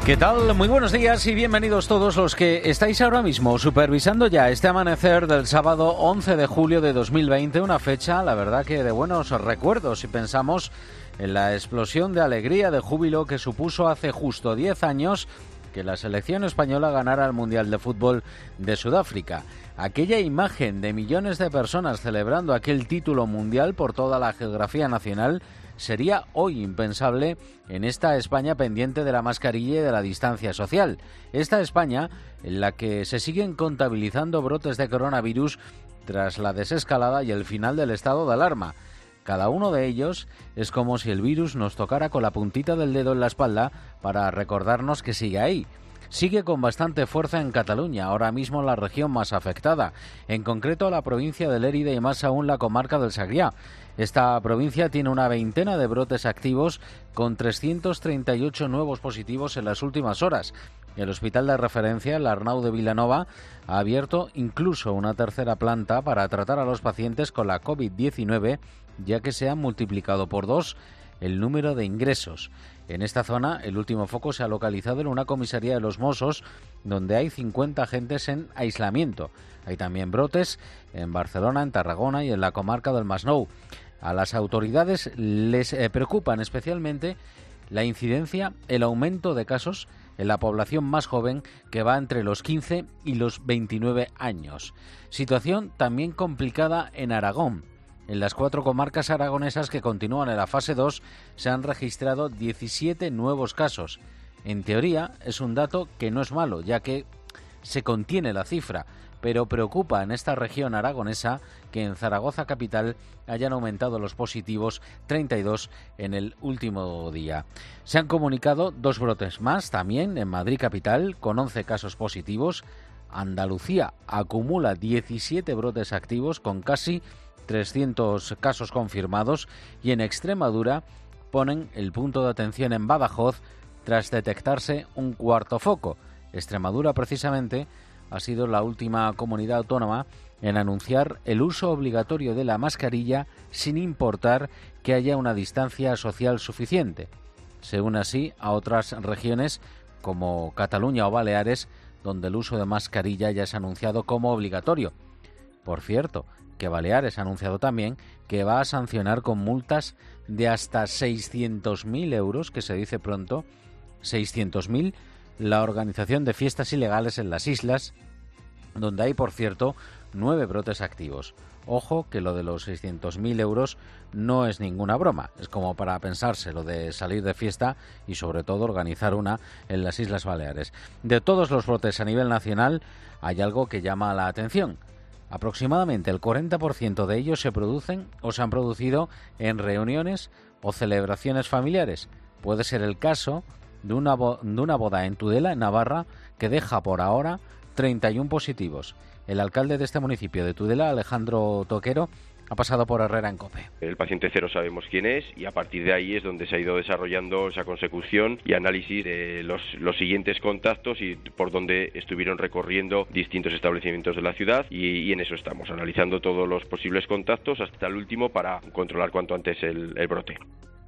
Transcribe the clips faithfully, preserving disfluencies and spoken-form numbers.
¿Qué tal? Muy buenos días y bienvenidos todos los que estáis ahora mismo supervisando ya este amanecer del sábado once de julio de dos mil veinte, una fecha, la verdad que de buenos recuerdos si pensamos en la explosión de alegría, de júbilo que supuso hace justo diez años que la selección española ganara el Mundial de Fútbol de Sudáfrica. Aquella imagen de millones de personas celebrando aquel título mundial por toda la geografía nacional sería hoy impensable en esta España pendiente de la mascarilla y de la distancia social. Esta España en la que se siguen contabilizando brotes de coronavirus tras la desescalada y el final del estado de alarma. Cada uno de ellos es como si el virus nos tocara con la puntita del dedo en la espalda para recordarnos que sigue ahí. Sigue con bastante fuerza en Cataluña, ahora mismo la región más afectada, en concreto la provincia de Lérida y más aún la comarca del Segrià. Esta provincia tiene una veintena de brotes activos con trescientos treinta y ocho nuevos positivos en las últimas horas. El hospital de referencia, el Arnau de Vilanova, ha abierto incluso una tercera planta para tratar a los pacientes con la covid diecinueve, ya que se ha multiplicado por dos el número de ingresos. En esta zona, el último foco se ha localizado en una comisaría de los Mossos, donde hay cincuenta agentes en aislamiento. Hay también brotes en Barcelona, en Tarragona y en la comarca del Masnou. A las autoridades les eh, preocupan especialmente la incidencia, el aumento de casos en la población más joven que va entre los quince y los veintinueve años. Situación también complicada en Aragón. En las cuatro comarcas aragonesas que continúan en la fase dos se han registrado diecisiete nuevos casos. En teoría es un dato que no es malo, ya que se contiene la cifra, pero preocupa en esta región aragonesa que en Zaragoza capital hayan aumentado los positivos treinta y dos en el último día. Se han comunicado dos brotes más también en Madrid capital con once casos positivos. Andalucía acumula diecisiete brotes activos con casi trescientos casos confirmados y en Extremadura ponen el punto de atención en Badajoz tras detectarse un cuarto foco. Extremadura precisamente ha sido la última comunidad autónoma en anunciar el uso obligatorio de la mascarilla sin importar que haya una distancia social suficiente. Se une así a otras regiones como Cataluña o Baleares, donde el uso de mascarilla ya es anunciado como obligatorio. Por cierto, que Baleares ha anunciado también que va a sancionar con multas de hasta seiscientos mil euros, que se dice pronto, seiscientos mil, la organización de fiestas ilegales en las islas, donde hay, por cierto, nueve brotes activos. Ojo que lo de los seiscientos mil euros no es ninguna broma, es como para pensarse lo de salir de fiesta y sobre todo organizar una en las Islas Baleares. De todos los brotes a nivel nacional hay algo que llama la atención. Aproximadamente el cuarenta por ciento de ellos se producen o se han producido en reuniones o celebraciones familiares. Puede ser el caso de una, bo- de una boda en Tudela, en Navarra, que deja por ahora treinta y uno positivos. El alcalde de este municipio de Tudela, Alejandro Toquero, ha pasado por Herrera en COPE. El paciente cero sabemos quién es y a partir de ahí es donde se ha ido desarrollando esa consecución y análisis de los, los siguientes contactos y por donde estuvieron recorriendo distintos establecimientos de la ciudad y, y en eso estamos, analizando todos los posibles contactos hasta el último para controlar cuanto antes el, el brote.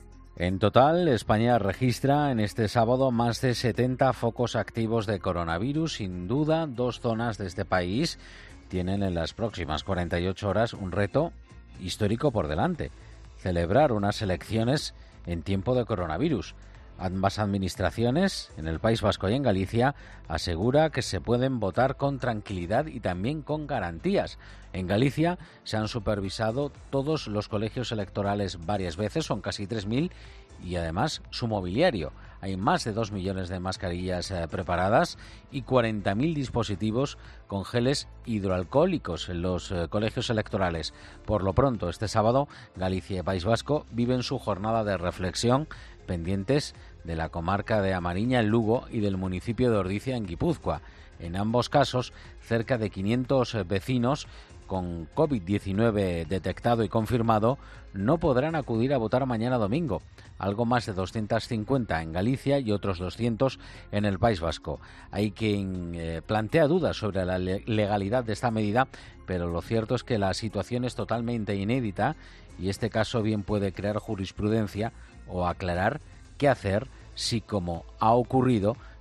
En total, España registra en este sábado más de setenta focos activos de coronavirus. Sin duda, dos zonas de este país tienen en las próximas cuarenta y ocho horas un reto histórico por delante: celebrar unas elecciones en tiempo de coronavirus. Ambas administraciones, en el País Vasco y en Galicia, asegura que se pueden votar con tranquilidad y también con garantías. En Galicia se han supervisado todos los colegios electorales varias veces, son casi tres mil, y además su mobiliario. Hay más de dos millones de mascarillas eh, preparadas y cuarenta mil dispositivos con geles hidroalcohólicos en los eh, colegios electorales. Por lo pronto, este sábado, Galicia y País Vasco viven su jornada de reflexión pendientes de la comarca de Amariña, en Lugo, y del municipio de Ordizia, en Guipúzcoa. En ambos casos, cerca de quinientos vecinos con covid diecinueve detectado y confirmado no podrán acudir a votar mañana domingo. Algo más de doscientos cincuenta en Galicia y otros doscientos en el País Vasco. Hay quien eh, plantea dudas sobre la le- legalidad de esta medida, pero lo cierto es que la situación es totalmente inédita y este caso bien puede crear jurisprudencia o aclarar qué hacer si, como ha ocurrido,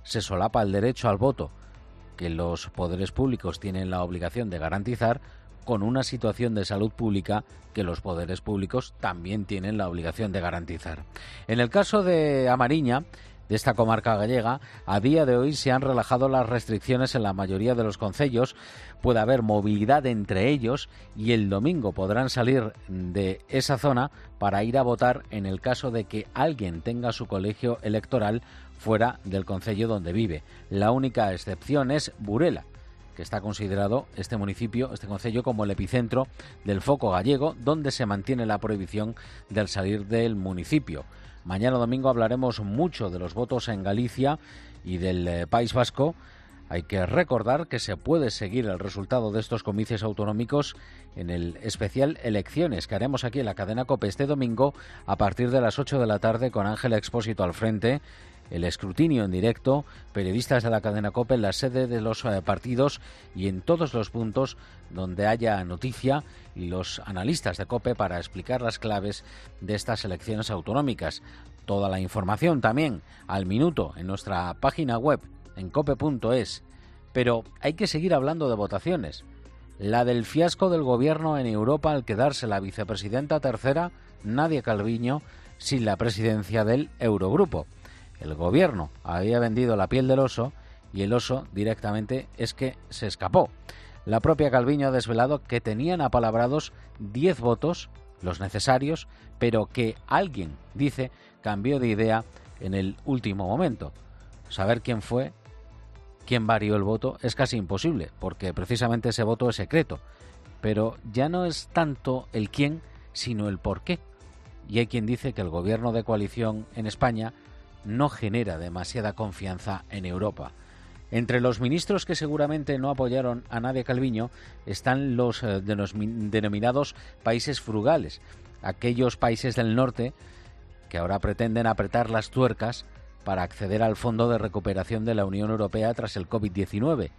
se solapa el derecho al voto que los poderes públicos tienen la obligación de garantizar con una situación de salud pública que los poderes públicos también tienen la obligación de garantizar. En el caso de A Mariña, de esta comarca gallega, a día de hoy se han relajado las restricciones en la mayoría de los concellos, puede haber movilidad entre ellos y el domingo podrán salir de esa zona para ir a votar en el caso de que alguien tenga su colegio electoral fuera del concello donde vive. La única excepción es Burela, que está considerado este municipio, este concello, como el epicentro del foco gallego, donde se mantiene la prohibición del salir del municipio. Mañana domingo hablaremos mucho de los votos en Galicia y del eh, País Vasco. Hay que recordar que se puede seguir el resultado de estos comicios autonómicos en el especial Elecciones que haremos aquí en la cadena COPE este domingo a partir de las ocho de la tarde con Ángel Expósito al frente. El escrutinio en directo, periodistas de la cadena COPE en la sede de los eh, partidos y en todos los puntos donde haya noticia y los analistas de COPE para explicar las claves de estas elecciones autonómicas. Toda la información también al minuto en nuestra página web en cope punto es. Pero hay que seguir hablando de votaciones. La del fiasco del gobierno en Europa al quedarse la vicepresidenta tercera, Nadia Calviño, sin la presidencia del Eurogrupo. El gobierno había vendido la piel del oso y el oso directamente es que se escapó. La propia Calviño ha desvelado que tenían apalabrados diez votos, los necesarios, pero que alguien, dice, cambió de idea en el último momento. Saber quién fue, quién varió el voto, es casi imposible, porque precisamente ese voto es secreto. Pero ya no es tanto el quién, sino el por qué. Y hay quien dice que el gobierno de coalición en España no genera demasiada confianza en Europa. Entre los ministros que seguramente no apoyaron a Nadia Calviño están los eh, denominados países frugales, aquellos países del norte que ahora pretenden apretar las tuercas para acceder al Fondo de Recuperación de la Unión Europea tras el covid diecinueve.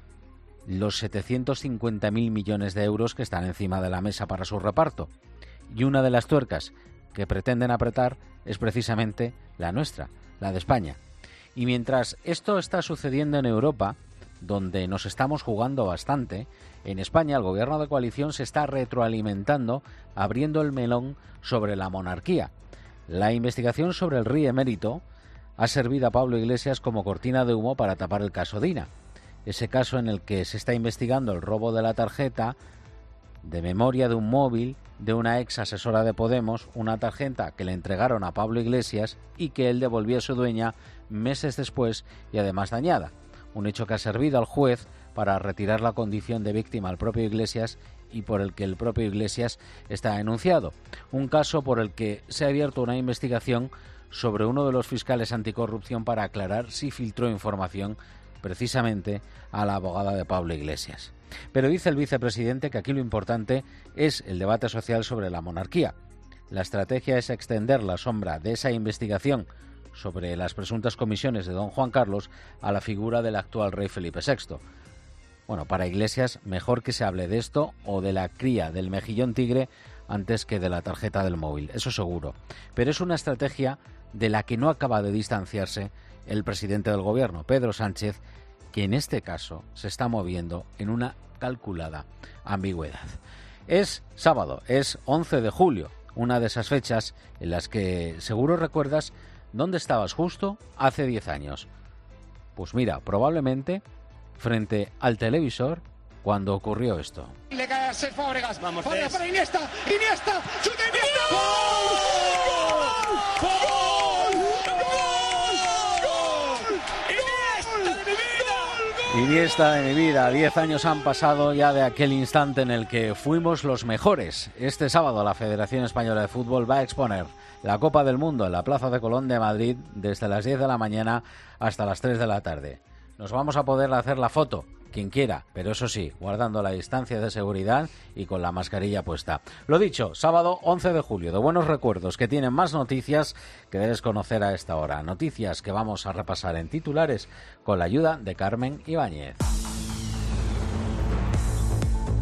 Los setecientos cincuenta mil millones de euros que están encima de la mesa para su reparto. Y una de las tuercas que pretenden apretar es precisamente la nuestra, la de España. Y mientras esto está sucediendo en Europa, donde nos estamos jugando bastante, en España el gobierno de coalición se está retroalimentando, abriendo el melón sobre la monarquía. La investigación sobre el rey emérito ha servido a Pablo Iglesias como cortina de humo para tapar el caso Dina. Ese caso en el que se está investigando el robo de la tarjeta de memoria de un móvil de una ex asesora de Podemos, una tarjeta que le entregaron a Pablo Iglesias y que él devolvió a su dueña meses después y además dañada. Un hecho que ha servido al juez para retirar la condición de víctima al propio Iglesias y por el que el propio Iglesias está denunciado. Un caso por el que se ha abierto una investigación sobre uno de los fiscales anticorrupción para aclarar si filtró información precisamente a la abogada de Pablo Iglesias. Pero dice el vicepresidente que aquí lo importante es el debate social sobre la monarquía. La estrategia es extender la sombra de esa investigación sobre las presuntas comisiones de don Juan Carlos a la figura del actual rey Felipe sexto. Bueno, para Iglesias, mejor que se hable de esto o de la cría del mejillón tigre antes que de la tarjeta del móvil, eso seguro. Pero es una estrategia de la que no acaba de distanciarse el presidente del gobierno, Pedro Sánchez, que en este caso se está moviendo en una calculada ambigüedad. Es sábado, es once de julio, una de esas fechas en las que seguro recuerdas dónde estabas justo hace diez años. Pues mira, probablemente frente al televisor cuando ocurrió esto. Le cae a Cesc Fábregas. Vamos, Fábregas para Iniesta. Iniesta. ¡Chuta Iniesta! ¡Gol! ¡Gol! Iniesta de mi vida, diez años han pasado ya de aquel instante en el que fuimos los mejores. Este sábado la Federación Española de Fútbol va a exponer la Copa del Mundo en la Plaza de Colón de Madrid desde las diez de la mañana hasta las tres de la tarde. Nos vamos a poder hacer la foto, quien quiera, pero eso sí, guardando la distancia de seguridad y con la mascarilla puesta. Lo dicho, sábado once de julio, de buenos recuerdos que tienen más noticias que debes conocer a esta hora. Noticias que vamos a repasar en titulares con la ayuda de Carmen Ibáñez.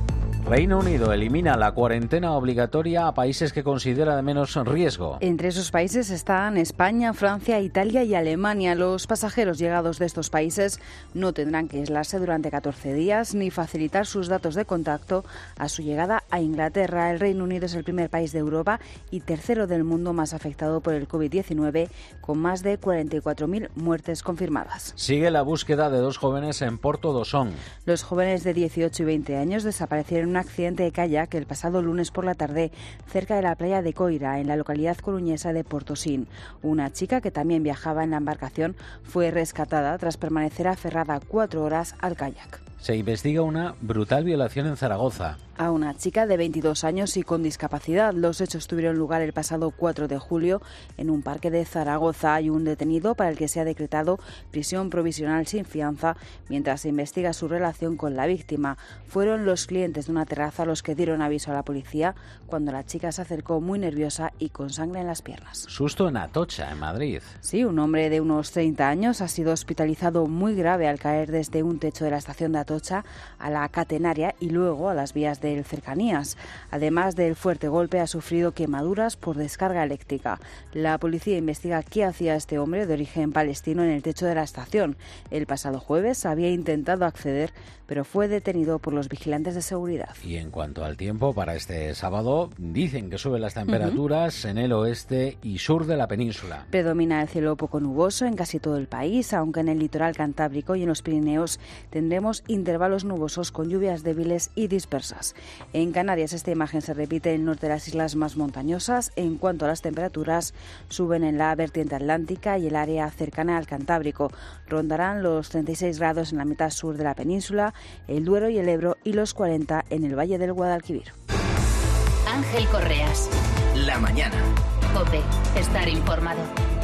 Reino Unido elimina la cuarentena obligatoria a países que considera de menos riesgo. Entre esos países están España, Francia, Italia y Alemania. Los pasajeros llegados de estos países no tendrán que aislarse durante catorce días ni facilitar sus datos de contacto a su llegada a Inglaterra. El Reino Unido es el primer país de Europa y tercero del mundo más afectado por el covid diecinueve, con más de cuarenta y cuatro mil muertes confirmadas. Sigue la búsqueda de dos jóvenes en Porto do Son. Los jóvenes de dieciocho y veinte años desaparecieron en un accidente de kayak el pasado lunes por la tarde cerca de la playa de Coira, en la localidad coruñesa de Portosín. Una chica que también viajaba en la embarcación fue rescatada tras permanecer aferrada cuatro horas al kayak. Se investiga una brutal violación en Zaragoza. A una chica de veintidós años y con discapacidad. Los hechos tuvieron lugar el pasado cuatro de julio en un parque de Zaragoza. Hay un detenido para el que se ha decretado prisión provisional sin fianza mientras se investiga su relación con la víctima. Fueron los clientes de una terraza los que dieron aviso a la policía cuando la chica se acercó muy nerviosa y con sangre en las piernas. Susto en Atocha, en Madrid. Sí, un hombre de unos treinta años ha sido hospitalizado muy grave al caer desde un techo de la estación de Atocha a la catenaria y luego a las vías de cercanías. Además del fuerte golpe, ha sufrido quemaduras por descarga eléctrica. La policía investiga qué hacía este hombre de origen palestino en el techo de la estación. El pasado jueves había intentado acceder, pero fue detenido por los vigilantes de seguridad. Y en cuanto al tiempo, para este sábado, dicen que suben las temperaturas uh-huh. en el oeste y sur de la península. Predomina el cielo poco nuboso en casi todo el país, aunque en el litoral cantábrico y en los Pirineos tendremos intervalos nubosos con lluvias débiles y dispersas. En Canarias esta imagen se repite en el norte de las islas más montañosas. En cuanto a las temperaturas, suben en la vertiente atlántica y el área cercana al Cantábrico. Rondarán los treinta y seis grados en la mitad sur de la península, el Duero y el Ebro, y los cuarenta en el Valle del Guadalquivir. Ángel Correas. La mañana. COPE. Estar informado.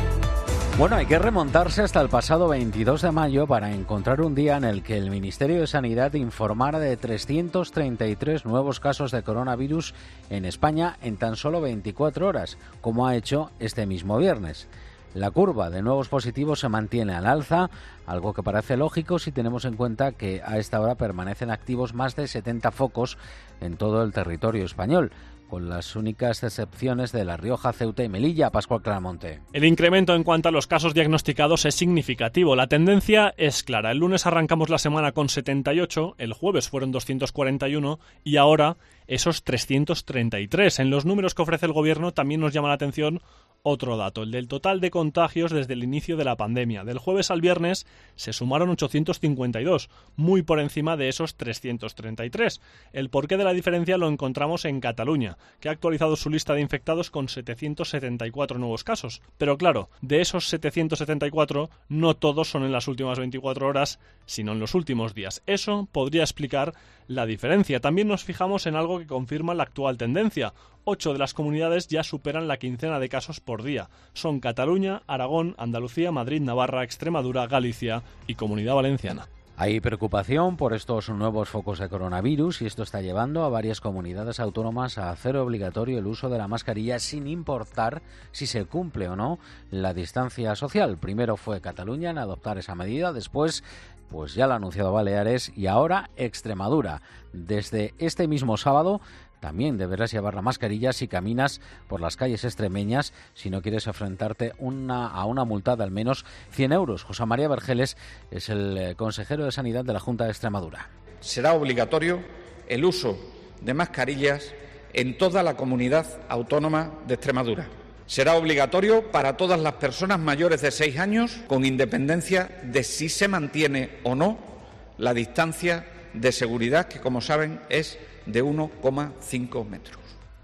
Bueno, hay que remontarse hasta el pasado veintidós de mayo para encontrar un día en el que el Ministerio de Sanidad informara de trescientos treinta y tres nuevos casos de coronavirus en España en tan solo veinticuatro horas, como ha hecho este mismo viernes. La curva de nuevos positivos se mantiene al alza, algo que parece lógico si tenemos en cuenta que a esta hora permanecen activos más de setenta focos en todo el territorio español, con las únicas excepciones de La Rioja, Ceuta y Melilla. Pascual Claramonte. El incremento en cuanto a los casos diagnosticados es significativo. La tendencia es clara. El lunes arrancamos la semana con setenta y ocho, el jueves fueron doscientos cuarenta y uno y ahora esos trescientos treinta y tres. En los números que ofrece el Gobierno también nos llama la atención otro dato, el del total de contagios desde el inicio de la pandemia. Del jueves al viernes se sumaron ochocientos cincuenta y dos, muy por encima de esos trescientos treinta y tres. El porqué de la diferencia lo encontramos en Cataluña, que ha actualizado su lista de infectados con setecientos setenta y cuatro nuevos casos. Pero claro, de esos setecientos setenta y cuatro, no todos son en las últimas veinticuatro horas, sino en los últimos días. Eso podría explicar la diferencia. También nos fijamos en algo que confirma la actual tendencia. Ocho de las comunidades ya superan la quincena de casos por día. Son Cataluña, Aragón, Andalucía, Madrid, Navarra, Extremadura, Galicia y Comunidad Valenciana. Hay preocupación por estos nuevos focos de coronavirus y esto está llevando a varias comunidades autónomas a hacer obligatorio el uso de la mascarilla sin importar si se cumple o no la distancia social. Primero fue Cataluña en adoptar esa medida, después pues ya lo ha anunciado Baleares y ahora Extremadura. Desde este mismo sábado también deberás llevar la mascarilla si caminas por las calles extremeñas, si no quieres enfrentarte una, a una multa de al menos cien euros. José María Vergeles es el consejero de Sanidad de la Junta de Extremadura. Será obligatorio el uso de mascarillas en toda la comunidad autónoma de Extremadura. Será obligatorio para todas las personas mayores de seis años, con independencia de si se mantiene o no la distancia de seguridad, que como saben es de uno coma cinco metros.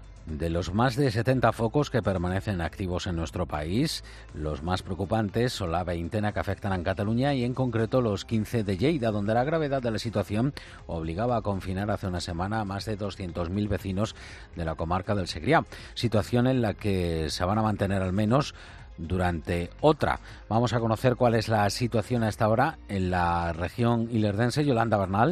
De los más de setenta focos que permanecen activos en nuestro país, los más preocupantes son la veintena que afectan a Cataluña y en concreto los quince de Lleida, donde la gravedad de la situación obligaba a confinar hace una semana a más de doscientos mil vecinos de la comarca del Segrià, situación en la que se van a mantener al menos durante otra. Vamos a conocer cuál es la situación a esta hora en la región ilerdense. Yolanda Bernal.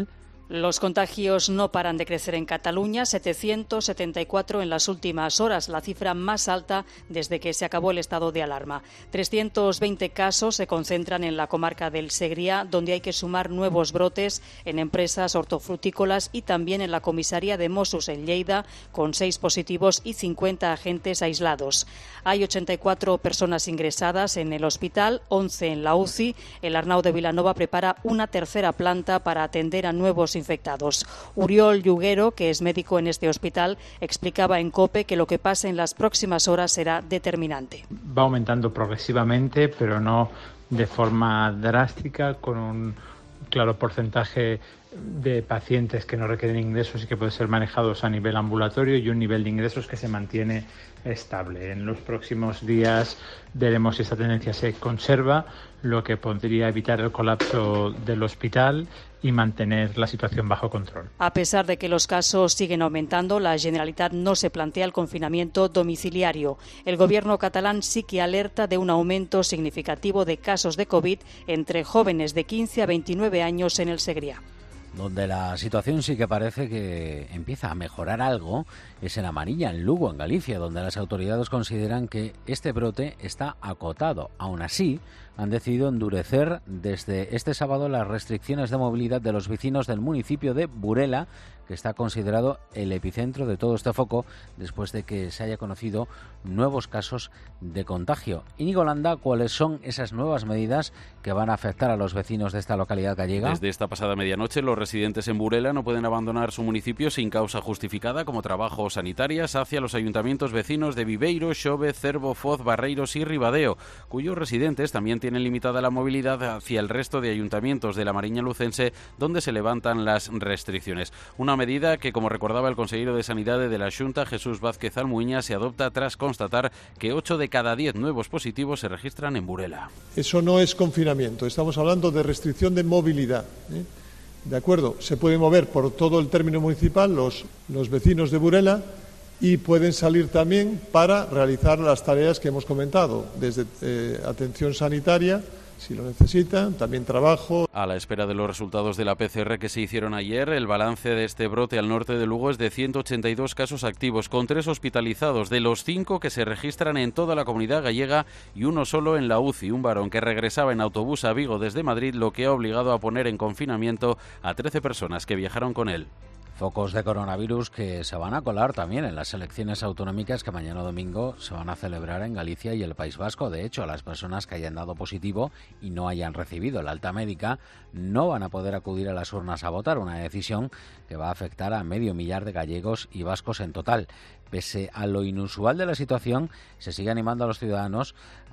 Los contagios no paran de crecer en Cataluña, setecientos setenta y cuatro en las últimas horas, la cifra más alta desde que se acabó el estado de alarma. trescientos veinte casos se concentran en la comarca del Segrià, donde hay que sumar nuevos brotes en empresas hortofrutícolas y también en la comisaría de Mossos en Lleida, con seis positivos y cincuenta agentes aislados. Hay ochenta y cuatro personas ingresadas en el hospital, once en la U C I. El Arnau de Vilanova prepara una tercera planta para atender a nuevos infectados. Uriol Yuguero, que es médico en este hospital, explicaba en COPE que lo que pase en las próximas horas será determinante. Va aumentando progresivamente, pero no de forma drástica, con un claro porcentaje de pacientes que no requieren ingresos y que pueden ser manejados a nivel ambulatorio y un nivel de ingresos que se mantiene estable. En los próximos días veremos si esta tendencia se conserva, lo que podría evitar el colapso del hospital y mantener la situación bajo control. A pesar de que los casos siguen aumentando, la Generalitat no se plantea el confinamiento domiciliario. El gobierno catalán sí que alerta de un aumento significativo de casos de COVID entre jóvenes de quince a veintinueve años en el Segrià. Donde la situación sí que parece que empieza a mejorar algo es en Amarilla, en Lugo, en Galicia, donde las autoridades consideran que este brote está acotado. Aún así, han decidido endurecer desde este sábado las restricciones de movilidad de los vecinos del municipio de Burela, que está considerado el epicentro de todo este foco después de que se haya conocido nuevos casos de contagio. Íñigo Landa, ¿cuáles son esas nuevas medidas que van a afectar a los vecinos de esta localidad gallega? Desde esta pasada medianoche, los residentes en Burela no pueden abandonar su municipio sin causa justificada, como trabajos sanitarias, hacia los ayuntamientos vecinos de Viveiro, Xove, Cervo, Foz, Barreiros y Ribadeo, cuyos residentes también tienen limitada la movilidad hacia el resto de ayuntamientos de la Mariña Lucense, donde se levantan las restricciones. Una medida que, como recordaba el consejero de Sanidad de la Xunta, Jesús Vázquez Almuiña, se adopta tras constatar que ocho de cada diez nuevos positivos se registran en Burela. Eso no es confinamiento, estamos hablando de restricción de movilidad, ¿eh? De acuerdo, se pueden mover por todo el término municipal los, los vecinos de Burela y pueden salir también para realizar las tareas que hemos comentado, desde eh, atención sanitaria, si lo necesitan, también trabajo. A la espera de los resultados de la P C R que se hicieron ayer, el balance de este brote al norte de Lugo es de ciento ochenta y dos casos activos, con tres hospitalizados, de los cinco que se registran en toda la comunidad gallega y uno solo en la U C I, un varón que regresaba en autobús a Vigo desde Madrid, lo que ha obligado a poner en confinamiento a trece personas que viajaron con él. Focos de coronavirus que se van a colar también en las elecciones autonómicas que mañana domingo se van a celebrar en Galicia y el País Vasco. De hecho, las personas que hayan dado positivo y no hayan recibido el alta médica no van a poder acudir a las urnas a votar, una decisión que va a afectar a medio millar de gallegos y vascos en total. Pese a lo inusual de la situación, se sigue animando a los ciudadanos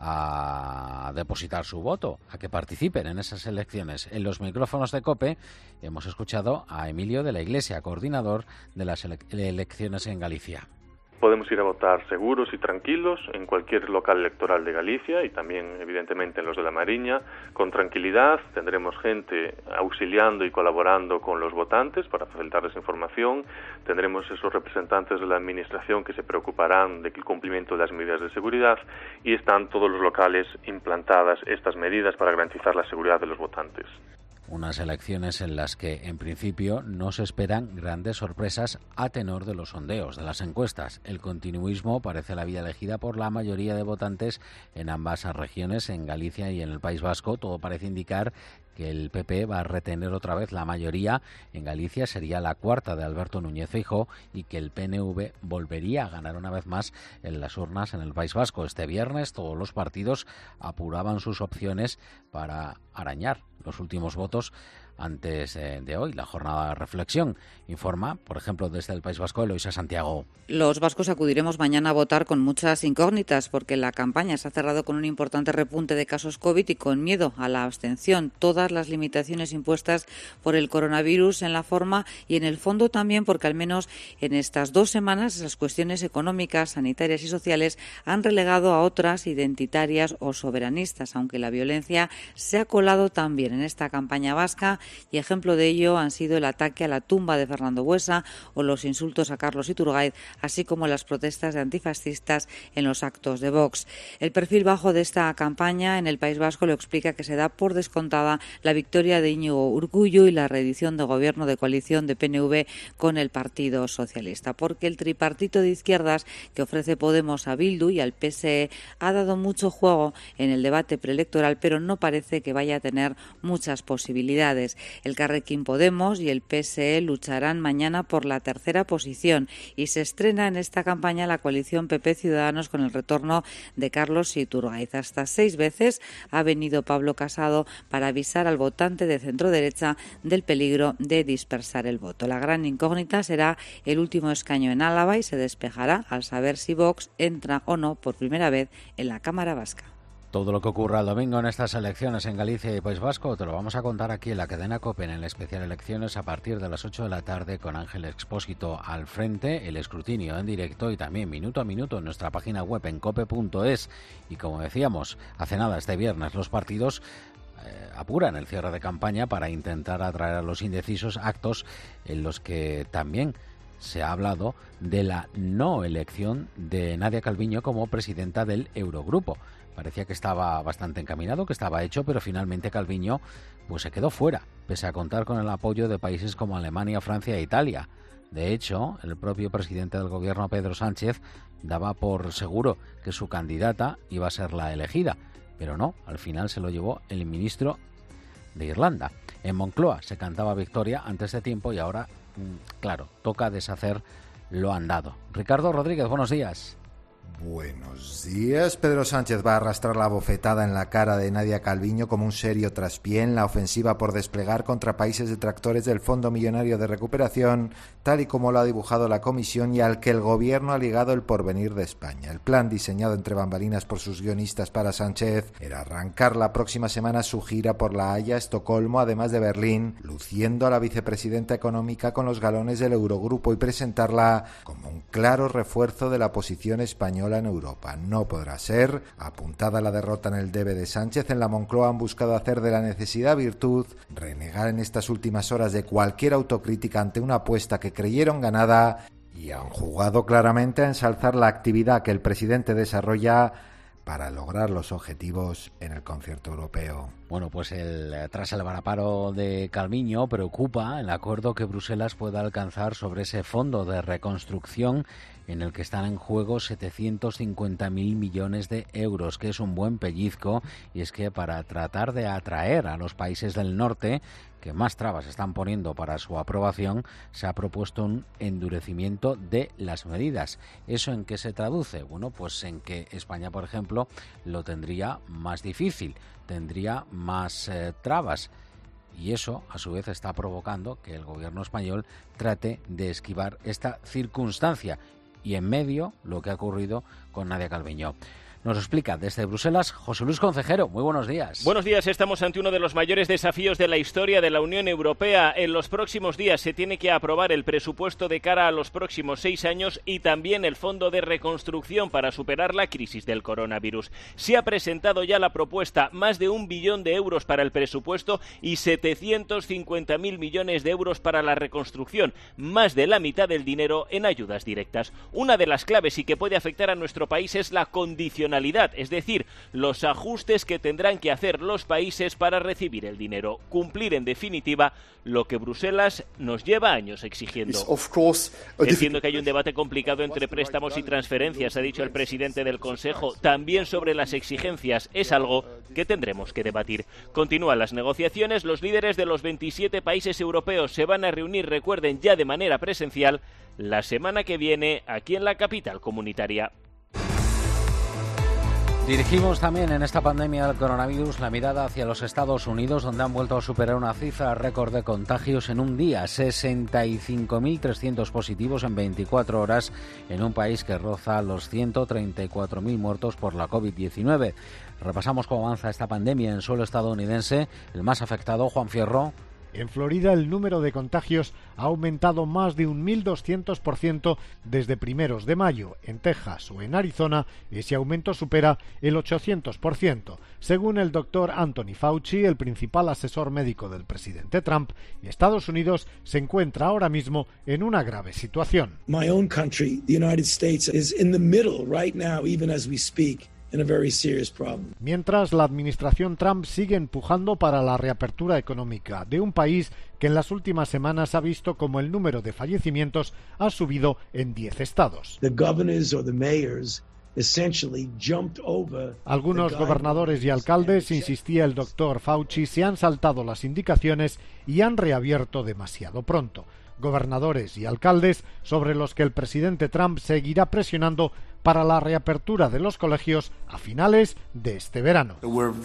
a depositar su voto, a que participen en esas elecciones. En los micrófonos de COPE hemos escuchado a Emilio de la Iglesia, coordinador de las ele- elecciones en Galicia. Podemos ir a votar seguros y tranquilos en cualquier local electoral de Galicia y también, evidentemente, en los de la Mariña. Con tranquilidad tendremos gente auxiliando y colaborando con los votantes para facilitarles información. Tendremos esos representantes de la Administración que se preocuparán del cumplimiento de las medidas de seguridad y están todos los locales implantadas estas medidas para garantizar la seguridad de los votantes. Unas elecciones en las que, en principio, no se esperan grandes sorpresas a tenor de los sondeos, de las encuestas. El continuismo parece la vía elegida por la mayoría de votantes en ambas regiones, en Galicia y en el País Vasco. Todo parece indicar que el P P va a retener otra vez la mayoría. En Galicia sería la cuarta de Alberto Núñez Feijóo y que el P N V volvería a ganar una vez más en las urnas en el País Vasco. Este viernes todos los partidos apuraban sus opciones para arañar los últimos votos antes eh, de hoy, la jornada de reflexión. Informa, por ejemplo, desde el País Vasco, Eloisa Santiago. Los vascos acudiremos mañana a votar con muchas incógnitas porque la campaña se ha cerrado con un importante repunte de casos COVID y con miedo a la abstención. Todas las limitaciones impuestas por el coronavirus en la forma y en el fondo también porque al menos en estas dos semanas las cuestiones económicas, sanitarias y sociales han relegado a otras identitarias o soberanistas, aunque la violencia se ha colado también en esta campaña vasca, y ejemplo de ello han sido el ataque a la tumba de Fernando Buesa o los insultos a Carlos Iturgaiz, así como las protestas de antifascistas en los actos de Vox. El perfil bajo de esta campaña en el País Vasco lo explica que se da por descontada la victoria de Íñigo Urkullu y la reedición de gobierno de coalición de P N V con el Partido Socialista, porque el tripartito de izquierdas que ofrece Podemos a Bildu y al P S E ha dado mucho juego en el debate preelectoral, pero no parece que vaya a tener muchas posibilidades. El Carrequín Podemos y el P S E lucharán mañana por la tercera posición y se estrena en esta campaña la coalición P P Ciudadanos con el retorno de Carlos Iturgaiz. Hasta seis veces ha venido Pablo Casado para avisar al votante de centro-derecha del peligro de dispersar el voto. La gran incógnita será el último escaño en Álava y se despejará al saber si Vox entra o no por primera vez en la Cámara Vasca. Todo lo que ocurra el domingo en estas elecciones en Galicia y País Vasco te lo vamos a contar aquí en la cadena COPE en el especial Elecciones a partir de las ocho de la tarde con Ángel Expósito al frente, el escrutinio en directo y también minuto a minuto en nuestra página web en cope punto es. Y como decíamos, hace nada este viernes los partidos eh, apuran el cierre de campaña para intentar atraer a los indecisos, actos en los que también se ha hablado de la no elección de Nadia Calviño como presidenta del Eurogrupo. Parecía que estaba bastante encaminado, que estaba hecho, pero finalmente Calviño pues se quedó fuera, pese a contar con el apoyo de países como Alemania, Francia e Italia. De hecho, el propio presidente del gobierno, Pedro Sánchez, daba por seguro que su candidata iba a ser la elegida, pero no, al final se lo llevó el ministro de Irlanda. En Moncloa se cantaba victoria antes de tiempo y ahora, claro, toca deshacer lo andado. Ricardo Rodríguez, buenos días. Buenos días. Pedro Sánchez va a arrastrar la bofetada en la cara de Nadia Calviño como un serio traspié en la ofensiva por desplegar contra países detractores del Fondo Millonario de Recuperación, tal y como lo ha dibujado la Comisión y al que el Gobierno ha ligado el porvenir de España. El plan diseñado entre bambalinas por sus guionistas para Sánchez era arrancar la próxima semana su gira por La Haya, Estocolmo, además de Berlín, luciendo a la vicepresidenta económica con los galones del Eurogrupo y presentarla como un claro refuerzo de la posición española en Europa. No podrá ser. Apuntada la derrota en el debe de Sánchez, en la Moncloa han buscado hacer de la necesidad virtud, renegar en estas últimas horas de cualquier autocrítica ante una apuesta que creyeron ganada y han jugado claramente a ensalzar la actividad que el presidente desarrolla para lograr los objetivos en el concierto europeo. Bueno, pues el, tras el varaparo de Calviño preocupa el acuerdo que Bruselas pueda alcanzar sobre ese fondo de reconstrucción en el que están en juego setecientos cincuenta mil millones de euros, que es un buen pellizco, y es que para tratar de atraer a los países del norte que más trabas están poniendo para su aprobación, se ha propuesto un endurecimiento de las medidas. ¿Eso en qué se traduce? Bueno, pues en que España, por ejemplo, lo tendría más difícil, tendría más eh, trabas. Y eso, a su vez, está provocando que el gobierno español trate de esquivar esta circunstancia. Y en medio, lo que ha ocurrido con Nadia Calviño. Nos explica desde Bruselas José Luis Concejero. Muy buenos días. Buenos días. Estamos ante uno de los mayores desafíos de la historia de la Unión Europea. En los próximos días se tiene que aprobar el presupuesto de cara a los próximos seis años y también el fondo de reconstrucción para superar la crisis del coronavirus. Se ha presentado ya la propuesta, más de un billón de euros para el presupuesto y setecientos cincuenta mil millones de euros para la reconstrucción, más de la mitad del dinero en ayudas directas. Una de las claves y que puede afectar a nuestro país es la condicionalidad, es decir, los ajustes que tendrán que hacer los países para recibir el dinero. Cumplir, en definitiva, lo que Bruselas nos lleva años exigiendo. Entiendo que hay un debate complicado entre préstamos y transferencias, ha dicho el presidente del Consejo. También sobre las exigencias es algo que tendremos que debatir. Continúan las negociaciones. Los líderes de los veintisiete países europeos se van a reunir, recuerden, ya de manera presencial, la semana que viene aquí en la capital comunitaria. Dirigimos también en esta pandemia del coronavirus la mirada hacia los Estados Unidos, donde han vuelto a superar una cifra récord de contagios en un día, sesenta y cinco mil trescientos positivos en veinticuatro horas, en un país que roza los ciento treinta y cuatro mil muertos por la covid diecinueve. Repasamos cómo avanza esta pandemia en suelo estadounidense. El más afectado, Juan Fierro. En Florida el número de contagios ha aumentado más de un mil doscientos por ciento desde primeros de mayo. En Texas o en Arizona ese aumento supera el ochocientos por ciento. Según el doctor Anthony Fauci, el principal asesor médico del presidente Trump, Estados Unidos se encuentra ahora mismo en una grave situación. My own country, the United States, is in the middle right now, even as we speak. Mientras la administración Trump sigue empujando para la reapertura económica de un país que en las últimas semanas ha visto como el número de fallecimientos ha subido en diez estados. Algunos gobernadores y alcaldes, insistía el doctor Fauci, se han saltado las indicaciones y han reabierto demasiado pronto. Gobernadores y alcaldes sobre los que el presidente Trump seguirá presionando para la reapertura de los colegios a finales de este verano.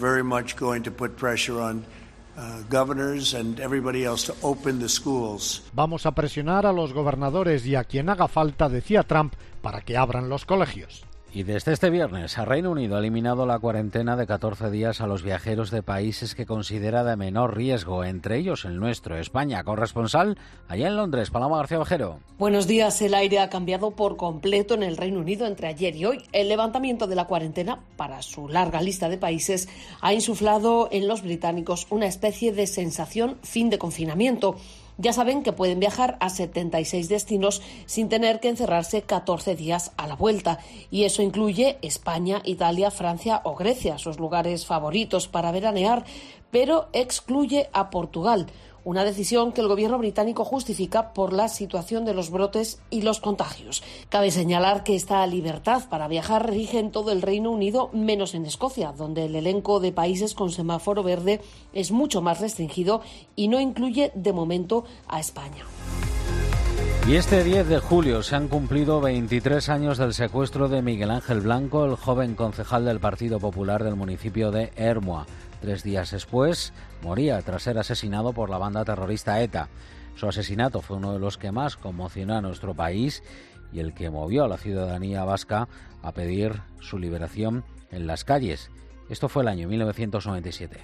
Vamos a presionar a los gobernadores y a quien haga falta, decía Trump, para que abran los colegios. Y desde este viernes, el Reino Unido ha eliminado la cuarentena de catorce días a los viajeros de países que considera de menor riesgo, entre ellos el nuestro, España. Corresponsal allá en Londres, Paloma García Bajero. Buenos días. El aire ha cambiado por completo en el Reino Unido entre ayer y hoy. El levantamiento de la cuarentena para su larga lista de países ha insuflado en los británicos una especie de sensación fin de confinamiento. Ya saben que pueden viajar a setenta y seis destinos sin tener que encerrarse catorce días a la vuelta. Y eso incluye España, Italia, Francia o Grecia, sus lugares favoritos para veranear, pero excluye a Portugal. Una decisión que el gobierno británico justifica por la situación de los brotes y los contagios. Cabe señalar que esta libertad para viajar rige en todo el Reino Unido, menos en Escocia, donde el elenco de países con semáforo verde es mucho más restringido y no incluye de momento a España. Y este diez de julio se han cumplido veintitrés años del secuestro de Miguel Ángel Blanco, el joven concejal del Partido Popular del municipio de Ermua. Tres días después moría tras ser asesinado por la banda terrorista ETA. Su asesinato fue uno de los que más conmocionó a nuestro país y el que movió a la ciudadanía vasca a pedir su liberación en las calles. Esto fue el año mil novecientos noventa y siete.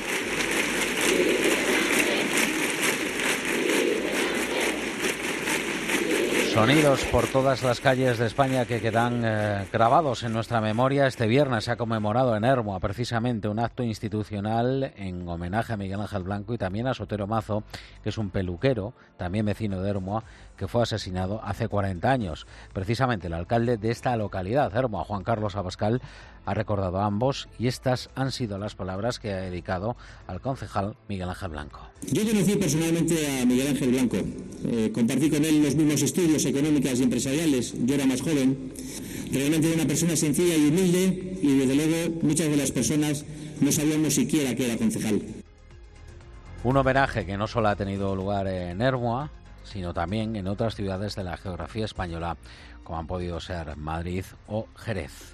Sonidos por todas las calles de España que quedan eh, grabados en nuestra memoria. Este viernes se ha conmemorado en Ermua precisamente un acto institucional en homenaje a Miguel Ángel Blanco y también a Sotero Mazo, que es un peluquero, también vecino de Ermua, que fue asesinado hace cuarenta años. Precisamente el alcalde de esta localidad, Ermua, Juan Carlos Abascal, ha recordado a ambos y estas han sido las palabras que ha dedicado al concejal Miguel Ángel Blanco. Yo conocí personalmente a Miguel Ángel Blanco. Eh, compartí con él los mismos estudios económicos y empresariales. Yo era más joven. Realmente era una persona sencilla y humilde y desde luego muchas de las personas no sabíamos siquiera que era concejal. Un homenaje que no solo ha tenido lugar en Ermua, sino también en otras ciudades de la geografía española, como han podido ser Madrid o Jerez.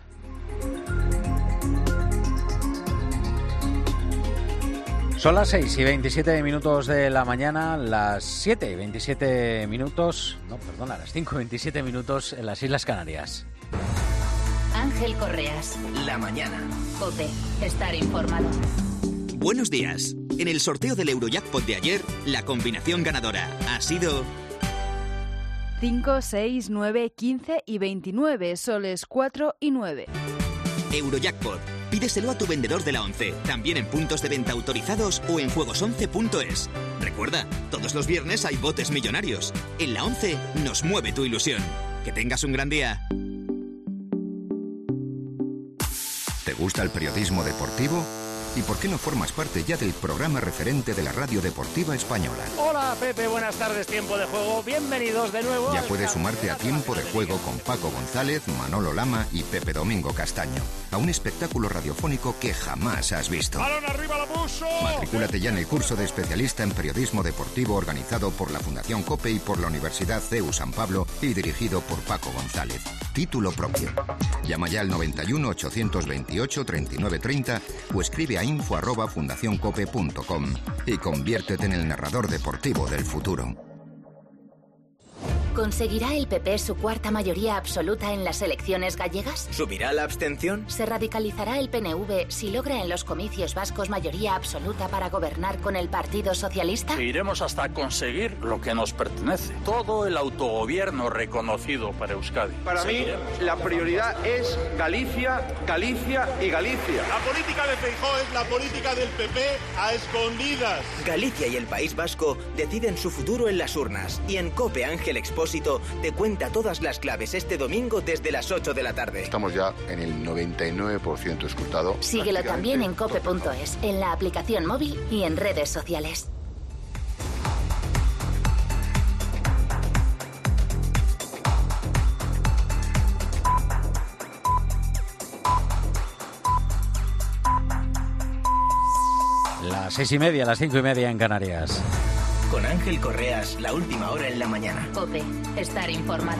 Son las seis y veintisiete minutos de la mañana, las siete y veintisiete minutos, no, perdona, las cinco y veintisiete minutos en las Islas Canarias. Ángel Correas. La mañana. COPE. Estar informado. Buenos días. En el sorteo del Eurojackpot de ayer, la combinación ganadora ha sido cinco, seis, nueve, quince y veintinueve, soles cuatro y nueve. Eurojackpot. Pídeselo a tu vendedor de la ONCE, también en puntos de venta autorizados o en juegos once punto es. Recuerda, todos los viernes hay botes millonarios. En la ONCE nos mueve tu ilusión. Que tengas un gran día. ¿Te gusta el periodismo deportivo? ¿Y por qué no formas parte ya del programa referente de la radio deportiva española? Hola Pepe, buenas tardes, Tiempo de Juego. Bienvenidos de nuevo. Ya puedes sumarte a Tiempo de Juego con Paco González, Manolo Lama y Pepe Domingo Castaño. A un espectáculo radiofónico que jamás has visto. ¡Balón arriba, la puso! Matricúlate ya en el curso de especialista en periodismo deportivo organizado por la Fundación COPE y por la Universidad C E U San Pablo y dirigido por Paco González. Título propio. Llama ya al noventa y uno, ochocientos veintiocho, treinta y nueve treinta o escribe a info arroba fundacioncope punto com y conviértete en el narrador deportivo del futuro. ¿Conseguirá el P P su cuarta mayoría absoluta en las elecciones gallegas? ¿Subirá la abstención? ¿Se radicalizará el P N V si logra en los comicios vascos mayoría absoluta para gobernar con el Partido Socialista? Iremos hasta conseguir lo que nos pertenece. Todo el autogobierno reconocido para Euskadi. Para mí, la prioridad es Galicia, Galicia y Galicia. La política de Feijóo es la política del P P a escondidas. Galicia y el País Vasco deciden su futuro en las urnas. Y en COPE Ángel Expósito te cuenta todas las claves este domingo desde las ocho de la tarde. Estamos ya en el noventa y nueve por ciento escrutado. Síguelo también en cope punto es, en la aplicación móvil y en redes sociales. Las seis y media, las cinco y media en Canarias. Con Ángel Correas, la última hora en la mañana. COPE, estar informado.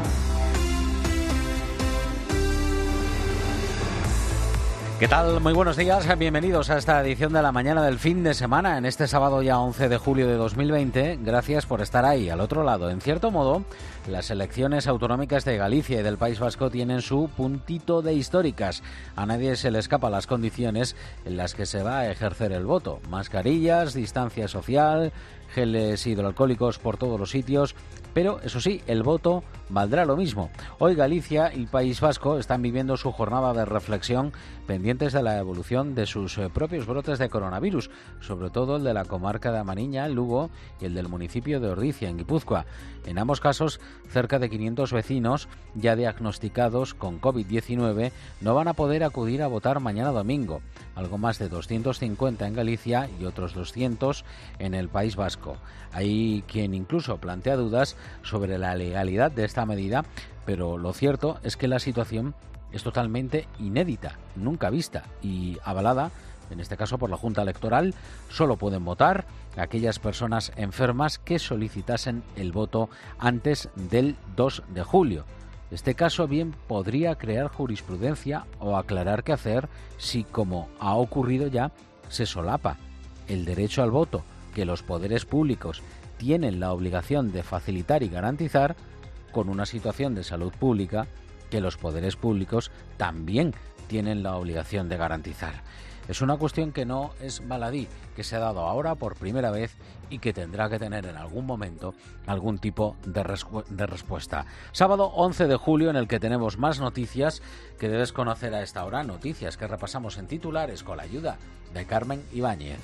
¿Qué tal? Muy buenos días, bienvenidos a esta edición de la mañana del fin de semana, en este sábado ya once de julio de dos mil veinte. Gracias por estar ahí, al otro lado. En cierto modo, las elecciones autonómicas de Galicia y del País Vasco tienen su puntito de históricas. A nadie se le escapa las condiciones en las que se va a ejercer el voto. Mascarillas, distancia social, geles hidroalcohólicos por todos los sitios, pero eso sí, el voto valdrá lo mismo. Hoy Galicia y País Vasco están viviendo su jornada de reflexión pendientes de la evolución de sus eh, propios brotes de coronavirus, sobre todo el de la comarca de Amariña, Lugo, y el del municipio de Ordizia, en Guipúzcoa. En ambos casos, cerca de quinientos vecinos ya diagnosticados con covid diecinueve no van a poder acudir a votar mañana domingo, algo más de doscientos cincuenta en Galicia y otros doscientos en el País Vasco. Hay quien incluso plantea dudas sobre la legalidad de esta medida, pero lo cierto es que la situación es totalmente inédita, nunca vista y avalada, en este caso por la Junta Electoral. Solo pueden votar aquellas personas enfermas que solicitasen el voto antes del dos de julio. Este caso bien podría crear jurisprudencia o aclarar qué hacer si, como ha ocurrido ya, se solapa el derecho al voto que los poderes públicos tienen la obligación de facilitar y garantizar con una situación de salud pública que los poderes públicos también tienen la obligación de garantizar. Es una cuestión que no es baladí, que se ha dado ahora por primera vez y que tendrá que tener en algún momento algún tipo de, respu- de respuesta. Sábado once de julio, en el que tenemos más noticias que debes conocer a esta hora, noticias que repasamos en titulares con la ayuda de Carmen Ibáñez.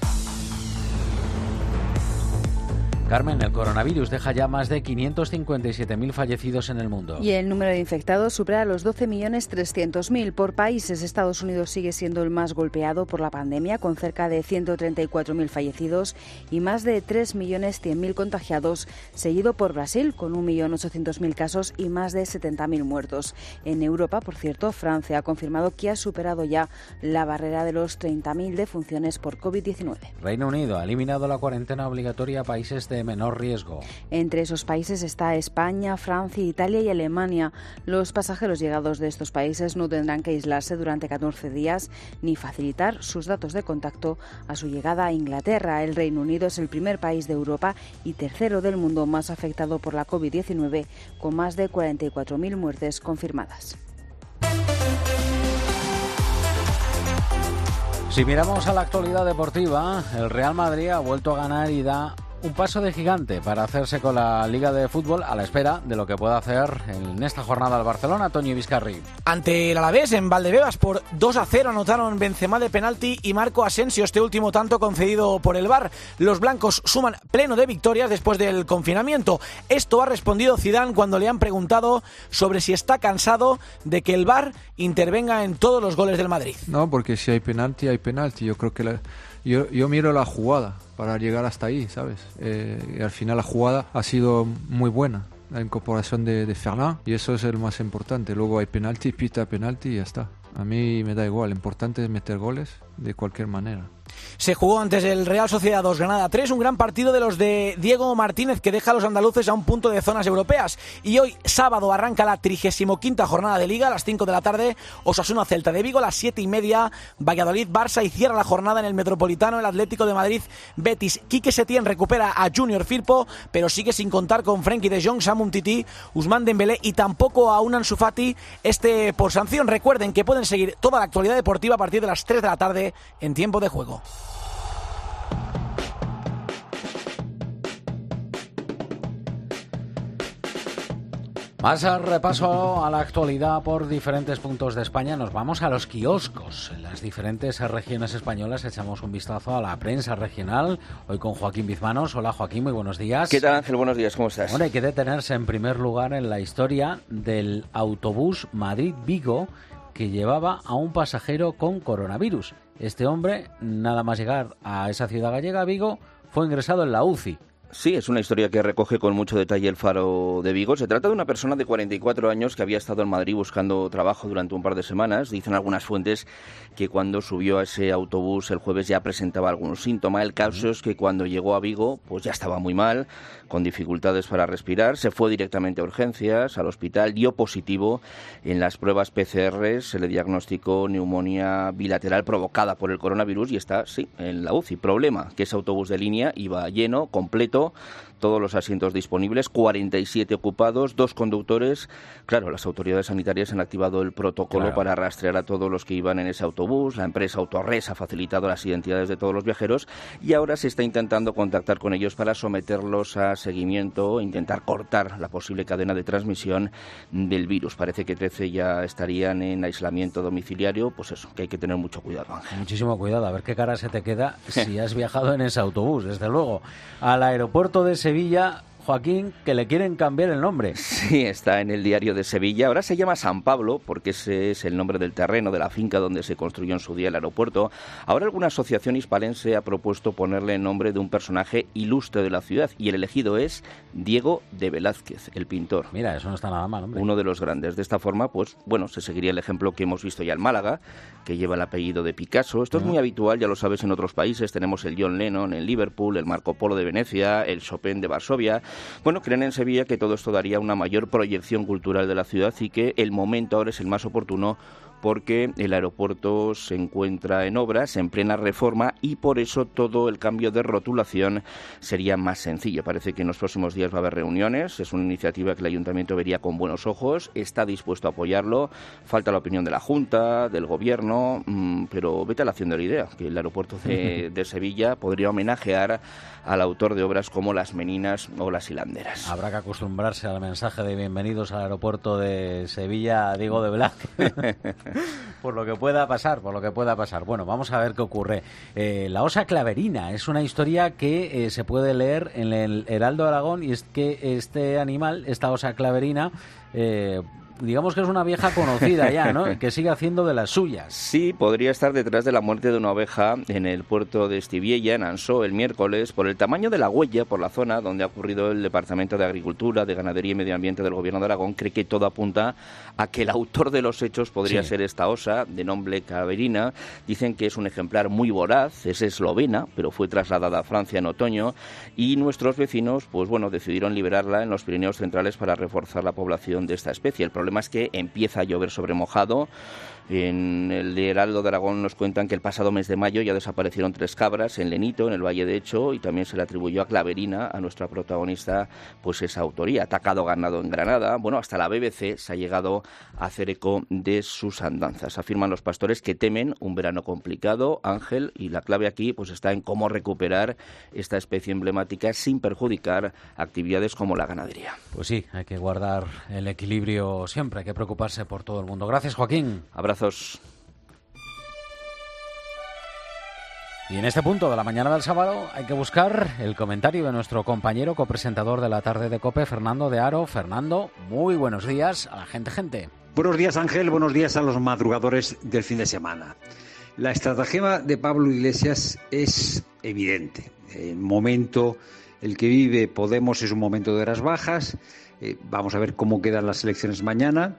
Carmen, el coronavirus deja ya más de quinientos cincuenta y siete mil fallecidos en el mundo. Y el número de infectados supera los doce millones trescientos mil. Por países, Estados Unidos sigue siendo el más golpeado por la pandemia, con cerca de ciento treinta y cuatro mil fallecidos y más de tres millones cien mil contagiados, seguido por Brasil, con un millón ochocientos mil casos y más de setenta mil muertos. En Europa, por cierto, Francia ha confirmado que ha superado ya la barrera de los treinta mil defunciones por covid diecinueve. Reino Unido ha eliminado la cuarentena obligatoria a países de menor riesgo. Entre esos países está España, Francia, Italia y Alemania. Los pasajeros llegados de estos países no tendrán que aislarse durante catorce días ni facilitar sus datos de contacto a su llegada a Inglaterra. El Reino Unido es el primer país de Europa y tercero del mundo más afectado por la covid diecinueve, con más de cuarenta y cuatro mil muertes confirmadas. Si miramos a la actualidad deportiva, el Real Madrid ha vuelto a ganar y da un paso de gigante para hacerse con la Liga de Fútbol, a la espera de lo que pueda hacer en esta jornada el Barcelona. Toño Vizcarri. Ante el Alavés en Valdebebas por dos a cero anotaron Benzema de penalti y Marco Asensio, este último tanto concedido por el V A R. Los blancos suman pleno de victorias después del confinamiento. Esto ha respondido Zidane cuando le han preguntado sobre si está cansado de que el V A R intervenga en todos los goles del Madrid. No, porque si hay penalti, hay penalti. Yo creo que la, yo, yo miro la jugada para llegar hasta ahí, ¿sabes? Eh, y al final la jugada ha sido muy buena, la incorporación de, de Ferland, y eso es el más importante. Luego hay penalti, pita penalti y ya está. A mí me da igual, lo importante es meter goles de cualquier manera. Se jugó antes el Real Sociedad dos, Granada tres, un gran partido de los de Diego Martínez que deja a los andaluces a un punto de zonas europeas. Y hoy, sábado, arranca la trigésima quinta jornada de Liga a las cinco de la tarde, Osasuna Celta de Vigo a las siete y media, Valladolid Barça, y cierra la jornada en el Metropolitano el Atlético de Madrid Betis. Quique Setién recupera a Junior Firpo, pero sigue sin contar con Frenkie de Jong, Samu Umtiti, Ousmane Dembélé y tampoco a un Ansu Fati, este por sanción. Recuerden que pueden seguir toda la actualidad deportiva a partir de las tres de la tarde en Tiempo de Juego. Más al repaso a la actualidad por diferentes puntos de España, nos vamos a los kioscos. En las diferentes regiones españolas echamos un vistazo a la prensa regional, hoy con Joaquín Bizmanos. Hola Joaquín, muy buenos días. ¿Qué tal, Ángel? Buenos días, ¿cómo estás? Bueno, hay que detenerse en primer lugar en la historia del autobús Madrid-Vigo que llevaba a un pasajero con coronavirus. Este hombre, nada más llegar a esa ciudad gallega, Vigo, fue ingresado en la U C I. Sí, es una historia que recoge con mucho detalle el Faro de Vigo. Se trata de una persona de cuarenta y cuatro años que había estado en Madrid buscando trabajo durante un par de semanas. Dicen algunas fuentes que cuando subió a ese autobús el jueves ya presentaba algún síntoma. El caso es que cuando llegó a Vigo pues ya estaba muy mal, con dificultades para respirar. Se fue directamente a urgencias, al hospital, dio positivo en las pruebas P C R. Se le diagnosticó neumonía bilateral provocada por el coronavirus y está, sí, en la U C I. Problema, que ese autobús de línea iba lleno, completo, todos los asientos disponibles, cuarenta y siete ocupados, dos conductores. Claro, las autoridades sanitarias han activado el protocolo claro. para rastrear a todos los que iban en ese autobús. La empresa Autores ha facilitado las identidades de todos los viajeros y ahora se está intentando contactar con ellos para someterlos a seguimiento e intentar cortar la posible cadena de transmisión del virus. Parece que trece ya estarían en aislamiento domiciliario. Pues eso, que hay que tener mucho cuidado, Ángel. Muchísimo cuidado, a ver qué cara se te queda si has viajado en ese autobús, desde luego. Al aeropuerto de Sevilla, Joaquín, que le quieren cambiar el nombre. Sí, está en el Diario de Sevilla. Ahora se llama San Pablo, porque ese es el nombre del terreno, de la finca donde se construyó en su día el aeropuerto. Ahora alguna asociación hispalense ha propuesto ponerle el nombre de un personaje ilustre de la ciudad, y el elegido es Diego de Velázquez, el pintor. Mira, eso no está nada mal, hombre. Uno de los grandes. De esta forma, pues, bueno, se seguiría el ejemplo que hemos visto ya en Málaga, que lleva el apellido de Picasso. Esto es muy habitual, ya lo sabes, en otros países. Tenemos el John Lennon en Liverpool, el Marco Polo de Venecia, el Chopin de Varsovia. Bueno, creen en Sevilla que todo esto daría una mayor proyección cultural de la ciudad y que el momento ahora es el más oportuno porque el aeropuerto se encuentra en obras, en plena reforma, y por eso todo el cambio de rotulación sería más sencillo. Parece que en los próximos días va a haber reuniones. Es una iniciativa que el Ayuntamiento vería con buenos ojos, está dispuesto a apoyarlo. Falta la opinión de la Junta, del Gobierno, mmm, pero vete a la acción de la idea, que el aeropuerto de, de Sevilla podría homenajear al autor de obras como Las Meninas o Las Hilanderas. Habrá que acostumbrarse al mensaje de bienvenidos al aeropuerto de Sevilla, Diego de Velázquez. Por lo que pueda pasar, por lo que pueda pasar. Bueno, vamos a ver qué ocurre. Eh, la osa claverina es una historia que eh, se puede leer en el Heraldo de Aragón, y es que este animal, esta osa claverina, eh, digamos que es una vieja conocida ya, ¿no? Que sigue haciendo de las suyas. Sí, podría estar detrás de la muerte de una oveja en el puerto de Estiviella, en Ansó, el miércoles, por el tamaño de la huella por la zona donde ha ocurrido. El Departamento de Agricultura, de Ganadería y Medio Ambiente del Gobierno de Aragón cree que todo apunta a que el autor de los hechos podría sí. ser esta osa, de nombre claverina. Dicen que es un ejemplar muy voraz, es eslovena, pero fue trasladada a Francia en otoño, y nuestros vecinos, pues bueno, decidieron liberarla en los Pirineos Centrales para reforzar la población de esta especie. El problema es que empieza a llover sobre mojado. En el de Heraldo de Aragón nos cuentan que el pasado mes de mayo ya desaparecieron tres cabras en Lenito, en el Valle de Echo, y también se le atribuyó a Claverina, a nuestra protagonista, pues esa autoría. Atacado ganado en Granada. Bueno, hasta la B B C se ha llegado a hacer eco de sus andanzas. Afirman los pastores que temen un verano complicado, Ángel, y la clave aquí pues está en cómo recuperar esta especie emblemática sin perjudicar actividades como la ganadería. Pues sí, hay que guardar el equilibrio siempre, hay que preocuparse por todo el mundo. Gracias, Joaquín. Abrazos. Y en este punto de la mañana del sábado hay que buscar el comentario de nuestro compañero copresentador de la tarde de COPE, Fernando de Aro. Fernando, muy buenos días a la gente, gente. Buenos días, Ángel, buenos días a los madrugadores del fin de semana. La estratagema de Pablo Iglesias es evidente. El momento el que vive Podemos es un momento de horas bajas. Eh, vamos a ver cómo quedan las elecciones mañana.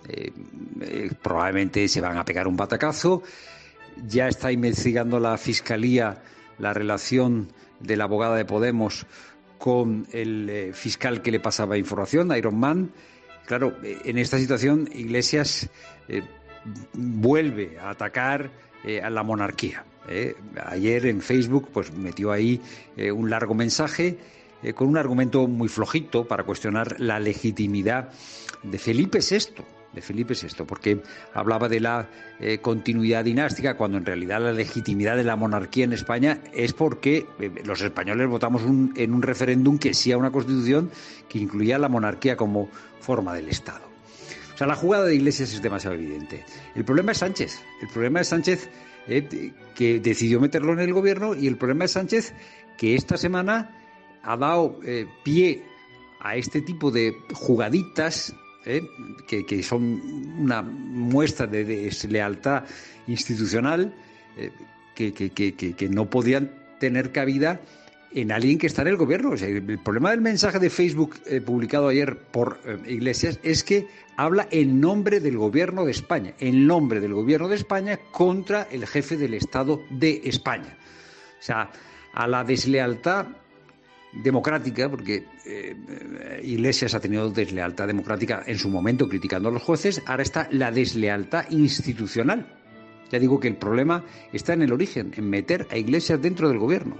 Eh, eh, probablemente se van a pegar un batacazo. Ya está investigando la Fiscalía la relación de la abogada de Podemos con el eh, fiscal que le pasaba información, Iron Man. Claro, en esta situación Iglesias eh, vuelve a atacar eh, a la monarquía. Eh. Ayer en Facebook pues metió ahí eh, un largo mensaje eh, con un argumento muy flojito para cuestionar la legitimidad de Felipe sexto. de Felipe sexto, porque hablaba de la eh, continuidad dinástica, cuando en realidad la legitimidad de la monarquía en España es porque eh, los españoles votamos un, en un referéndum que sí a una constitución que incluía la monarquía como forma del Estado. O sea, la jugada de Iglesias es demasiado evidente. El problema es Sánchez. El problema es Sánchez eh, que decidió meterlo en el gobierno, y el problema es Sánchez que esta semana ha dado eh, pie a este tipo de jugaditas Eh, que, que son una muestra de deslealtad institucional eh, que, que, que, que no podían tener cabida en alguien que está en el gobierno. O sea, el problema del mensaje de Facebook eh, publicado ayer por eh, Iglesias es que habla en nombre del gobierno de España, en nombre del gobierno de España contra el jefe del Estado de España. O sea, a la deslealtad democrática, porque eh, Iglesias ha tenido deslealtad democrática en su momento criticando a los jueces, ahora está la deslealtad institucional. Ya digo que el problema está en el origen, en meter a Iglesias dentro del gobierno.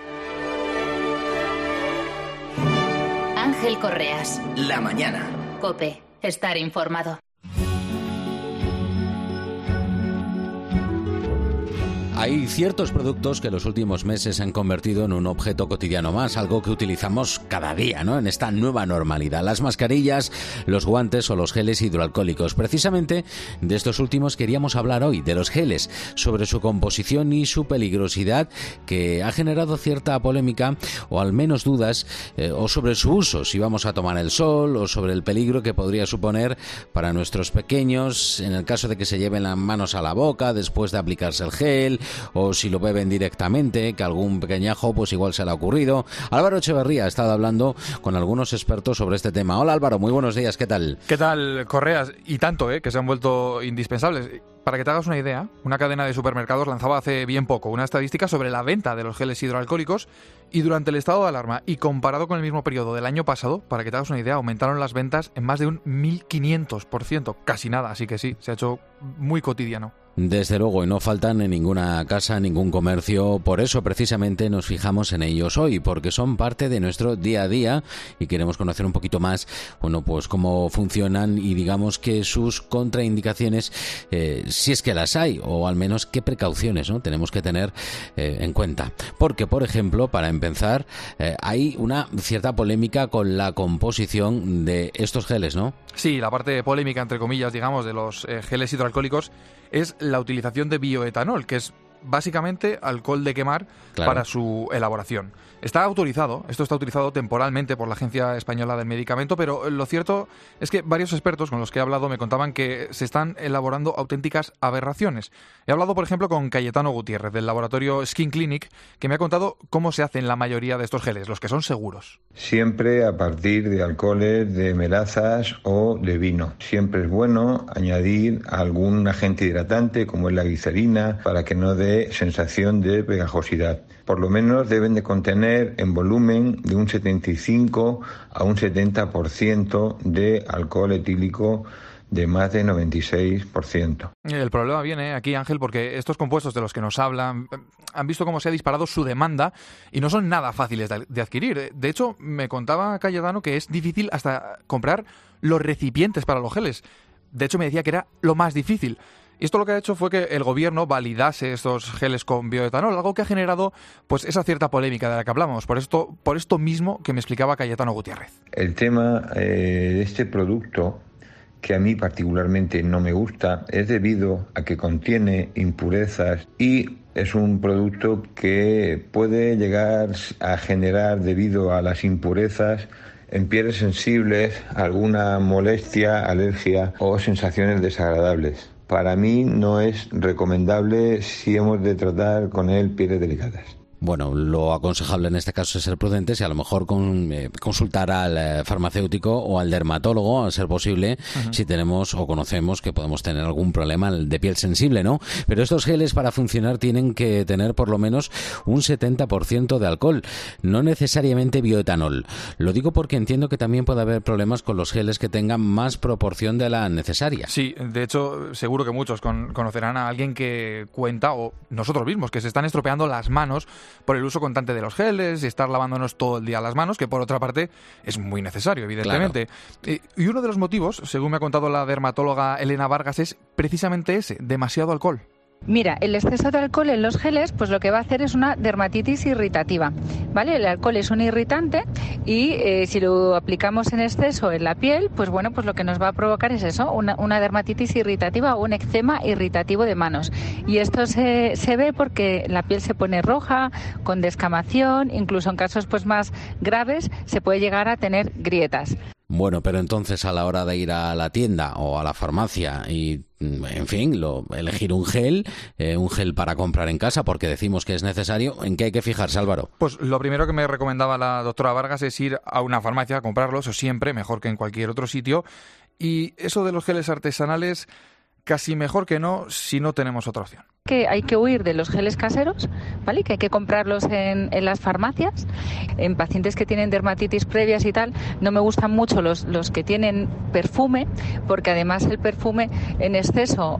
Ángel Correas. La mañana. COPE. Estar informado. Hay ciertos productos que en los últimos meses se han convertido en un objeto cotidiano más, algo que utilizamos cada día, ¿no? En esta nueva normalidad. Las mascarillas, los guantes o los geles hidroalcohólicos. Precisamente de estos últimos queríamos hablar hoy, de los geles, sobre su composición y su peligrosidad, que ha generado cierta polémica o al menos dudas, eh, o sobre su uso, si vamos a tomar el sol, o sobre el peligro que podría suponer para nuestros pequeños en el caso de que se lleven las manos a la boca después de aplicarse el gel, o si lo beben directamente, que algún pequeñajo pues igual se le ha ocurrido. Álvaro Echeverría ha estado hablando con algunos expertos sobre este tema. Hola Álvaro, muy buenos días, ¿qué tal? ¿Qué tal, Correas? Y tanto, ¿eh? Que se han vuelto indispensables. Para que te hagas una idea, una cadena de supermercados lanzaba hace bien poco una estadística sobre la venta de los geles hidroalcohólicos, y durante el estado de alarma y comparado con el mismo periodo del año pasado, para que te hagas una idea, aumentaron las ventas en más de un mil quinientos por ciento, casi nada, así que sí, se ha hecho muy cotidiano. Desde luego, y no faltan en ninguna casa, ningún comercio. Por eso precisamente nos fijamos en ellos hoy, porque son parte de nuestro día a día y queremos conocer un poquito más, bueno, pues cómo funcionan y digamos que sus contraindicaciones, eh, si es que las hay, o al menos qué precauciones, ¿no?, tenemos que tener eh, en cuenta. Porque, por ejemplo, para empezar, eh, hay una cierta polémica con la composición de estos geles, ¿no? Sí, la parte polémica, entre comillas, digamos, de los eh, geles hidroalcohólicos es la utilización de bioetanol, que es básicamente alcohol de quemar, claro, para su elaboración. Está autorizado, esto está autorizado temporalmente por la Agencia Española del Medicamento, pero lo cierto es que varios expertos con los que he hablado me contaban que se están elaborando auténticas aberraciones. He hablado, por ejemplo, con Cayetano Gutiérrez, del laboratorio Skin Clinic, que me ha contado cómo se hacen la mayoría de estos geles, los que son seguros. Siempre a partir de alcoholes de melazas o de vino. Siempre es bueno añadir algún agente hidratante, como es la glicerina, para que no dé sensación de pegajosidad. Por lo menos deben de contener en volumen de un setenta y cinco a un setenta por ciento de alcohol etílico de más de noventa y seis por ciento. El problema viene aquí, Ángel, porque estos compuestos de los que nos hablan han visto cómo se ha disparado su demanda y no son nada fáciles de adquirir. De hecho, me contaba Cayetano que es difícil hasta comprar los recipientes para los geles. De hecho, me decía que era lo más difícil. Y esto lo que ha hecho fue que el gobierno validase estos geles con bioetanol, algo que ha generado pues esa cierta polémica de la que hablamos, por esto, por esto mismo que me explicaba Cayetano Gutiérrez. El tema eh, de este producto, que a mí particularmente no me gusta, es debido a que contiene impurezas y es un producto que puede llegar a generar, debido a las impurezas, en pieles sensibles alguna molestia, alergia o sensaciones desagradables. Para mí no es recomendable si hemos de tratar con él pieles delicadas. bueno, lo aconsejable en este caso es ser prudentes y a lo mejor con, eh, consultar al eh, farmacéutico o al dermatólogo, a ser posible, uh-huh. si tenemos o conocemos que podemos tener algún problema de piel sensible, ¿no? Pero estos geles para funcionar tienen que tener por lo menos un setenta por ciento de alcohol, no necesariamente bioetanol. Lo digo porque entiendo que también puede haber problemas con los geles que tengan más proporción de la necesaria. Sí, de hecho, seguro que muchos con, conocerán a alguien que cuenta, o nosotros mismos, que se están estropeando las manos por el uso constante de los geles y estar lavándonos todo el día las manos, que por otra parte es muy necesario, evidentemente. Claro. Y uno de los motivos, según me ha contado la dermatóloga Elena Vargas, es precisamente ese, demasiado alcohol. Mira, el exceso de alcohol en los geles, pues lo que va a hacer es una dermatitis irritativa, ¿vale? El alcohol es un irritante y eh, si lo aplicamos en exceso en la piel, pues bueno, pues lo que nos va a provocar es eso, una, una dermatitis irritativa o un eczema irritativo de manos. Y esto se, se ve porque la piel se pone roja, con descamación, incluso en casos pues más graves se puede llegar a tener grietas. Bueno, pero entonces a la hora de ir a la tienda o a la farmacia y, en fin, lo, elegir un gel, eh, un gel para comprar en casa porque decimos que es necesario, ¿en qué hay que fijarse, Álvaro? Pues lo primero que me recomendaba la doctora Vargas es ir a una farmacia a comprarlo, eso siempre, mejor que en cualquier otro sitio. Y eso de los geles artesanales, casi mejor que no si no tenemos otra opción. Que hay que huir de los geles caseros, ¿vale? Que hay que comprarlos en, en las farmacias. En pacientes que tienen dermatitis previas y tal, no me gustan mucho los, los que tienen perfume, porque además el perfume en exceso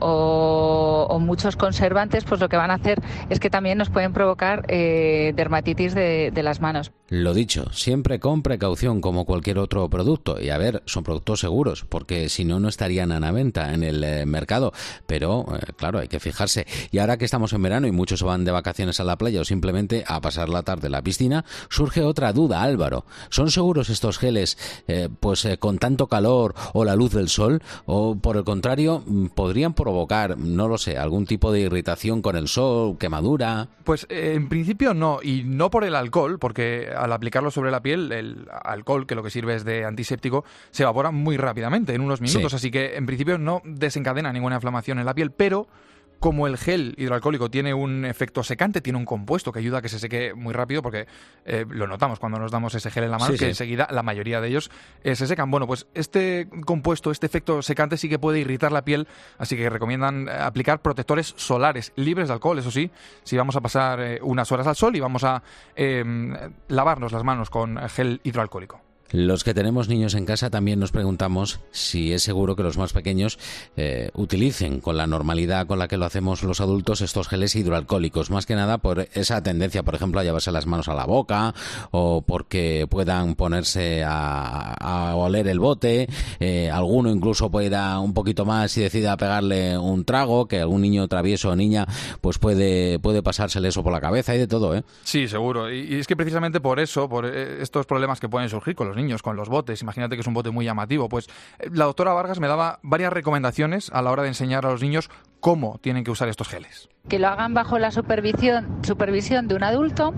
o, o muchos conservantes, pues lo que van a hacer es que también nos pueden provocar eh, dermatitis de, de las manos. Lo dicho, siempre con precaución como cualquier otro producto. Y a ver, son productos seguros, porque si no, no estarían a la venta en el eh, mercado. Pero, eh, claro, hay que fijarse. Y ahora que estamos en verano y muchos van de vacaciones a la playa o simplemente a pasar la tarde en la piscina, surge otra duda, Álvaro. ¿Son seguros estos geles eh, pues eh, con tanto calor o la luz del sol? ¿O por el contrario, podrían provocar, no lo sé, algún tipo de irritación con el sol, quemadura? Pues eh, en principio no, y no por el alcohol, porque al aplicarlo sobre la piel, el alcohol, que lo que sirve es de antiséptico, se evapora muy rápidamente, en unos minutos, sí. Así que en principio no desencadena ninguna inflamación en la piel, pero como el gel hidroalcohólico tiene un efecto secante, tiene un compuesto que ayuda a que se seque muy rápido, porque eh, lo notamos cuando nos damos ese gel en la mano, sí, que sí. enseguida la mayoría de ellos eh, se secan. Bueno, pues este compuesto, este efecto secante sí que puede irritar la piel, así que recomiendan aplicar protectores solares, libres de alcohol, eso sí, si vamos a pasar eh, unas horas al sol y vamos a eh, lavarnos las manos con gel hidroalcohólico. Los que tenemos niños en casa también nos preguntamos si es seguro que los más pequeños eh, utilicen con la normalidad con la que lo hacemos los adultos estos geles hidroalcohólicos, más que nada por esa tendencia, por ejemplo, a llevarse las manos a la boca o porque puedan ponerse a, a oler el bote, eh, alguno incluso puede ir a un poquito más y decida pegarle un trago, que algún niño travieso o niña pues puede, puede pasársele eso por la cabeza y de todo, ¿eh? Sí, seguro, y, y es que precisamente por eso, por estos problemas que pueden surgir con los niños, con los botes, imagínate que es un bote muy llamativo, pues la doctora Vargas me daba varias recomendaciones a la hora de enseñar a los niños cómo tienen que usar estos geles. Que lo hagan bajo la supervisión, supervisión de un adulto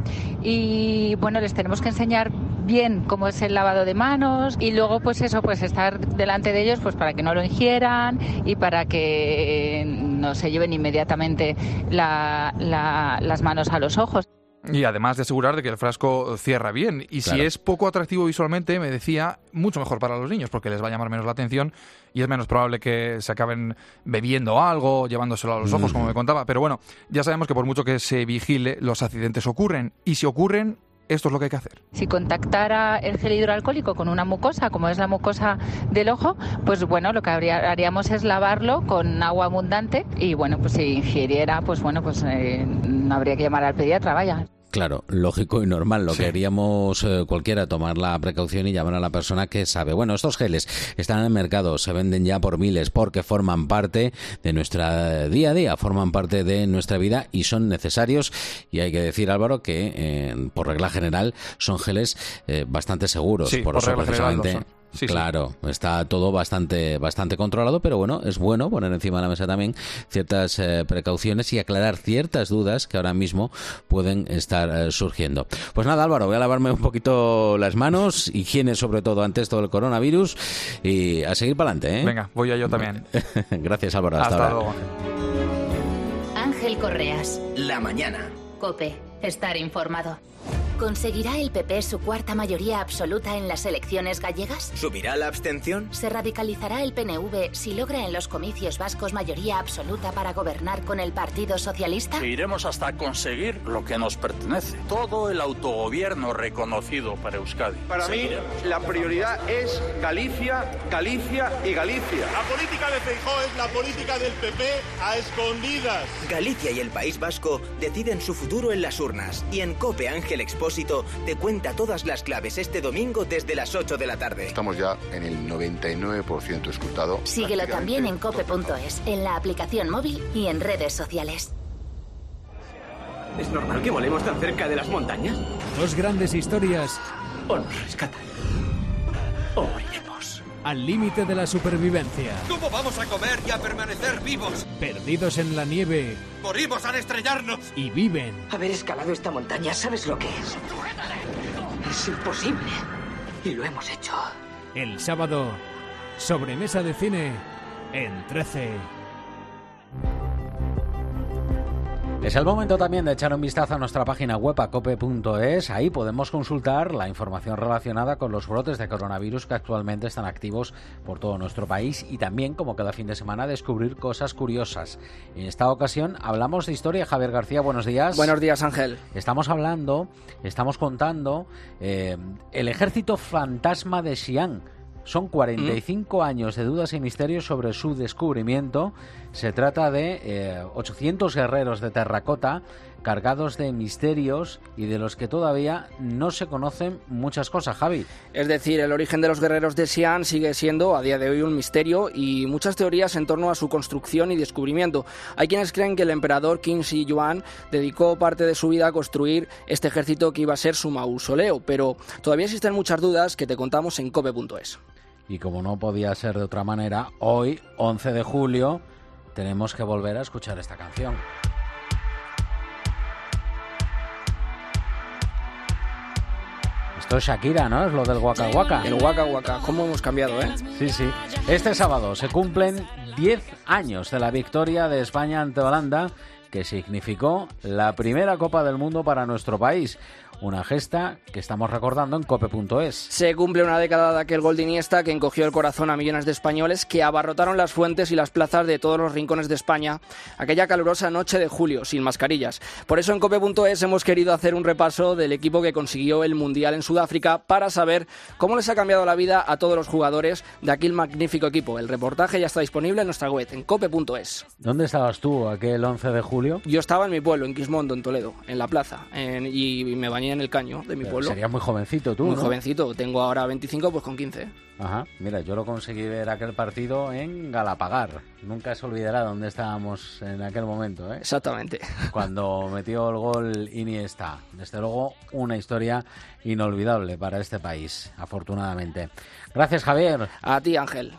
y bueno, les tenemos que enseñar bien cómo es el lavado de manos y luego pues eso, pues estar delante de ellos pues para que no lo ingieran y para que no se lleven inmediatamente la, la, las manos a los ojos. Y además de asegurar de que el frasco cierra bien. Y claro, si es poco atractivo visualmente, me decía, mucho mejor para los niños, porque les va a llamar menos la atención y es menos probable que se acaben bebiendo algo, llevándoselo a los ojos, mm. como me contaba. Pero bueno, ya sabemos que por mucho que se vigile, los accidentes ocurren. Y si ocurren, esto es lo que hay que hacer. Si contactara el gel hidroalcohólico con una mucosa, como es la mucosa del ojo, pues bueno, lo que habría, haríamos es lavarlo con agua abundante y bueno, pues si ingiriera, pues bueno, pues eh, no habría que llamar al pediatra, vaya. Claro, lógico y normal. Lo sí. que haríamos eh, cualquiera, tomar la precaución y llamar a la persona que sabe. Bueno, estos geles están en el mercado, se venden ya por miles porque forman parte de nuestra día a día, forman parte de nuestra vida y son necesarios. Y hay que decir, Álvaro, que eh, por regla general son geles eh, bastante seguros. Sí, por, por eso regla precisamente. General Sí, claro, sí. Está todo bastante bastante controlado, pero bueno, es bueno poner encima de la mesa también ciertas eh, precauciones y aclarar ciertas dudas que ahora mismo pueden estar eh, surgiendo. Pues nada, Álvaro, voy a lavarme un poquito las manos, higiene sobre todo ante esto del coronavirus y a seguir para adelante, ¿eh? Venga, voy a yo también. Gracias, Álvaro, hasta, hasta ahora. luego. Ángel Correas. La mañana. COPE. Estar informado. ¿Conseguirá el P P su cuarta mayoría absoluta en las elecciones gallegas? ¿Subirá la abstención? ¿Se radicalizará el P N V si logra en los comicios vascos mayoría absoluta para gobernar con el Partido Socialista? Iremos hasta conseguir lo que nos pertenece. Todo el autogobierno reconocido para Euskadi. Para mí, la prioridad es Galicia, Galicia y Galicia. La política de Feijóo es la política del P P a escondidas. Galicia y el País Vasco deciden su futuro en las urnas. Y en COPE Ángel Expósito te cuenta todas las claves este domingo desde las ocho de la tarde. Estamos ya en el noventa y nueve por ciento escrutado. Síguelo también en cope punto es, en la aplicación móvil y en redes sociales. ¿Es normal que volemos tan cerca de las montañas? Dos grandes historias. O nos rescatan. O moriremos. Al límite de la supervivencia. ¿Cómo vamos a comer y a permanecer vivos? Perdidos en la nieve. ¡Morimos al estrellarnos! Y viven. Haber escalado esta montaña, ¿sabes lo que es? Es imposible. Y lo hemos hecho. El sábado, sobremesa de cine en trece. Es el momento también de echar un vistazo a nuestra página web a cope punto es. Ahí podemos consultar la información relacionada con los brotes de coronavirus que actualmente están activos por todo nuestro país y también, como cada fin de semana, descubrir cosas curiosas. En esta ocasión hablamos de historia. Javier García, buenos días. Buenos días, Ángel. Estamos hablando, estamos contando eh, el ejército fantasma de Xi'an. Son cuarenta y cinco ¿Mm? años de dudas y misterios sobre su descubrimiento. Se trata de eh, ochocientos guerreros de terracota cargados de misterios y de los que todavía no se conocen muchas cosas, Javi. Es decir, el origen de los guerreros de Xi'an sigue siendo a día de hoy un misterio y muchas teorías en torno a su construcción y descubrimiento. Hay quienes creen que el emperador Qin Shi Huang dedicó parte de su vida a construir este ejército que iba a ser su mausoleo, pero todavía existen muchas dudas que te contamos en cope punto es. Y como no podía ser de otra manera, hoy, once de julio, tenemos que volver a escuchar esta canción. Esto es Shakira, ¿no? Es lo del Waka Waka. El Waka Waka. ¿Cómo hemos cambiado, eh? Sí, sí. Este sábado se cumplen diez años de la victoria de España ante Holanda, que significó la primera Copa del Mundo para nuestro país. Una gesta que estamos recordando en cope punto es. Se cumple una década de aquel gol de Iniesta que encogió el corazón a millones de españoles que abarrotaron las fuentes y las plazas de todos los rincones de España aquella calurosa noche de julio, sin mascarillas. Por eso en cope punto es hemos querido hacer un repaso del equipo que consiguió el Mundial en Sudáfrica para saber cómo les ha cambiado la vida a todos los jugadores de aquel magnífico equipo. El reportaje ya está disponible en nuestra web, en cope punto es. ¿Dónde estabas tú aquel once de julio? Yo estaba en mi pueblo, en Quismondo, en Toledo, en la plaza, en, y me bañé en el caño de mi Pero pueblo. Serías muy jovencito tú, Muy ¿no? jovencito, tengo ahora veinticinco, pues con quince. Ajá, mira, yo lo conseguí ver aquel partido en Galapagar. Nunca se olvidará dónde estábamos en aquel momento, ¿eh? Exactamente. Cuando metió el gol Iniesta. Desde luego, una historia inolvidable para este país, afortunadamente. Gracias, Javier. A ti, Ángel.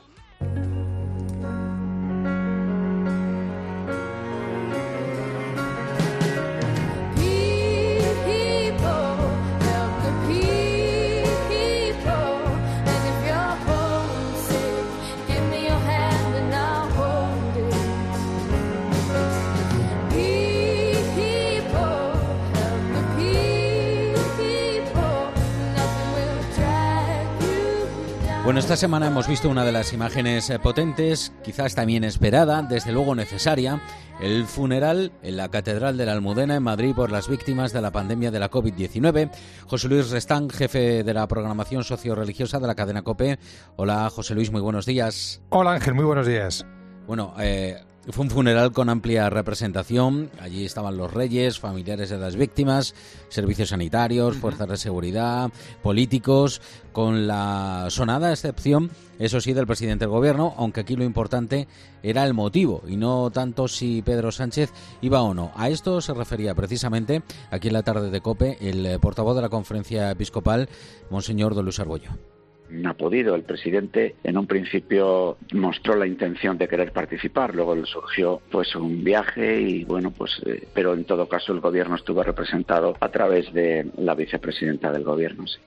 Bueno, esta semana hemos visto una de las imágenes potentes, quizás también esperada, desde luego necesaria, el funeral en la Catedral de la Almudena en Madrid por las víctimas de la pandemia de la covid diecinueve. José Luis Restán, jefe de la programación socio-religiosa de la cadena COPE. Hola, José Luis, muy buenos días. Hola, Ángel, muy buenos días. Bueno, eh... fue un funeral con amplia representación. Allí estaban los reyes, familiares de las víctimas, servicios sanitarios, fuerzas de seguridad, políticos, con la sonada excepción, eso sí, del presidente del gobierno, aunque aquí lo importante era el motivo y no tanto si Pedro Sánchez iba o no. A esto se refería precisamente aquí en la tarde de COPE el portavoz de la Conferencia Episcopal, Monseñor Don Luis Argüello. No ha podido. El presidente en un principio mostró la intención de querer participar, luego le surgió pues un viaje y bueno pues eh, pero en todo caso el gobierno estuvo representado a través de la vicepresidenta del gobierno. Sí.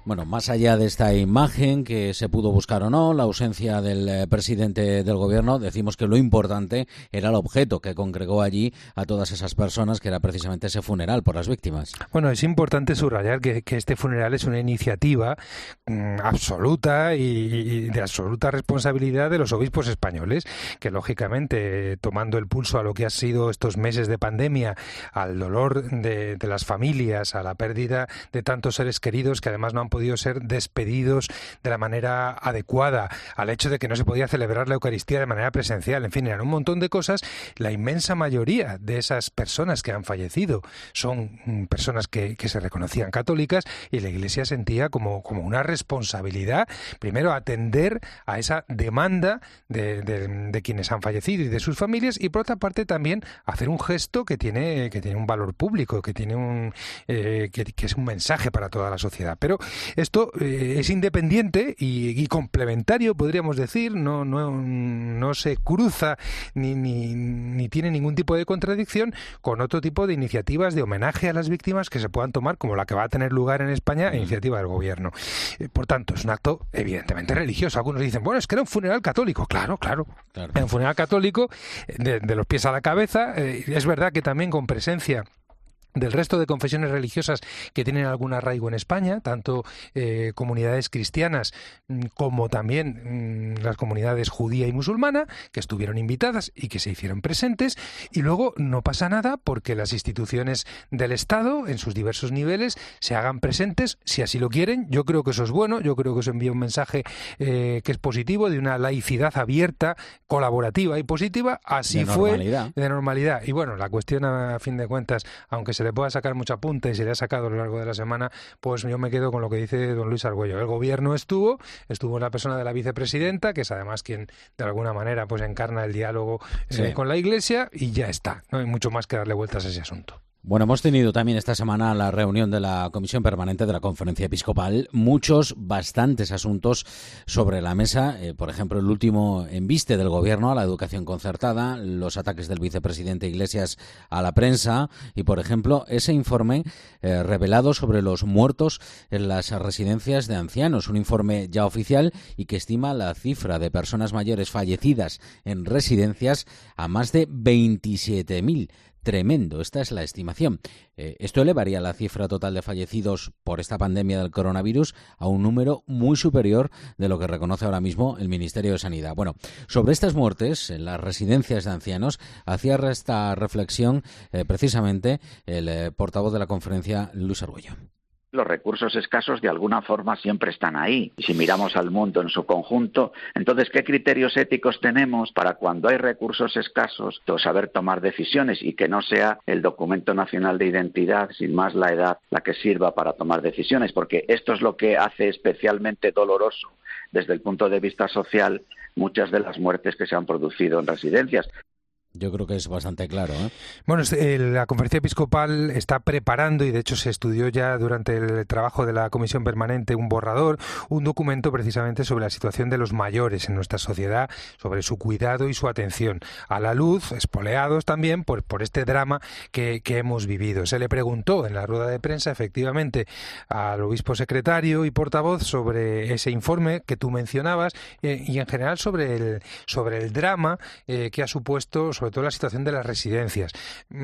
Bueno, más allá de esta imagen que se pudo buscar o no, la ausencia del eh, presidente del gobierno, decimos que lo importante era el objeto que congregó allí a todas esas personas, que era precisamente ese funeral por las víctimas. Bueno, es importante subrayar que, que este funeral es una iniciativa mmm, absoluta y, y de absoluta responsabilidad de los obispos españoles, que lógicamente, tomando el pulso a lo que han sido estos meses de pandemia, al dolor de, de las familias, a la pérdida de tantos seres queridos que además no han podido ser despedidos de la manera adecuada, al hecho de que no se podía celebrar la Eucaristía de manera presencial, en fin, eran un montón de cosas. La inmensa mayoría de esas personas que han fallecido son personas que, que se reconocían católicas, y la Iglesia sentía como, como una responsabilidad, primero, atender a esa demanda de, de, de quienes han fallecido y de sus familias, y por otra parte también hacer un gesto que tiene, que tiene un valor público, que tiene un eh, que, que es un mensaje para toda la sociedad. Pero esto eh, es independiente y, y complementario, podríamos decir, no, no, no se cruza ni, ni, ni tiene ningún tipo de contradicción con otro tipo de iniciativas de homenaje a las víctimas que se puedan tomar, como la que va a tener lugar en España, iniciativa del gobierno. Eh, por tanto, es un acto evidentemente religioso. Algunos dicen, bueno, es que era un funeral católico. Claro, claro. claro. Era un funeral católico de, de los pies a la cabeza. Eh, es verdad que también con presencia del resto de confesiones religiosas que tienen algún arraigo en España, tanto eh, comunidades cristianas como también mmm, las comunidades judía y musulmana, que estuvieron invitadas y que se hicieron presentes. Y luego no pasa nada porque las instituciones del Estado, en sus diversos niveles, se hagan presentes si así lo quieren. Yo creo que eso es bueno, yo creo que eso envía un mensaje eh, que es positivo, de una laicidad abierta, colaborativa y positiva. Así de fue, normalidad. de normalidad. Y bueno, la cuestión, a fin de cuentas, aunque se se le pueda sacar mucha punta y se le ha sacado a lo largo de la semana, pues yo me quedo con lo que dice don Luis Argüello. El gobierno estuvo, estuvo en la persona de la vicepresidenta, que es además quien de alguna manera pues encarna el diálogo eh, sí. con la Iglesia, y ya está. No hay mucho más que darle vueltas a ese asunto. Bueno, hemos tenido también esta semana la reunión de la Comisión Permanente de la Conferencia Episcopal. Muchos, bastantes asuntos sobre la mesa. Eh, por ejemplo, el último embiste del Gobierno a la educación concertada, los ataques del vicepresidente Iglesias a la prensa y, por ejemplo, ese informe eh, revelado sobre los muertos en las residencias de ancianos. Un informe ya oficial y que estima la cifra de personas mayores fallecidas en residencias a más de veintisiete mil. Tremendo, esta es la estimación. Eh, esto elevaría la cifra total de fallecidos por esta pandemia del coronavirus a un número muy superior de lo que reconoce ahora mismo el Ministerio de Sanidad. Bueno, sobre estas muertes en las residencias de ancianos hacía esta reflexión eh, precisamente el eh, portavoz de la conferencia, Luis Argüello. Los recursos escasos de alguna forma siempre están ahí. Y si miramos al mundo en su conjunto, entonces, ¿qué criterios éticos tenemos para cuando hay recursos escasos saber tomar decisiones y que no sea el documento nacional de identidad, sin más la edad, la que sirva para tomar decisiones? Porque esto es lo que hace especialmente doloroso desde el punto de vista social muchas de las muertes que se han producido en residencias. Yo creo que es bastante claro, ¿eh? Bueno, la Conferencia Episcopal está preparando, y de hecho se estudió ya durante el trabajo de la Comisión Permanente, un borrador, un documento precisamente sobre la situación de los mayores en nuestra sociedad, sobre su cuidado y su atención a la luz, espoleados también por, por este drama que, que hemos vivido. Se le preguntó en la rueda de prensa, efectivamente, al obispo secretario y portavoz sobre ese informe que tú mencionabas eh, y en general sobre el, sobre el drama eh, que ha supuesto sobre todo la situación de las residencias.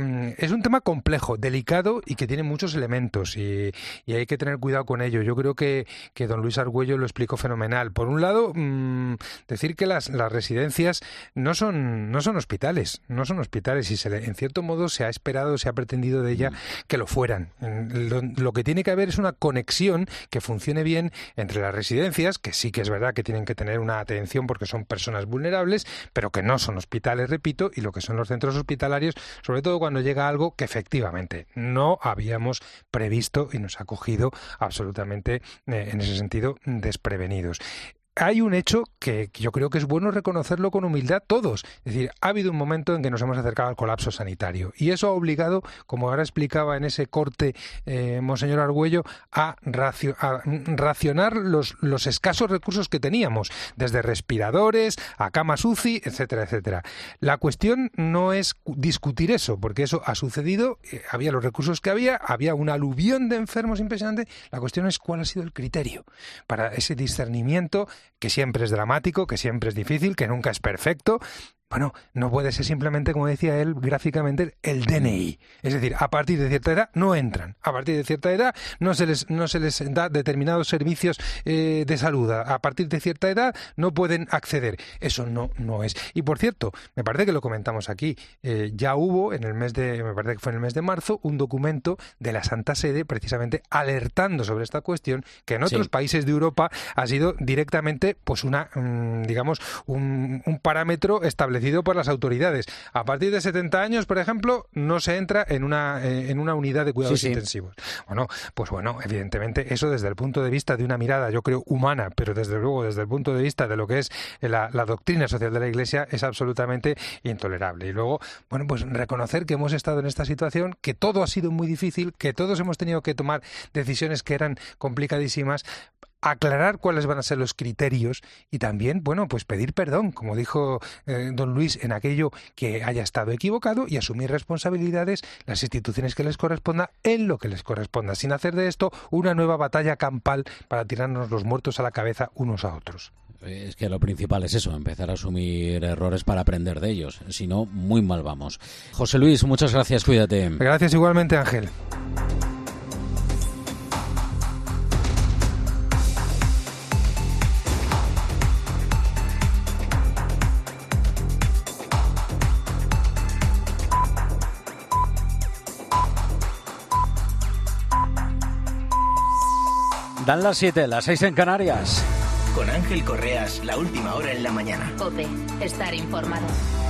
Es un tema complejo, delicado y que tiene muchos elementos y, y hay que tener cuidado con ello. Yo creo que, que don Luis Argüello lo explicó fenomenal. Por un lado, mmm, decir que las, las residencias no son, no son hospitales, no son hospitales y se le, en cierto modo se ha esperado, se ha pretendido de ella que lo fueran. Lo, lo que tiene que haber es una conexión que funcione bien entre las residencias, que sí que es verdad que tienen que tener una atención porque son personas vulnerables, pero que no son hospitales, repito, y lo que son los centros hospitalarios, sobre todo cuando llega algo que efectivamente no habíamos previsto y nos ha cogido absolutamente, eh, en ese sentido, desprevenidos. hay un hecho que yo creo que es bueno reconocerlo con humildad todos. Es decir, ha habido un momento en que nos hemos acercado al colapso sanitario y eso ha obligado, como ahora explicaba en ese corte eh, Monseñor Argüello, a, racio, a racionar los, los escasos recursos que teníamos, desde respiradores a camas U C I, etcétera, etcétera. La cuestión no es discutir eso, porque eso ha sucedido, eh, había los recursos que había, había una aluvión de enfermos impresionante. La cuestión es cuál ha sido el criterio para ese discernimiento, que siempre es dramático, que siempre es difícil, que nunca es perfecto. Bueno, no puede ser simplemente, como decía él gráficamente, el D N I. Es decir, a partir de cierta edad no entran. A partir de cierta edad no se les, no se les da determinados servicios eh, de salud. A partir de cierta edad no pueden acceder. Eso no, no es. Y por cierto, me parece que lo comentamos aquí. Eh, ya hubo en el mes de, me parece que fue en el mes de marzo, un documento de la Santa Sede precisamente alertando sobre esta cuestión, que en otros sí. países de Europa ha sido directamente, pues una, mmm, digamos, un, un parámetro establecido por las autoridades. A partir de setenta años, por ejemplo, no se entra en una eh, en una unidad de cuidados sí, sí. intensivos. Bueno, pues bueno, evidentemente eso desde el punto de vista de una mirada, yo creo, humana, pero desde luego desde el punto de vista de lo que es la, la doctrina social de la Iglesia es absolutamente intolerable. Y luego, bueno, pues reconocer que hemos estado en esta situación, que todo ha sido muy difícil, que todos hemos tenido que tomar decisiones que eran complicadísimas, aclarar cuáles van a ser los criterios y también, bueno, pues pedir perdón, como dijo eh, don Luis, en aquello que haya estado equivocado y asumir responsabilidades, las instituciones que les corresponda, en lo que les corresponda, sin hacer de esto una nueva batalla campal para tirarnos los muertos a la cabeza unos a otros. Es que lo principal es eso, empezar a asumir errores para aprender de ellos, si no, muy mal vamos. José Luis, muchas gracias, cuídate. Gracias igualmente, Ángel. Dan las siete, las seis en Canarias. Con Ángel Correas, la última hora en la mañana. COPE, estar informado.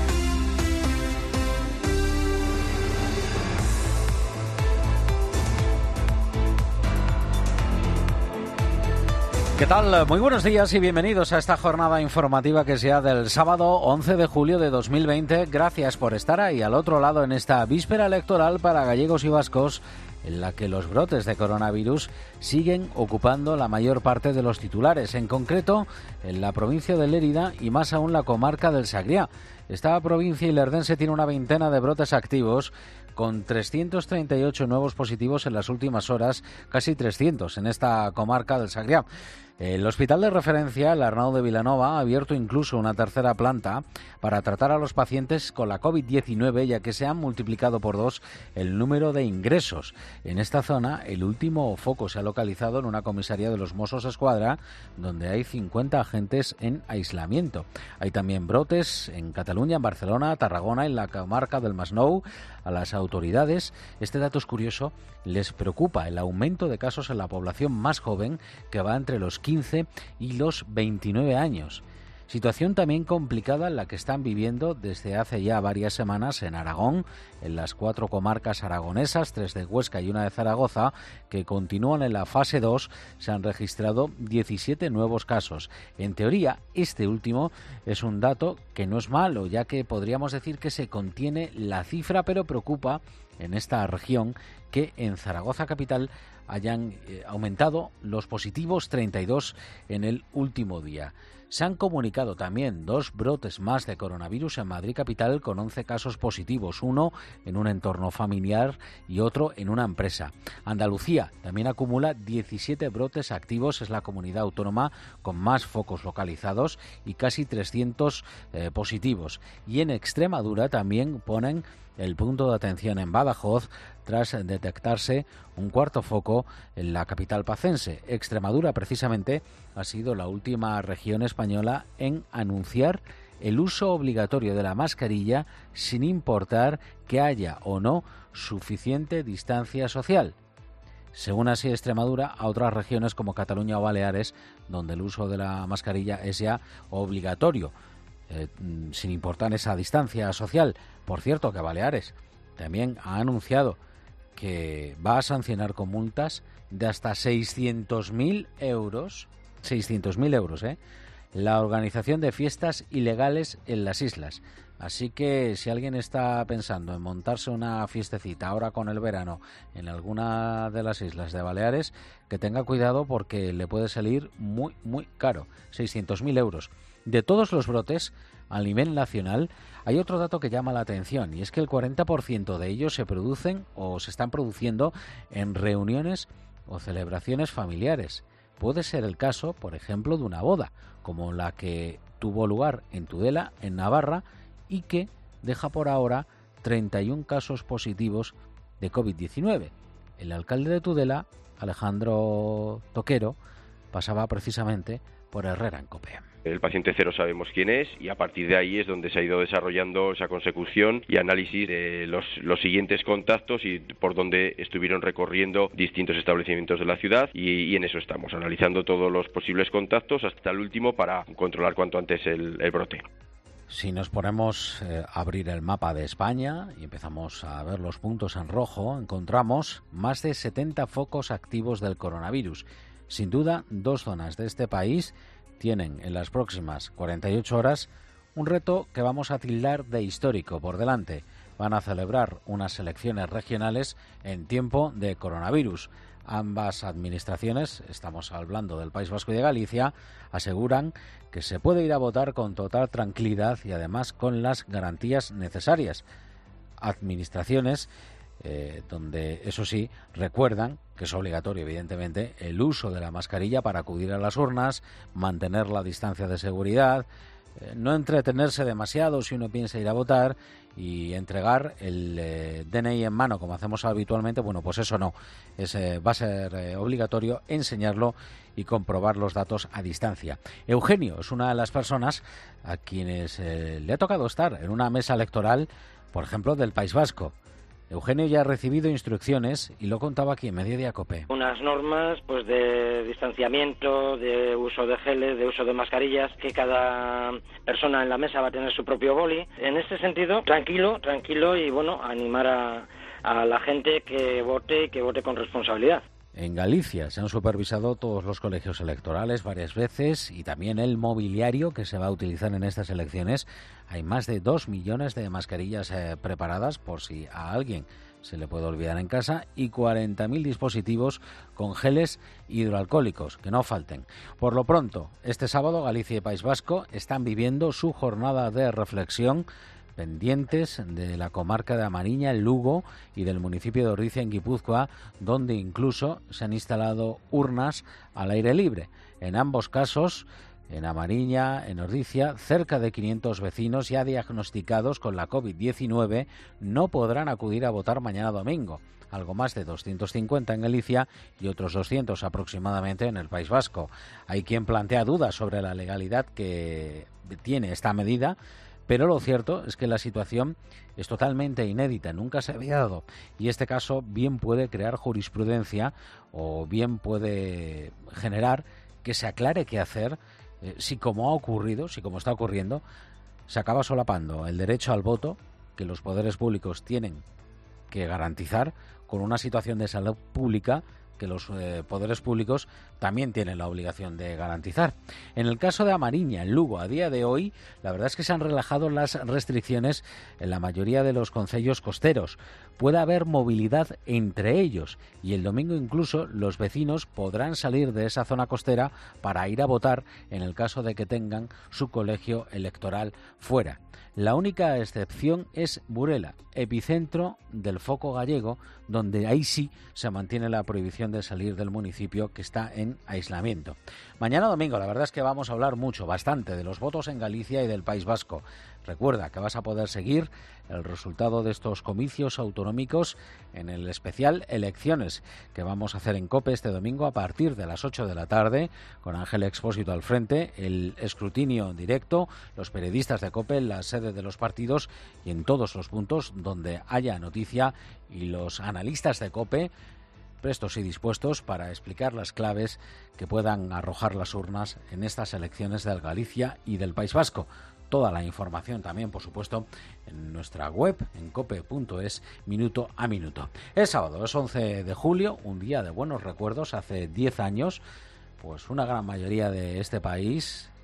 ¿Qué tal? Muy buenos días y bienvenidos a esta jornada informativa que sea del sábado once de julio de dos mil veinte. Gracias por estar ahí al otro lado en esta víspera electoral para gallegos y vascos, en la que los brotes de coronavirus siguen ocupando la mayor parte de los titulares, en concreto en la provincia de Lérida y más aún la comarca del Sagrià. Esta provincia ilerdense tiene una veintena de brotes activos, con trescientos treinta y ocho nuevos positivos en las últimas horas, casi trescientos en esta comarca del Sagrià. El hospital de referencia, el Arnau de Vilanova, ha abierto incluso una tercera planta para tratar a los pacientes con la covid diecinueve, ya que se han multiplicado por dos el número de ingresos. En esta zona, el último foco se ha localizado en una comisaría de los Mossos Escuadra, donde hay cincuenta agentes en aislamiento. Hay también brotes en Cataluña, en Barcelona, Tarragona, en la comarca del Masnou. A las autoridades, este dato es curioso, les preocupa el aumento de casos en la población más joven, que va entre los quince y los veintinueve años. Situación también complicada en la que están viviendo desde hace ya varias semanas en Aragón, en las cuatro comarcas aragonesas, tres de Huesca y una de Zaragoza, que continúan en la fase dos, se han registrado diecisiete nuevos casos. En teoría, este último es un dato que no es malo, ya que podríamos decir que se contiene la cifra, pero preocupa en esta región que en Zaragoza capital hayan eh, aumentado los positivos treinta y dos en el último día. Se han comunicado también dos brotes más de coronavirus en Madrid capital, con once casos positivos, uno en un entorno familiar y otro en una empresa. Andalucía también acumula diecisiete brotes activos, es la comunidad autónoma con más focos localizados y casi trescientos eh, positivos. Y en Extremadura también ponen el punto de atención en Badajoz tras detectarse un cuarto foco en la capital pacense. Extremadura, precisamente, ha sido la última región española en anunciar el uso obligatorio de la mascarilla sin importar que haya o no suficiente distancia social. Según así Extremadura, a otras regiones como Cataluña o Baleares, donde el uso de la mascarilla es ya obligatorio, eh, sin importar esa distancia social. Por cierto, que Baleares también ha anunciado que va a sancionar con multas de hasta seiscientos mil euros, seiscientos mil euros, ¿eh? la organización de fiestas ilegales en las islas. Así que si alguien está pensando en montarse una fiestecita ahora con el verano en alguna de las islas de Baleares, que tenga cuidado porque le puede salir muy, muy caro, seiscientos mil euros. De todos los brotes a nivel nacional, hay otro dato que llama la atención, y es que el cuarenta por ciento de ellos se producen o se están produciendo en reuniones o celebraciones familiares. Puede ser el caso, por ejemplo, de una boda, como la que tuvo lugar en Tudela, en Navarra, y que deja por ahora treinta y uno casos positivos de covid diecinueve. El alcalde de Tudela, Alejandro Toquero, pasaba precisamente por Herrera en COPE. El paciente cero sabemos quién es y a partir de ahí es donde se ha ido desarrollando esa consecución y análisis de los, los siguientes contactos y por donde estuvieron recorriendo distintos establecimientos de la ciudad y, y en eso estamos, analizando todos los posibles contactos hasta el último para controlar cuanto antes el, el brote. Si nos ponemos eh, a abrir el mapa de España y empezamos a ver los puntos en rojo, encontramos más de setenta focos activos del coronavirus. Sin duda, dos zonas de este país tienen en las próximas cuarenta y ocho horas un reto que vamos a tildar de histórico por delante. Van a celebrar unas elecciones regionales en tiempo de coronavirus. Ambas administraciones, estamos hablando del País Vasco y de Galicia, aseguran que se puede ir a votar con total tranquilidad y además con las garantías necesarias. Administraciones eh, donde, eso sí, recuerdan que es obligatorio, evidentemente, el uso de la mascarilla para acudir a las urnas, mantener la distancia de seguridad, eh, no entretenerse demasiado si uno piensa ir a votar y entregar el eh, D N I en mano como hacemos habitualmente. Bueno, pues eso no, es, eh, va a ser eh, obligatorio enseñarlo y comprobar los datos a distancia. Eugenio es una de las personas a quienes eh, le ha tocado estar en una mesa electoral, por ejemplo, del País Vasco. Eugenio ya ha recibido instrucciones y lo contaba aquí en Mediodía COPE. Unas normas pues de distanciamiento, de uso de geles, de uso de mascarillas, que cada persona en la mesa va a tener su propio boli. En este sentido, tranquilo, tranquilo y bueno, animar a, a la gente que vote y que vote con responsabilidad. En Galicia se han supervisado todos los colegios electorales varias veces y también el mobiliario que se va a utilizar en estas elecciones. Hay más de dos millones de mascarillas eh, preparadas por si a alguien se le puede olvidar en casa y cuarenta mil dispositivos con geles hidroalcohólicos, que no falten. Por lo pronto, este sábado Galicia y País Vasco están viviendo su jornada de reflexión pendientes de la comarca de Amariña, en Lugo, y del municipio de Ordicia, en Guipúzcoa, donde incluso se han instalado urnas al aire libre. En ambos casos, en Amariña, en Ordicia, cerca de quinientos vecinos ya diagnosticados con la covid diecinueve no podrán acudir a votar mañana domingo. Algo más de doscientos cincuenta en Galicia y otros doscientos aproximadamente en el País Vasco. Hay quien plantea dudas sobre la legalidad que tiene esta medida, pero lo cierto es que la situación es totalmente inédita, nunca se había dado. Y este caso bien puede crear jurisprudencia o bien puede generar que se aclare qué hacer eh, si, como ha ocurrido, si como está ocurriendo, se acaba solapando el derecho al voto que los poderes públicos tienen que garantizar con una situación de salud pública que los eh, poderes públicos también tienen la obligación de garantizar. En el caso de Amariña, en Lugo, a día de hoy, la verdad es que se han relajado las restricciones en la mayoría de los concellos costeros. Puede haber movilidad entre ellos y el domingo incluso los vecinos podrán salir de esa zona costera para ir a votar en el caso de que tengan su colegio electoral fuera. La única excepción es Burela, epicentro del foco gallego, donde ahí sí se mantiene la prohibición de salir del municipio, que está en aislamiento. Mañana domingo, la verdad es que vamos a hablar mucho, bastante, de los votos en Galicia y del País Vasco. Recuerda que vas a poder seguir el resultado de estos comicios autonómicos en el especial Elecciones que vamos a hacer en COPE este domingo a partir de las ocho de la tarde, con Ángel Expósito al frente, el escrutinio directo, los periodistas de COPE en la sede de los partidos y en todos los puntos donde haya noticia, y los analistas de COPE prestos y dispuestos para explicar las claves que puedan arrojar las urnas en estas elecciones del Galicia y del País Vasco. Toda la información también, por supuesto, en nuestra web, en cope punto es, minuto a minuto. Es sábado, es once de julio, un día de buenos recuerdos. Hace diez años, pues una gran mayoría de este país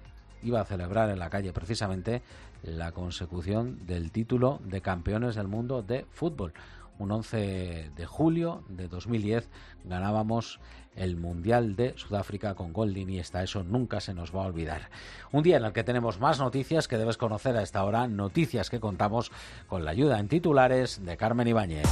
iba a celebrar en la calle precisamente la consecución del título de campeones del mundo de fútbol. Un once de julio de dos mil diez ganábamos el Mundial de Sudáfrica con gol de Iniesta. Eso nunca se nos va a olvidar. Un día en el que tenemos más noticias que debes conocer a esta hora, noticias que contamos con la ayuda en titulares de Carmen Ibáñez.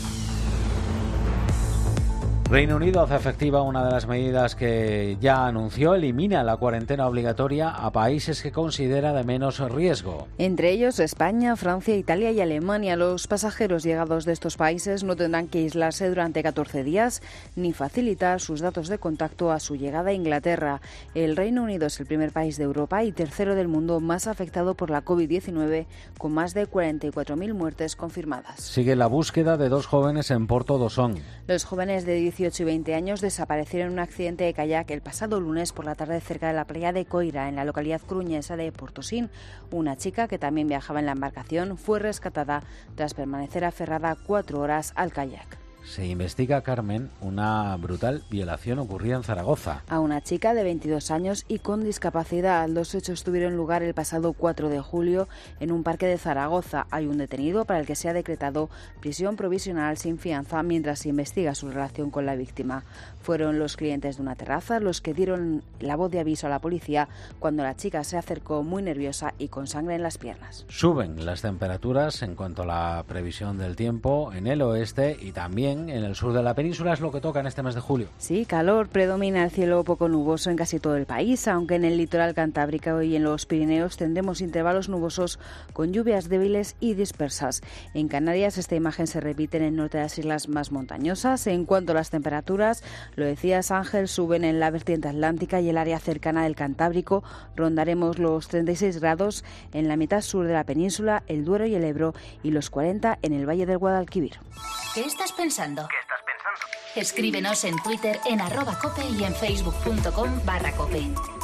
Reino Unido hace efectiva una de las medidas que ya anunció, elimina la cuarentena obligatoria a países que considera de menos riesgo. Entre ellos España, Francia, Italia y Alemania. Los pasajeros llegados de estos países no tendrán que aislarse durante catorce días ni facilitar sus datos de contacto a su llegada a Inglaterra. El Reino Unido es el primer país de Europa y tercero del mundo más afectado por la covid diecinueve, con más de cuarenta y cuatro mil muertes confirmadas. Sigue la búsqueda de dos jóvenes en Porto Dosón. Los jóvenes de dieciocho y veinte años desaparecieron en un accidente de kayak el pasado lunes por la tarde cerca de la playa de Coira, en la localidad coruñesa de Portosín. Una chica que también viajaba en la embarcación fue rescatada tras permanecer aferrada cuatro horas al kayak. Se investiga, Carmen, una brutal violación ocurrida en Zaragoza. A una chica de veintidós años y con discapacidad. Los hechos tuvieron lugar el pasado cuatro de julio en un parque de Zaragoza. Hay un detenido para el que se ha decretado prisión provisional sin fianza mientras se investiga su relación con la víctima. Fueron los clientes de una terraza los que dieron la voz de aviso a la policía cuando la chica se acercó muy nerviosa y con sangre en las piernas. Suben las temperaturas en cuanto a la previsión del tiempo en el oeste y también en el sur de la península. Es lo que toca en este mes de julio. Sí, calor, predomina el cielo poco nuboso en casi todo el país, aunque en el litoral cantábrico y en los Pirineos tendremos intervalos nubosos con lluvias débiles y dispersas. En Canarias esta imagen se repite en el norte de las islas más montañosas. En cuanto a las temperaturas, lo decías Ángel, suben en la vertiente atlántica y el área cercana del Cantábrico. Rondaremos los treinta y seis grados en la mitad sur de la península, el Duero y el Ebro, y los cuarenta en el Valle del Guadalquivir. ¿Qué estás pensando? ¿Qué estás pensando? Escríbenos en Twitter en arroba cope y en facebook punto com barra cope.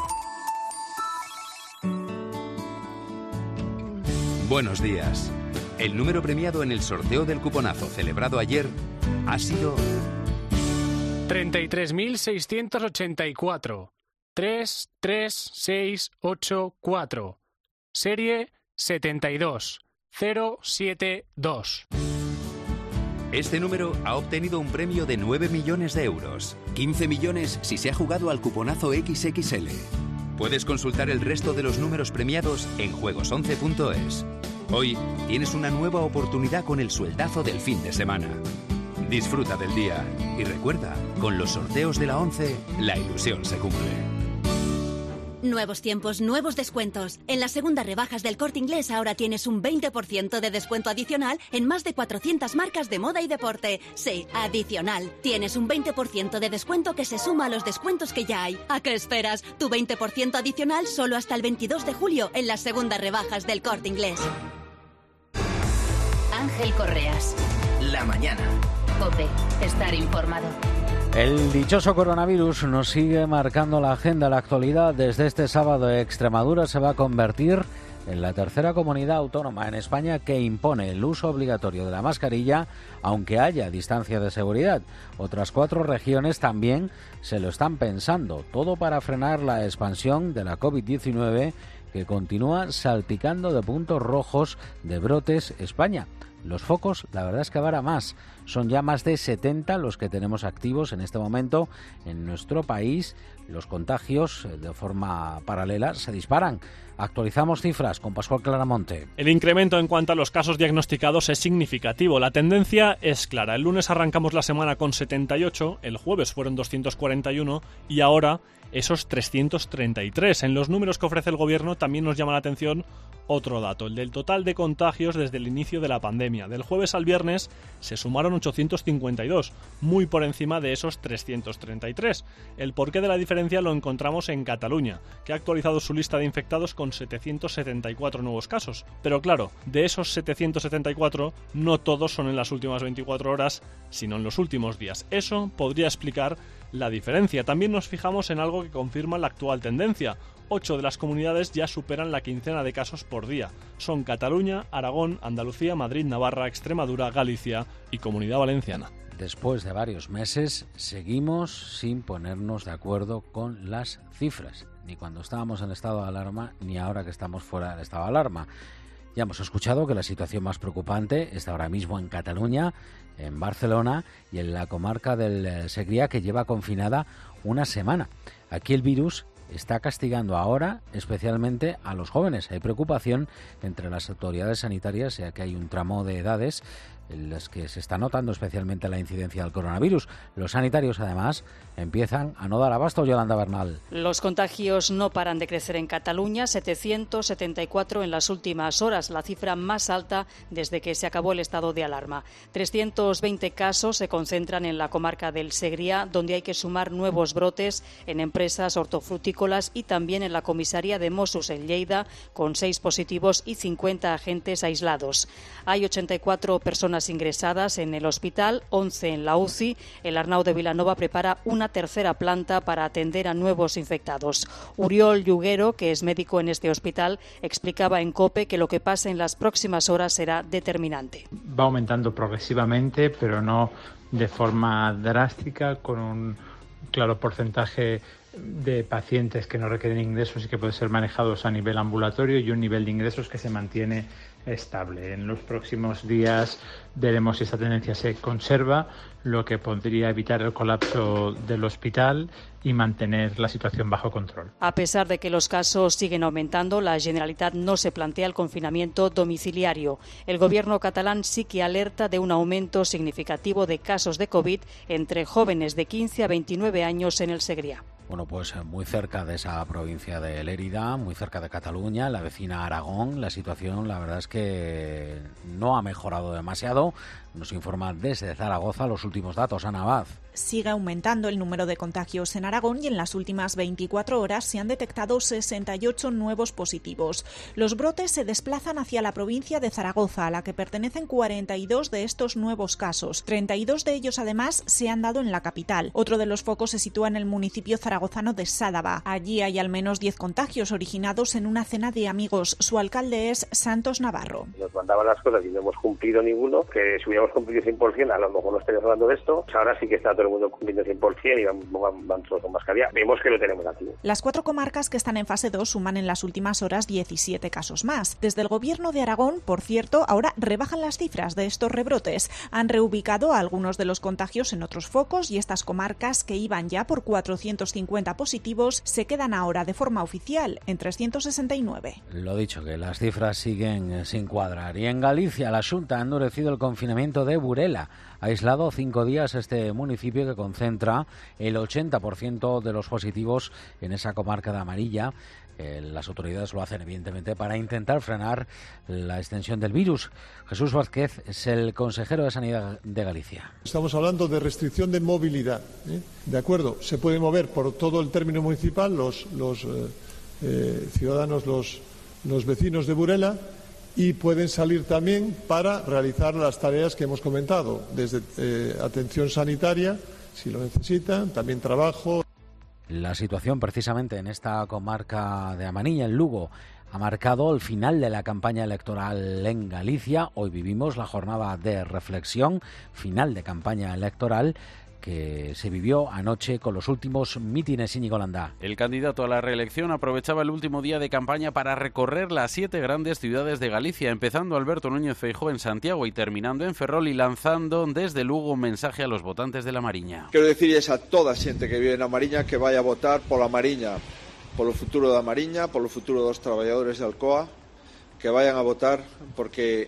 Buenos días. El número premiado en el sorteo del cuponazo celebrado ayer ha sido treinta y tres mil seiscientos ochenta y cuatro. tres tres seis ocho cuatro. Serie setenta y dos cero siete dos. Este número ha obtenido un premio de nueve millones de euros. quince millones si se ha jugado al cuponazo equis equis ele. Puedes consultar el resto de los números premiados en juegos once punto es. Hoy tienes una nueva oportunidad con el sueldazo del fin de semana. Disfruta del día y recuerda, con los sorteos de la once, la ilusión se cumple. Nuevos tiempos, nuevos descuentos. En las segundas rebajas del Corte Inglés ahora tienes un veinte por ciento de descuento adicional en más de cuatrocientas marcas de moda y deporte. Sí, adicional. Tienes un veinte por ciento de descuento que se suma a los descuentos que ya hay. ¿A qué esperas? Tu veinte por ciento adicional solo hasta el veintidós de julio en las segundas rebajas del Corte Inglés. Ángel Correas. La mañana. COPE. Estar informado. El dichoso coronavirus nos sigue marcando la agenda. La actualidad desde este sábado. Extremadura se va a convertir en la tercera comunidad autónoma en España que impone el uso obligatorio de la mascarilla, aunque haya distancia de seguridad. Otras cuatro regiones también se lo están pensando. Todo para frenar la expansión de la covid diecinueve que continúa salpicando de puntos rojos de brotes España. Los focos, la verdad es que van a más. Son ya más de setenta los que tenemos activos en este momento en nuestro país. Los contagios, de forma paralela, se disparan. Actualizamos cifras con Pascual Claramonte. El incremento en cuanto a los casos diagnosticados es significativo. La tendencia es clara. El lunes arrancamos la semana con setenta y ocho, el jueves fueron doscientos cuarenta y uno y ahora esos trescientos treinta y tres. En los números que ofrece el gobierno también nos llama la atención otro dato, el del total de contagios desde el inicio de la pandemia. Del jueves al viernes se sumaron ochocientos cincuenta y dos, muy por encima de esos trescientos treinta y tres. El porqué de la diferencia lo encontramos en Cataluña, que ha actualizado su lista de infectados con setecientos setenta y cuatro nuevos casos. Pero claro, de esos setecientos setenta y cuatro, no todos son en las últimas veinticuatro horas, sino en los últimos días. Eso podría explicar la diferencia. También nos fijamos en algo que confirma la actual tendencia. Ocho de las comunidades ya superan la quincena de casos por día. Son Cataluña, Aragón, Andalucía, Madrid, Navarra, Extremadura, Galicia y Comunidad Valenciana. Después de varios meses, seguimos sin ponernos de acuerdo con las cifras. ni cuando estábamos en estado de alarma, ni ahora que estamos fuera del estado de alarma. Ya hemos escuchado que la situación más preocupante está ahora mismo en Cataluña, en Barcelona y en la comarca del Segrià, que lleva confinada una semana. Aquí el virus está castigando ahora especialmente a los jóvenes. Hay preocupación entre las autoridades sanitarias, ya que hay un tramo de edades en las que se está notando especialmente la incidencia del coronavirus. Los sanitarios, además, empiezan a no dar abasto. Yolanda Bernal. Los contagios no paran de crecer en Cataluña, setecientos setenta y cuatro en las últimas horas, la cifra más alta desde que se acabó el estado de alarma. trescientos veinte casos se concentran en la comarca del Segrià, donde hay que sumar nuevos brotes en empresas hortofrutícolas y también en la comisaría de Mossos en Lleida, con seis positivos y cincuenta agentes aislados. Hay ochenta y cuatro personas ingresadas en el hospital, once en la U C I. El Arnau de Vilanova prepara una tercera planta para atender a nuevos infectados. Uriol Yuguero, que es médico en este hospital, explicaba en COPE que lo que pase en las próximas horas será determinante. Va aumentando progresivamente, pero no de forma drástica, con un claro porcentaje de pacientes que no requieren ingresos y que pueden ser manejados a nivel ambulatorio, y un nivel de ingresos que se mantiene estable. En los próximos días veremos si esta tendencia se conserva, lo que podría evitar el colapso del hospital y mantener la situación bajo control. A pesar de que los casos siguen aumentando, la Generalitat no se plantea el confinamiento domiciliario. El gobierno catalán sí que alerta de un aumento significativo de casos de COVID entre jóvenes de quince a veintinueve años en el Segrià. Bueno, pues muy cerca de esa provincia de Lérida, muy cerca de Cataluña, la vecina Aragón, la situación la verdad es que no ha mejorado demasiado. Nos informa desde Zaragoza los últimos datos. Ana Abad. Sigue aumentando el número de contagios en Aragón y en las últimas veinticuatro horas se han detectado sesenta y ocho nuevos positivos. Los brotes se desplazan hacia la provincia de Zaragoza, a la que pertenecen cuarenta y dos de estos nuevos casos. treinta y dos de ellos, además, se han dado en la capital. Otro de los focos se sitúa en el municipio zaragozano de Sádava. Allí hay al menos diez contagios originados en una cena de amigos. Su alcalde es Santos Navarro. Nos mandaban las cosas y no hemos cumplido ninguno, que si hubiéramos cumplido cien por ciento, a lo mejor no estaríamos hablando de esto. Ahora sí que está todo el mundo cumpliendo cien por ciento y van, van, van todos con mascarilla. Vemos que lo tenemos aquí. Las cuatro comarcas que están en fase dos suman en las últimas horas diecisiete casos más. Desde el gobierno de Aragón, por cierto, ahora rebajan las cifras de estos rebrotes. Han reubicado a algunos de los contagios en otros focos y estas comarcas, que iban ya por cuatrocientos cincuenta positivos, se quedan ahora de forma oficial en trescientos sesenta y nueve. Lo dicho, que las cifras siguen sin cuadrar. Y en Galicia, la Xunta ha endurecido el confinamiento de Burela. Ha aislado cinco días este municipio que concentra el ochenta por ciento de los positivos en esa comarca de Amarilla. Eh, las autoridades lo hacen, evidentemente, para intentar frenar la extensión del virus. Jesús Vázquez es el consejero de Sanidad de Galicia. Estamos hablando de restricción de movilidad, ¿eh? De acuerdo, se puede mover por todo el término municipal los, los eh, eh, ciudadanos, los, los vecinos de Burela, y pueden salir también para realizar las tareas que hemos comentado, desde eh, atención sanitaria, si lo necesitan, también trabajo. La situación precisamente en esta comarca de Amarilla, en Lugo, ha marcado el final de la campaña electoral en Galicia. Hoy vivimos la jornada de reflexión, final de campaña electoral, que se vivió anoche con los últimos mítines. Íñigo Landá. El candidato a la reelección aprovechaba el último día de campaña para recorrer las siete grandes ciudades de Galicia, empezando Alberto Núñez Feijóo en Santiago y terminando en Ferrol, y lanzando desde Lugo un mensaje a los votantes de La Mariña. Quero decirles a toda a xente que vive na Mariña que vai a votar pola Mariña, polo futuro da Mariña, polo futuro dos traballadores de Alcoa, que vayan a votar porque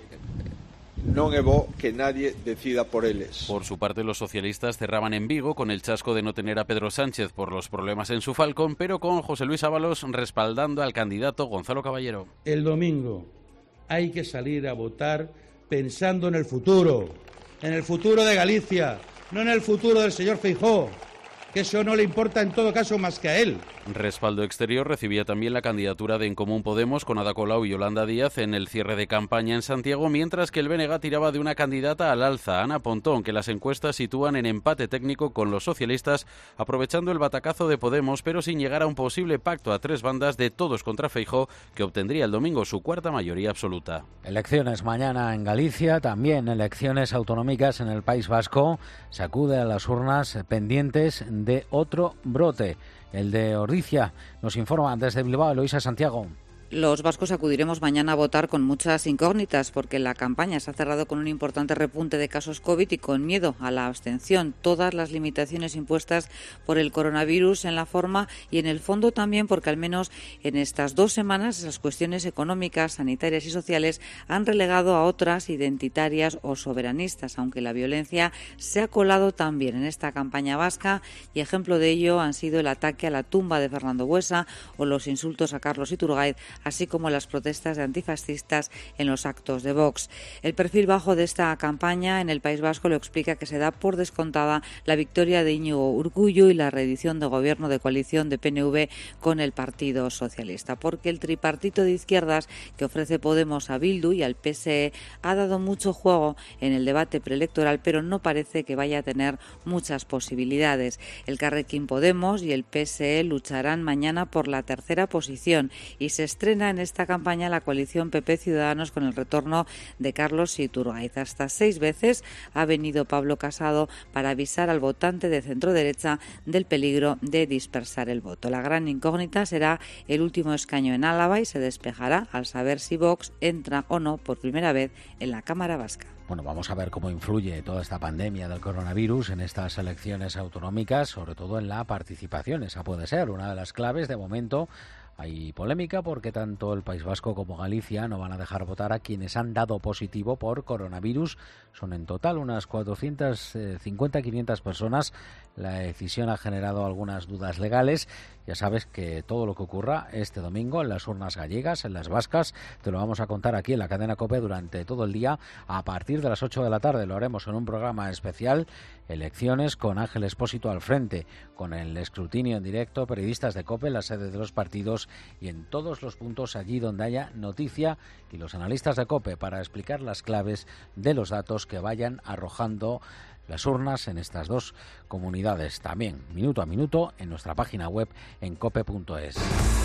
non é bo que nadie decida por eles. Por su parte, los socialistas cerraban en Vigo con el chasco de no tener a Pedro Sánchez por los problemas en su Falcón, pero con José Luis Ábalos respaldando al candidato Gonzalo Caballero. El domingo hay que salir a votar pensando en el futuro, en el futuro de Galicia, no en el futuro del señor Feijóo, que eso no le importa en todo caso más que a él. Respaldo exterior recibía también la candidatura de En Común Podemos con Ada Colau y Yolanda Díaz en el cierre de campaña en Santiago, mientras que el B N G tiraba de una candidata al alza, Ana Pontón, que las encuestas sitúan en empate técnico con los socialistas, aprovechando el batacazo de Podemos, pero sin llegar a un posible pacto a tres bandas de todos contra Feijóo, que obtendría el domingo su cuarta mayoría absoluta. Elecciones mañana en Galicia, también elecciones autonómicas en el País Vasco. Se acude a las urnas pendientes de otro brote. el de Ordizia. Nos informa desde Bilbao Eloisa Santiago. Los vascos acudiremos mañana a votar con muchas incógnitas porque la campaña se ha cerrado con un importante repunte de casos COVID y con miedo a la abstención. Todas las limitaciones impuestas por el coronavirus en la forma y en el fondo también porque al menos en estas dos semanas esas cuestiones económicas, sanitarias y sociales han relegado a otras identitarias o soberanistas, aunque la violencia se ha colado también en esta campaña vasca y ejemplo de ello han sido el ataque a la tumba de Fernando Buesa o los insultos a Carlos Iturgaiz, así como las protestas de antifascistas en los actos de Vox. El perfil bajo de esta campaña en el País Vasco lo explica que se da por descontada la victoria de Íñigo Urkullu y la reedición de gobierno de coalición de P N V con el Partido Socialista, porque el tripartito de izquierdas que ofrece Podemos a Bildu y al P S E ha dado mucho juego en el debate preelectoral, pero no parece que vaya a tener muchas posibilidades. El Carrequín Podemos y el P S E lucharán mañana por la tercera posición y se estrena en esta campaña la coalición P P Ciudadanos con el retorno de Carlos Iturgaiz. Hasta seis veces ha venido Pablo Casado para avisar al votante de centro-derecha del peligro de dispersar el voto. La gran incógnita será el último escaño en Álava y se despejará al saber si Vox entra o no por primera vez en la Cámara Vasca. Bueno, vamos a ver cómo influye toda esta pandemia del coronavirus en estas elecciones autonómicas, sobre todo en la participación. Esa puede ser una de las claves. De momento hay polémica porque tanto el País Vasco como Galicia no van a dejar votar a quienes han dado positivo por coronavirus. Son en total unas cuatrocientas cincuenta a quinientas personas. La decisión ha generado algunas dudas legales. Ya sabes que todo lo que ocurra este domingo en las urnas gallegas, en las vascas, te lo vamos a contar aquí en la cadena COPE durante todo el día. A partir de las ocho de la tarde lo haremos en un programa especial, Elecciones, con Ángel Expósito al frente, con el escrutinio en directo, periodistas de COPE en la sede de los partidos y en todos los puntos allí donde haya noticia y los analistas de COPE para explicar las claves de los datos que vayan arrojando las urnas en estas dos comunidades. También minuto a minuto en nuestra página web en cope punto es.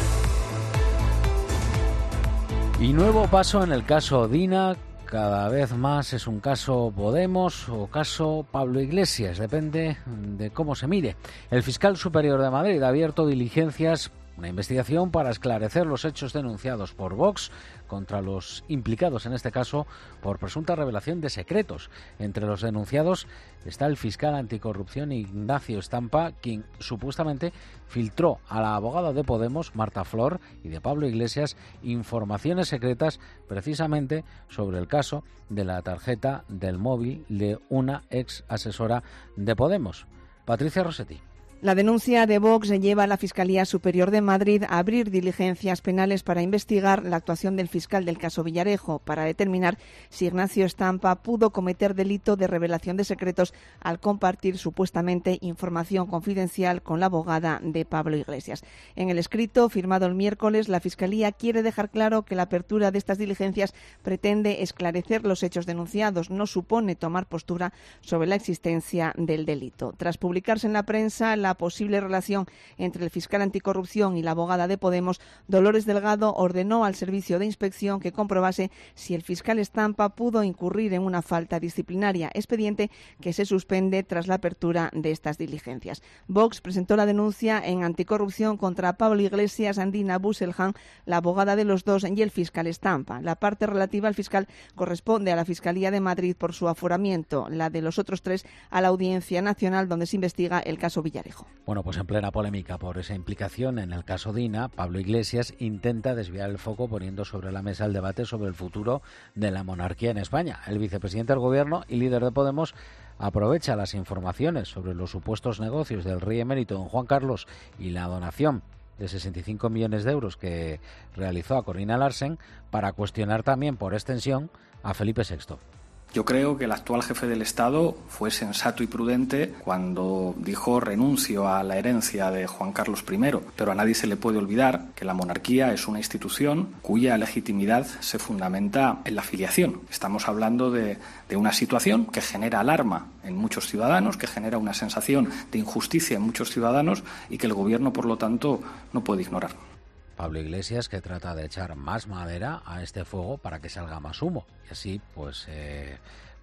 Y nuevo paso en el caso Dina. Cada vez más es un caso Podemos o caso Pablo Iglesias, depende de cómo se mire. El fiscal superior de Madrid ha abierto diligencias, una investigación para esclarecer los hechos denunciados por Vox contra los implicados, en este caso, por presunta revelación de secretos. Entre los denunciados está el fiscal anticorrupción Ignacio Estampa, quien supuestamente filtró a la abogada de Podemos, Marta Flor, y de Pablo Iglesias, informaciones secretas precisamente sobre el caso de la tarjeta del móvil de una ex asesora de Podemos. Patricia Rossetti. La denuncia de Vox lleva a la Fiscalía Superior de Madrid a abrir diligencias penales para investigar la actuación del fiscal del caso Villarejo, para determinar si Ignacio Estampa pudo cometer delito de revelación de secretos al compartir supuestamente información confidencial con la abogada de Pablo Iglesias. En el escrito firmado el miércoles, la Fiscalía quiere dejar claro que la apertura de estas diligencias pretende esclarecer los hechos denunciados, no supone tomar postura sobre la existencia del delito. Tras publicarse en la prensa la posible relación entre el fiscal anticorrupción y la abogada de Podemos, Dolores Delgado ordenó al servicio de inspección que comprobase si el fiscal Estampa pudo incurrir en una falta disciplinaria, expediente que se suspende tras la apertura de estas diligencias. Vox presentó la denuncia en anticorrupción contra Pablo Iglesias, Andina Busseljan, la abogada de los dos, y el fiscal Estampa. La parte relativa al fiscal corresponde a la Fiscalía de Madrid por su aforamiento, la de los otros tres a la Audiencia Nacional, donde se investiga el caso Villarejo. Bueno, pues en plena polémica por esa implicación en el caso Dina, Pablo Iglesias intenta desviar el foco poniendo sobre la mesa el debate sobre el futuro de la monarquía en España. El vicepresidente del Gobierno y líder de Podemos aprovecha las informaciones sobre los supuestos negocios del rey emérito don Juan Carlos y la donación de sesenta y cinco millones de euros que realizó a Corina Larsen para cuestionar también por extensión a Felipe sexto. Yo creo que el actual jefe del Estado fue sensato y prudente cuando dijo renuncio a la herencia de Juan Carlos primero, pero a nadie se le puede olvidar que la monarquía es una institución cuya legitimidad se fundamenta en la filiación. Estamos hablando de, de una situación que genera alarma en muchos ciudadanos, que genera una sensación de injusticia en muchos ciudadanos y que el Gobierno, por lo tanto, no puede ignorar. Pablo Iglesias, que trata de echar más madera a este fuego para que salga más humo y así pues eh,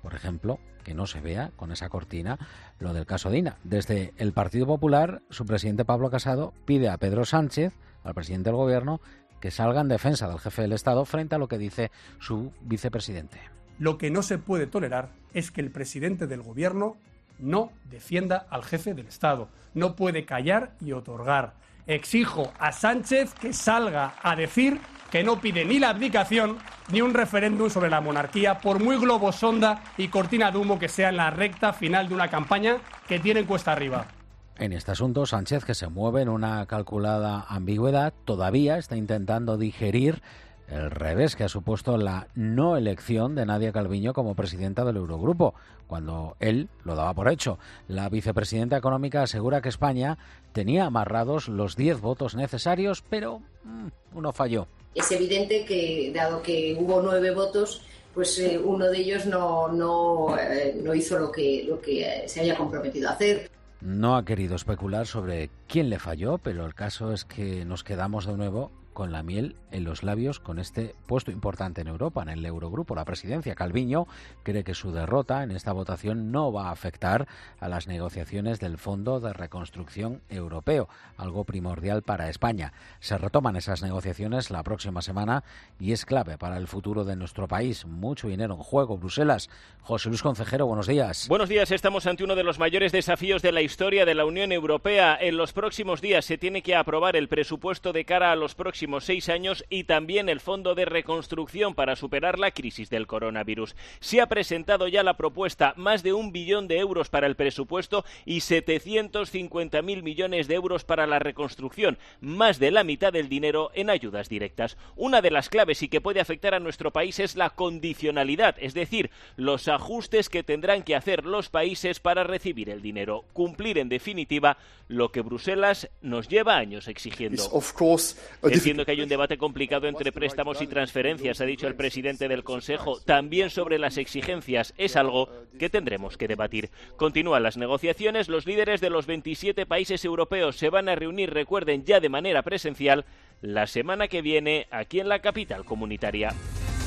Por ejemplo, que no se vea con esa cortina lo del caso Dina. Desde el Partido Popular, su presidente Pablo Casado pide a Pedro Sánchez, al presidente del Gobierno, que salga en defensa del jefe del Estado frente a lo que dice su vicepresidente. Lo que no se puede tolerar es que el presidente del Gobierno no defienda al jefe del Estado. No puede callar y otorgar. Exijo a Sánchez que salga a decir que no pide ni la abdicación ni un referéndum sobre la monarquía, por muy globosonda y cortina de humo que sea en la recta final de una campaña que tiene cuesta arriba. En este asunto, Sánchez, que se mueve en una calculada ambigüedad, todavía está intentando digerir el revés que ha supuesto la no elección de Nadia Calviño como presidenta del Eurogrupo, cuando él lo daba por hecho. La vicepresidenta económica asegura que España tenía amarrados los diez votos necesarios, pero mmm, uno falló. Es evidente que, dado que hubo nueve votos, pues eh, uno de ellos no, no, eh, no hizo lo que, lo que se había comprometido a hacer. No ha querido especular sobre quién le falló, pero el caso es que nos quedamos de nuevo con la miel en los labios con este puesto importante en Europa, en el Eurogrupo, la presidencia. Calviño cree que su derrota en esta votación no va a afectar a las negociaciones del Fondo de Reconstrucción Europeo, algo primordial para España. Se retoman esas negociaciones la próxima semana y es clave para el futuro de nuestro país. Mucho dinero en juego. Bruselas. José Luis Concejero, buenos días. Buenos días. Estamos ante uno de los mayores desafíos de la historia de la Unión Europea. En los próximos días se tiene que aprobar el presupuesto de cara a los próximos seis años y también el Fondo de Reconstrucción para superar la crisis del coronavirus. Se ha presentado ya la propuesta, más de un billón de euros para el presupuesto y setecientos cincuenta mil millones de euros para la reconstrucción, más de la mitad del dinero en ayudas directas. Una de las claves y que puede afectar a nuestro país es la condicionalidad, es decir, los ajustes que tendrán que hacer los países para recibir el dinero, cumplir en definitiva lo que Bruselas nos lleva años exigiendo. Entiendo que hay un debate complicado entre préstamos y transferencias, ha dicho el presidente del Consejo. También sobre las exigencias es algo que tendremos que debatir. Continúan las negociaciones. Los líderes de los veintisiete países europeos se van a reunir, recuerden, ya de manera presencial, la semana que viene aquí en la capital comunitaria.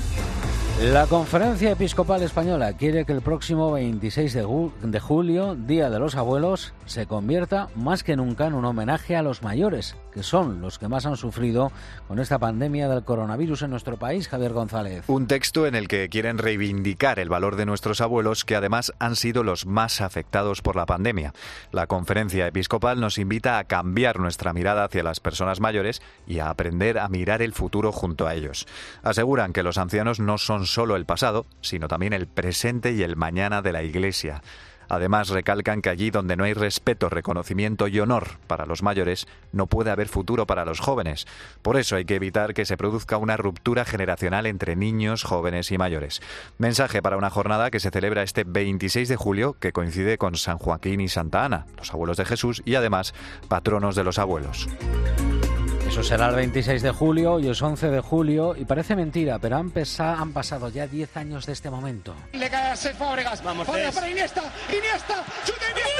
La Conferencia Episcopal Española quiere que el próximo veintiséis de julio, Día de los Abuelos, se convierta más que nunca en un homenaje a los mayores, que son los que más han sufrido con esta pandemia del coronavirus en nuestro país. Javier González. Un texto en el que quieren reivindicar el valor de nuestros abuelos, que además han sido los más afectados por la pandemia. La Conferencia Episcopal nos invita a cambiar nuestra mirada hacia las personas mayores y a aprender a mirar el futuro junto a ellos. Aseguran que los ancianos no son solo el pasado, sino también el presente y el mañana de la Iglesia. Además, recalcan que allí donde no hay respeto, reconocimiento y honor para los mayores, no puede haber futuro para los jóvenes. Por eso hay que evitar que se produzca una ruptura generacional entre niños, jóvenes y mayores. Mensaje para una jornada que se celebra este veintiséis de julio, que coincide con San Joaquín y Santa Ana, los abuelos de Jesús y además patronos de los abuelos. Eso será el veintiséis de julio, hoy es once de julio y parece mentira, pero han, pesa, han pasado ya diez años de este momento. Le cae a Cesc Fábregas, vamos Fábregas para Iniesta, Iniesta, ¡chute Iniesta!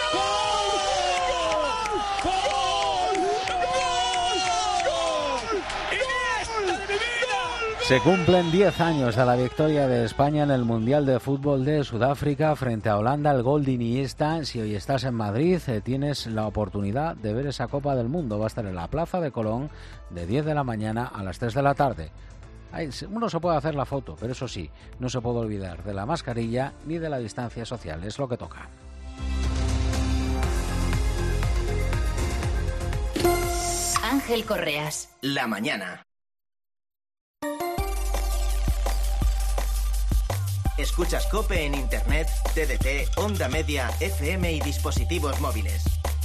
¡Gol! ¡Gol! ¡Gol! ¡Gol! ¡Iniesta de mi vida! Se cumplen diez años de la victoria de España en el Mundial de Fútbol de Sudáfrica frente a Holanda, el gol de Iniesta. Si hoy estás en Madrid, eh, tienes la oportunidad de ver esa Copa del Mundo. Va a estar en la Plaza de Colón de diez de la mañana a las tres de la tarde. Ahí, uno se puede hacer la foto, pero eso sí, no se puede olvidar de la mascarilla ni de la distancia social. Es lo que toca. Ángel Correas. La mañana. Escuchas COPE en Internet, T D T, Onda Media, F M y dispositivos móviles.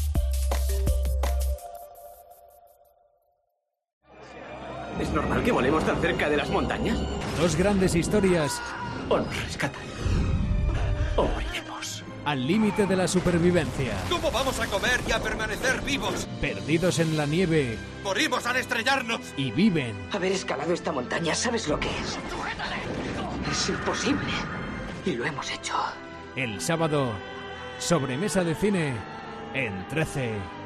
¿Es normal que volemos tan cerca de las montañas? Dos grandes historias. O nos rescatan, o moriremos. Al límite de la supervivencia. ¿Cómo vamos a comer y a permanecer vivos? Perdidos en la nieve. ¡Morimos al estrellarnos! Y viven. Haber escalado esta montaña, ¿sabes lo que es? Es imposible. Y lo hemos hecho. El sábado, sobremesa de cine en trece.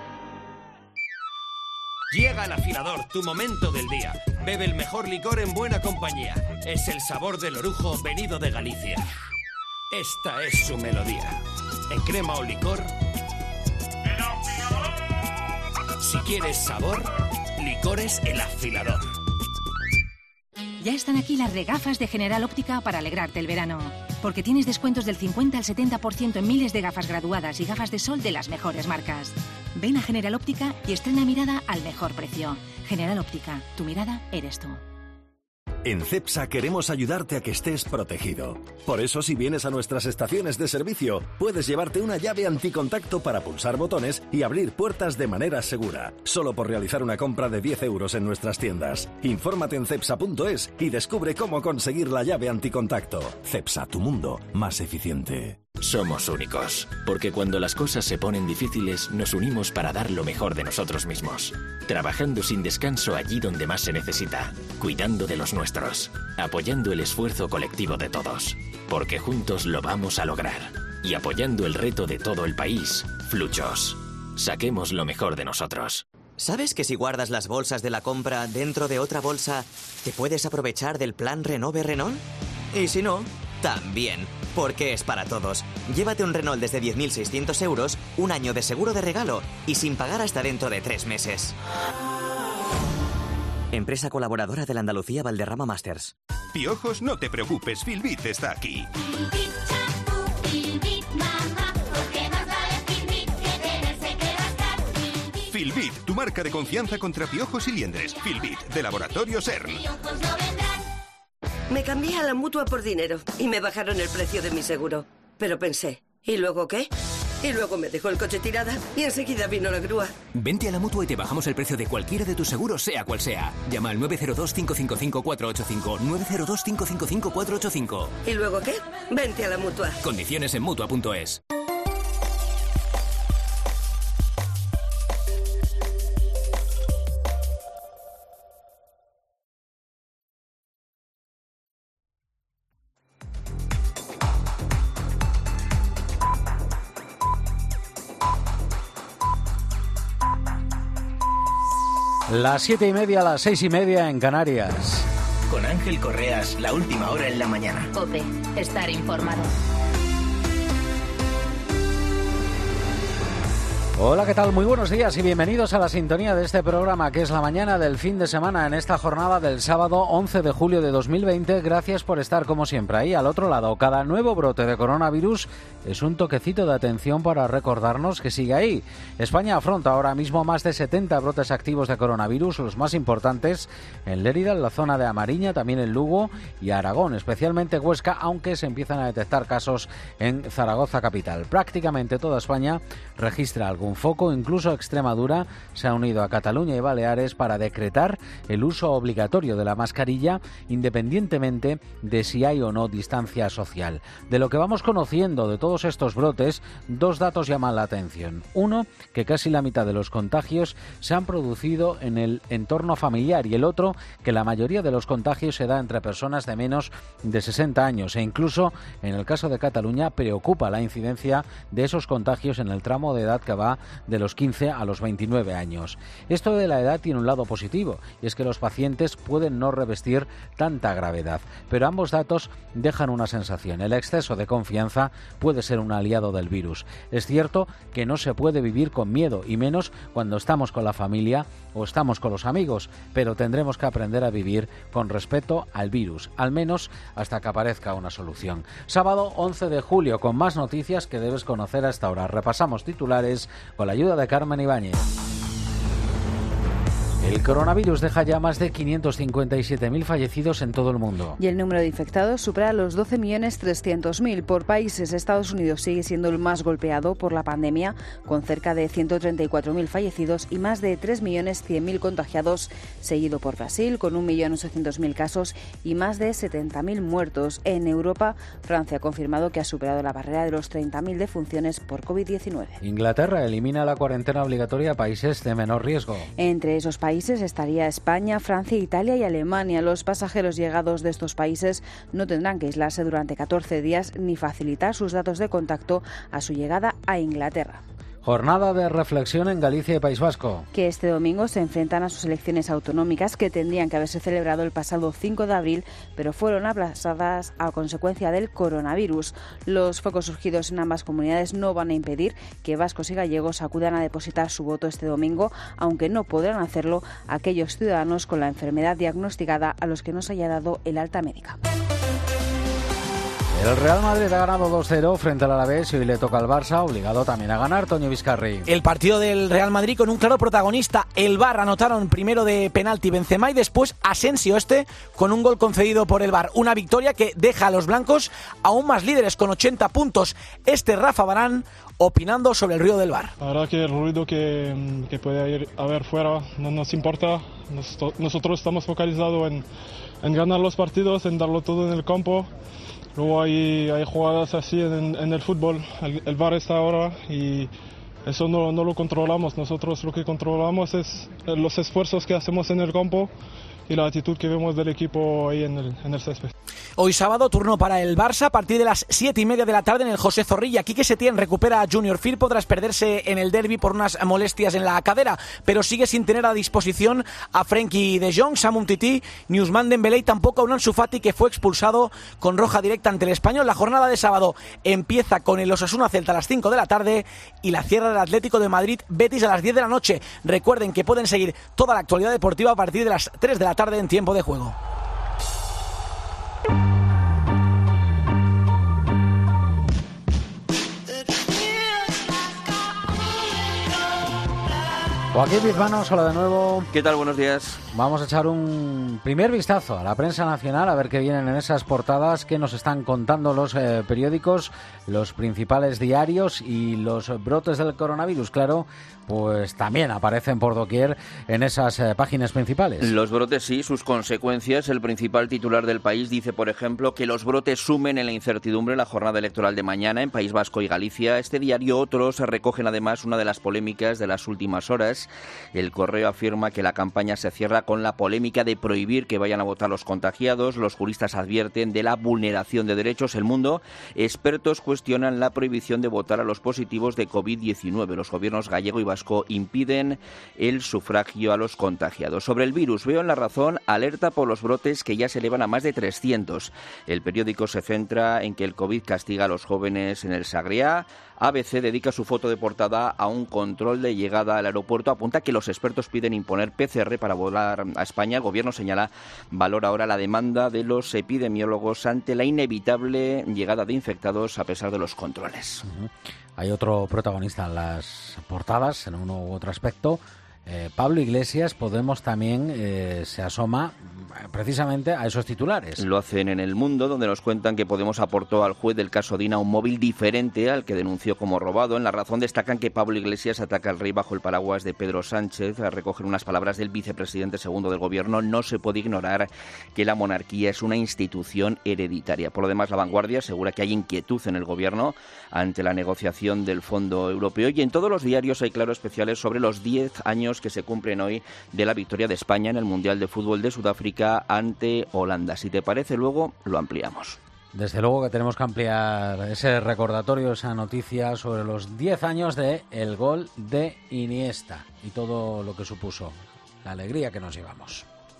Llega al afilador, tu momento del día. Bebe el mejor licor en buena compañía. Es el sabor del orujo venido de Galicia. esta es su melodía. En crema o licor. Si quieres sabor, Licores El Afilador. Ya están aquí las regafas de General Óptica para alegrarte el verano. Porque tienes descuentos del cincuenta al setenta por ciento en miles de gafas graduadas y gafas de sol de las mejores marcas. Ven a General Óptica y estrena mirada al mejor precio. General Óptica, tu mirada eres tú. En Cepsa queremos ayudarte a que estés protegido. Por eso, si vienes a nuestras estaciones de servicio, puedes llevarte una llave anticontacto para pulsar botones y abrir puertas de manera segura. Solo por realizar una compra de diez euros en nuestras tiendas. Infórmate en cepsa punto es y descubre cómo conseguir la llave anticontacto. Cepsa, tu mundo más eficiente. Somos únicos, porque cuando las cosas se ponen difíciles, nos unimos para dar lo mejor de nosotros mismos. Trabajando sin descanso allí donde más se necesita, cuidando de los nuestros, apoyando el esfuerzo colectivo de todos, porque juntos lo vamos a lograr. Y apoyando el reto de todo el país, Fluchos. Saquemos lo mejor de nosotros. ¿Sabes que si guardas las bolsas de la compra dentro de otra bolsa, te puedes aprovechar del plan Renove Renault? Y si no, también, porque es para todos. Llévate un Renault desde diez mil seiscientos euros, un año de seguro de regalo y sin pagar hasta dentro de tres meses. Empresa colaboradora de la Andalucía Valderrama Masters. Piojos, no te preocupes, Filbit está aquí. Filbit, tu marca de confianza contra piojos y liendres. Filbit, de Laboratorio CERN. Me cambié a la Mutua por dinero y me bajaron el precio de mi seguro. Pero pensé, ¿y luego qué? Y luego me dejó el coche tirada y enseguida vino la grúa. Vente a la Mutua y te bajamos el precio de cualquiera de tus seguros, sea cual sea. Llama al nueve cero dos, cinco cinco cinco, cuatro ocho cinco, nueve cero dos, cinco cinco cinco, cuatro ocho cinco. ¿Y luego qué? Vente a la Mutua. Condiciones en Mutua punto es. Las siete y media, las seis y media en Canarias. Con Ángel Correas, la última hora en la mañana. COPE, estar informado. Hola, ¿qué tal? Muy buenos días y bienvenidos a la sintonía de este programa que es la mañana del fin de semana en esta jornada del sábado once de julio de dos mil veinte. Gracias por estar como siempre ahí al otro lado. Cada nuevo brote de coronavirus es un toquecito de atención para recordarnos que sigue ahí. España afronta ahora mismo más de setenta brotes activos de coronavirus, los más importantes en Lérida, en la zona de Amariña, también en Lugo y Aragón, especialmente Huesca, aunque se empiezan a detectar casos en Zaragoza capital. Prácticamente toda España registra algún foco, incluso Extremadura se ha unido a Cataluña y Baleares para decretar el uso obligatorio de la mascarilla independientemente de si hay o no distancia social. De lo que vamos conociendo de todos estos brotes, dos datos llaman la atención. Uno, que casi la mitad de los contagios se han producido en el entorno familiar y el otro, que la mayoría de los contagios se da entre personas de menos de sesenta años e incluso en el caso de Cataluña preocupa la incidencia de esos contagios en el tramo de edad que va de los quince a los veintinueve años. Esto de la edad tiene un lado positivo y es que los pacientes pueden no revestir tanta gravedad, pero ambos datos dejan una sensación. El exceso de confianza puede ser un aliado del virus. Es cierto que no se puede vivir con miedo y menos cuando estamos con la familia o estamos con los amigos, pero tendremos que aprender a vivir con respeto al virus, al menos hasta que aparezca una solución. Sábado once de julio con más noticias que debes conocer hasta ahora. Repasamos titulares con la ayuda de Carmen Ibáñez. El coronavirus deja ya más de quinientos cincuenta y siete mil fallecidos en todo el mundo. Y el número de infectados supera los doce millones trescientos mil. Por países, Estados Unidos sigue siendo el más golpeado por la pandemia, con cerca de ciento treinta y cuatro mil fallecidos y más de tres millones cien mil contagiados, seguido por Brasil, con un millón ochocientos mil casos y más de setenta mil muertos. En Europa, Francia ha confirmado que ha superado la barrera de los treinta mil defunciones por covid diecinueve. Inglaterra elimina la cuarentena obligatoria a países de menor riesgo. Entre esos países estaría España, Francia, Italia y Alemania. Los pasajeros llegados de estos países no tendrán que aislarse durante catorce días ni facilitar sus datos de contacto a su llegada a Inglaterra. Jornada de reflexión en Galicia y País Vasco. Que este domingo se enfrentan a sus elecciones autonómicas que tendrían que haberse celebrado el pasado cinco de abril, pero fueron aplazadas a consecuencia del coronavirus. Los focos surgidos en ambas comunidades no van a impedir que vascos y gallegos acudan a depositar su voto este domingo, aunque no podrán hacerlo aquellos ciudadanos con la enfermedad diagnosticada a los que no se haya dado el alta médica. El Real Madrid ha ganado dos cero frente al Alavés y hoy le toca al Barça, obligado también a ganar. Toño Vizcarri. El partido del Real Madrid con un claro protagonista. El V A R anotaron primero de penalti Benzema y después Asensio este con un gol concedido por el V A R. Una victoria que deja a los blancos aún más líderes con ochenta puntos. Este Rafa Varane opinando sobre el ruido del V A R. La verdad que el ruido que, que puede ir a ver fuera no nos importa. Nos, nosotros estamos focalizados en, en ganar los partidos, en darlo todo en el campo. Luego hay, hay jugadas así en, en el fútbol, el, el V A R está ahora y eso no, no lo controlamos. Nosotros lo que controlamos es los esfuerzos que hacemos en el campo y la actitud que vemos del equipo ahí en el, en el césped. Hoy sábado, turno para el Barça a partir de las siete y media de la tarde en el José Zorrilla. Quique Setién recupera a Junior Firpo tras perderse en el derbi por unas molestias en la cadera, pero sigue sin tener a disposición a Frenkie de Jong, Samu Umtiti, ni Ousmane Dembélé y tampoco a un Ansu Fati que fue expulsado con roja directa ante el Español. La jornada de sábado empieza con el Osasuna Celta a las cinco de la tarde y la cierra del Atlético de Madrid Betis a las diez de la noche. Recuerden que pueden seguir toda la actualidad deportiva a partir de las tres de la tarde en tiempo de juego. Joaquín Bizmanos, hola de nuevo. ¿Qué tal? Buenos días. Vamos a echar un primer vistazo a la prensa nacional, a ver qué vienen en esas portadas, qué nos están contando los eh, periódicos, los principales diarios y los brotes del coronavirus, claro, pues también aparecen por doquier en esas eh, páginas principales. Los brotes sí, sus consecuencias. El principal titular del País dice, por ejemplo, que los brotes sumen en la incertidumbre la jornada electoral de mañana en País Vasco y Galicia. Este diario, otros, recogen además una de las polémicas de las últimas horas. El Correo afirma que la campaña se cierra con la polémica de prohibir que vayan a votar los contagiados. Los juristas advierten de la vulneración de derechos. El Mundo, expertos cuestionan la prohibición de votar a los positivos de covid diecinueve. Los gobiernos gallego y vasco impiden el sufragio a los contagiados. Sobre el virus, veo en La Razón alerta por los brotes que ya se elevan a más de trescientos. El periódico se centra en que el COVID castiga a los jóvenes en el Sagriá. A B C dedica su foto de portada a un control de llegada al aeropuerto. Apunta que los expertos piden imponer P C R para volar a España. El gobierno señala, valora ahora la demanda de los epidemiólogos ante la inevitable llegada de infectados a pesar de los controles. Uh-huh. Hay otro protagonista en las portadas, en uno u otro aspecto. Eh, Pablo Iglesias, Podemos también eh, se asoma precisamente a esos titulares. Lo hacen en El Mundo, donde nos cuentan que Podemos aportó al juez del caso Dina un móvil diferente al que denunció como robado. En La Razón destacan que Pablo Iglesias ataca al rey bajo el paraguas de Pedro Sánchez. A recoger unas palabras del vicepresidente segundo del gobierno, no se puede ignorar que la monarquía es una institución hereditaria. Por lo demás, La Vanguardia asegura que hay inquietud en el gobierno ante la negociación del Fondo Europeo, y en todos los diarios hay claros especiales sobre los diez años que se cumplen hoy de la victoria de España en el Mundial de Fútbol de Sudáfrica ante Holanda. Si te parece, luego lo ampliamos. Desde luego que tenemos que ampliar ese recordatorio, esa noticia sobre los diez años de el gol de Iniesta y todo lo que supuso, la alegría que nos llevamos.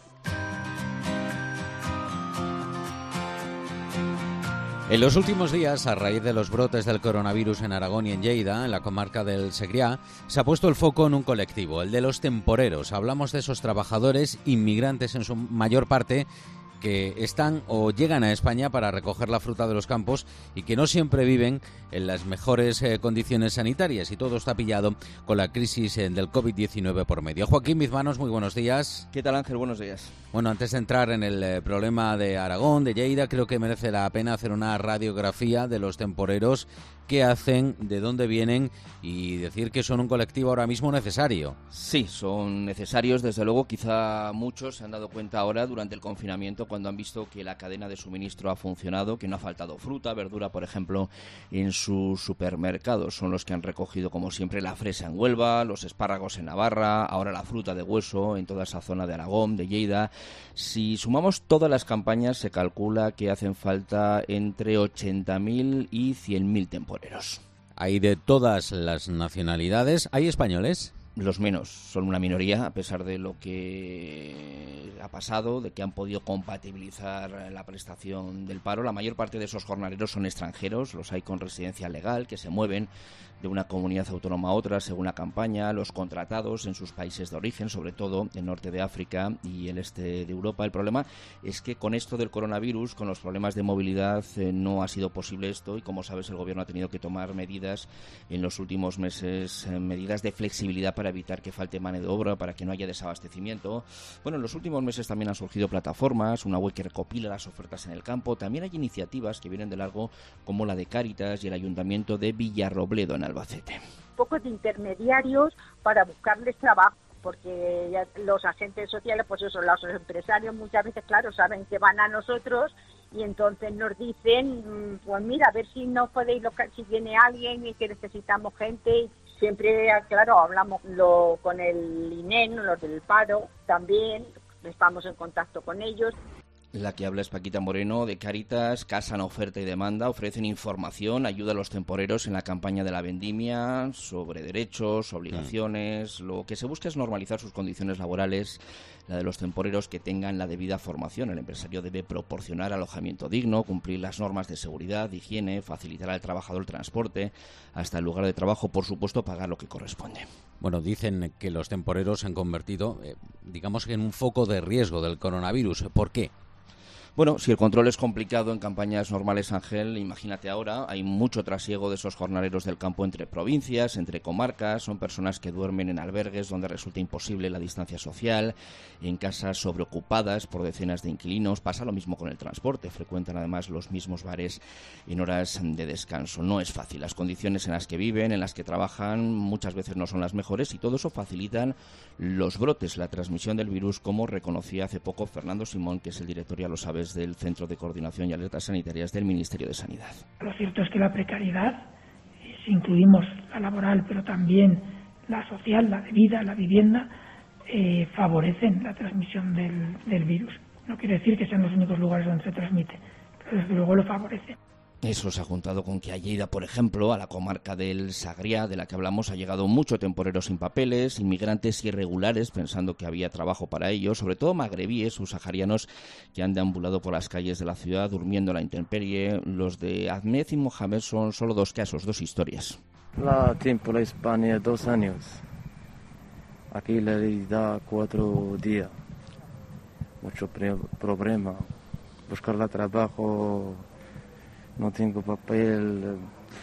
En los últimos días, a raíz de los brotes del coronavirus en Aragón y en Lleida, en la comarca del Segriá, se ha puesto el foco en un colectivo, el de los temporeros. Hablamos de esos trabajadores inmigrantes en su mayor parte que están o llegan a España para recoger la fruta de los campos y que no siempre viven en las mejores eh, condiciones sanitarias, y todo está pillado con la crisis eh, del covid diecinueve por medio. Joaquín Bizmanos, muy buenos días. ¿Qué tal, Ángel? Buenos días. Bueno, antes de entrar en el eh, problema de Aragón, de Lleida, creo que merece la pena hacer una radiografía de los temporeros, qué hacen, de dónde vienen, y decir que son un colectivo ahora mismo necesario. Sí, son necesarios, desde luego. Quizá muchos se han dado cuenta ahora durante el confinamiento, cuando han visto que la cadena de suministro ha funcionado, que no ha faltado fruta, verdura, por ejemplo, en sus supermercados. Son los que han recogido, como siempre, la fresa en Huelva, los espárragos en Navarra, ahora la fruta de hueso en toda esa zona de Aragón, de Lleida. Si sumamos todas las campañas, se calcula que hacen falta entre ochenta mil y cien mil temporeros. Hay de todas las nacionalidades. ¿Hay españoles? Los menos, son una minoría, a pesar de lo que ha pasado, de que han podido compatibilizar la prestación del paro. La mayor parte de esos jornaleros son extranjeros, los hay con residencia legal, que se mueven de una comunidad autónoma a otra según la campaña, los contratados en sus países de origen, sobre todo el norte de África y el este de Europa. El problema es que con esto del coronavirus, con los problemas de movilidad, eh, no ha sido posible esto y, como sabes, el gobierno ha tenido que tomar medidas en los últimos meses, eh, medidas de flexibilidad para evitar que falte mano de obra, para que no haya desabastecimiento. Bueno, en los últimos meses también han surgido plataformas, una web que recopila las ofertas en el campo. También hay iniciativas que vienen de largo, como la de Cáritas y el Ayuntamiento de Villarrobledo, en Albacete. Un poco de intermediarios para buscarles trabajo, porque ya los agentes sociales, pues eso, los empresarios muchas veces, claro, saben que van a nosotros y entonces nos dicen, pues mira, a ver si no podéis, si viene alguien y que necesitamos gente. Siempre, claro, hablamos lo, con el I N E M, los del paro, también estamos en contacto con ellos. La que habla es Paquita Moreno, de Cáritas. Casan oferta y demanda, ofrecen información, ayuda a los temporeros en la campaña de la vendimia sobre derechos, obligaciones. Mm. Lo que se busca es normalizar sus condiciones laborales, la de los temporeros, que tengan la debida formación. El empresario debe proporcionar alojamiento digno, cumplir las normas de seguridad, de higiene, facilitar al trabajador el transporte hasta el lugar de trabajo, por supuesto, pagar lo que corresponde. Bueno, dicen que los temporeros se han convertido, eh, digamos que en un foco de riesgo del coronavirus. ¿Por qué? Bueno, si el control es complicado en campañas normales, Ángel, imagínate ahora, hay mucho trasiego de esos jornaleros del campo entre provincias, entre comarcas. Son personas que duermen en albergues donde resulta imposible la distancia social, en casas sobreocupadas por decenas de inquilinos. Pasa lo mismo con el transporte, frecuentan además los mismos bares en horas de descanso. No es fácil, las condiciones en las que viven, en las que trabajan, muchas veces no son las mejores, y todo eso facilitan los brotes, la transmisión del virus, como reconocía hace poco Fernando Simón, que es el director, ya lo sabes, del Centro de Coordinación y Alertas Sanitarias del Ministerio de Sanidad. Lo cierto es que la precariedad, si incluimos la laboral, pero también la social, la de vida, la vivienda, eh, favorecen la transmisión del, del virus. No quiere decir que sean los únicos lugares donde se transmite, pero desde luego lo favorecen. Eso se ha juntado con que a Lleida, por ejemplo, a la comarca del Sagrià, de la que hablamos, ha llegado mucho temporero sin papeles, inmigrantes irregulares, pensando que había trabajo para ellos, sobre todo magrebíes, subsaharianos, que han deambulado por las calles de la ciudad durmiendo a la intemperie. Los de Ahmed y Mohamed son solo dos casos, dos historias. La tiempo en España dos años. Aquí le da cuatro días. Mucho problema. Buscar el trabajo. No tengo papel,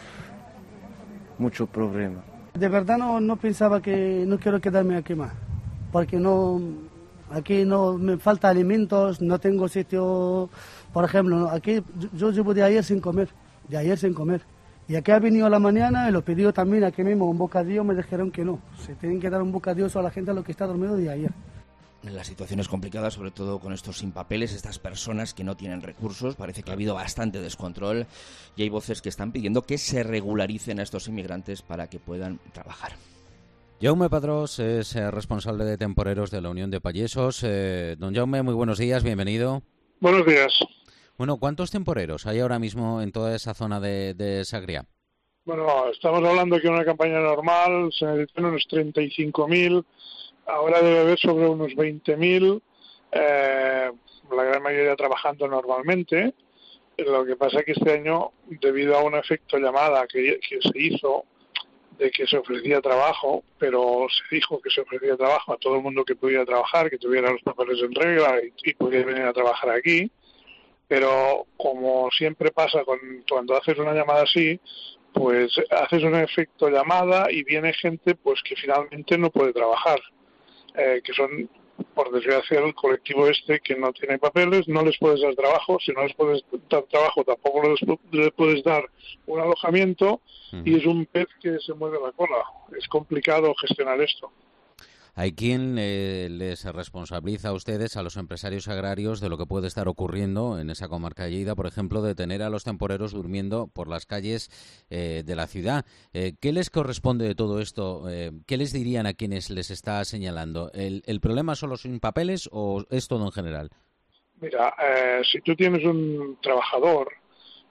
mucho problema. De verdad no, no pensaba que no quiero quedarme aquí más, porque no, aquí no me falta alimentos, no tengo sitio, por ejemplo, aquí yo llevo de ayer sin comer, de ayer sin comer. Y aquí ha venido a la mañana y lo pidió también aquí mismo un bocadillo, me dijeron que no, se tienen que dar un bocadillo a la gente a lo que está dormido de ayer. La situación es complicada, sobre todo con estos sin papeles, estas personas que no tienen recursos. Parece que ha habido bastante descontrol y hay voces que están pidiendo que se regularicen a estos inmigrantes para que puedan trabajar. Jaume Padrós es eh, responsable de temporeros de la Unión de Payesos. Eh, don Jaume, muy buenos días, bienvenido. Buenos días. Bueno, ¿cuántos temporeros hay ahora mismo en toda esa zona de, de Sagrià? Bueno, estamos hablando que en una campaña normal se necesitan unos treinta y cinco mil. Ahora debe haber sobre unos veinte mil, eh, la gran mayoría trabajando normalmente. Lo que pasa es que este año, debido a un efecto llamada que, que se hizo de que se ofrecía trabajo, pero se dijo que se ofrecía trabajo a todo el mundo que pudiera trabajar, que tuviera los papeles en regla y, y pudiera venir a trabajar aquí. Pero como siempre pasa con, cuando haces una llamada así, pues haces un efecto llamada y viene gente pues que finalmente no puede trabajar. Eh, que son, por desgracia, el colectivo este que no tiene papeles, no les puedes dar trabajo, si no les puedes dar trabajo tampoco les, les puedes dar un alojamiento, uh-huh. Y es un pez que se mueve la cola. Es complicado gestionar esto. ¿Hay quien eh, les responsabiliza a ustedes, a los empresarios agrarios, de lo que puede estar ocurriendo en esa comarca de Lleida, por ejemplo, de tener a los temporeros durmiendo por las calles eh, de la ciudad? Eh, ¿Qué les corresponde de todo esto? Eh, ¿Qué les dirían a quienes les está señalando? ¿El, el problema son los sin papeles o es todo en general? Mira, eh, si tú tienes un trabajador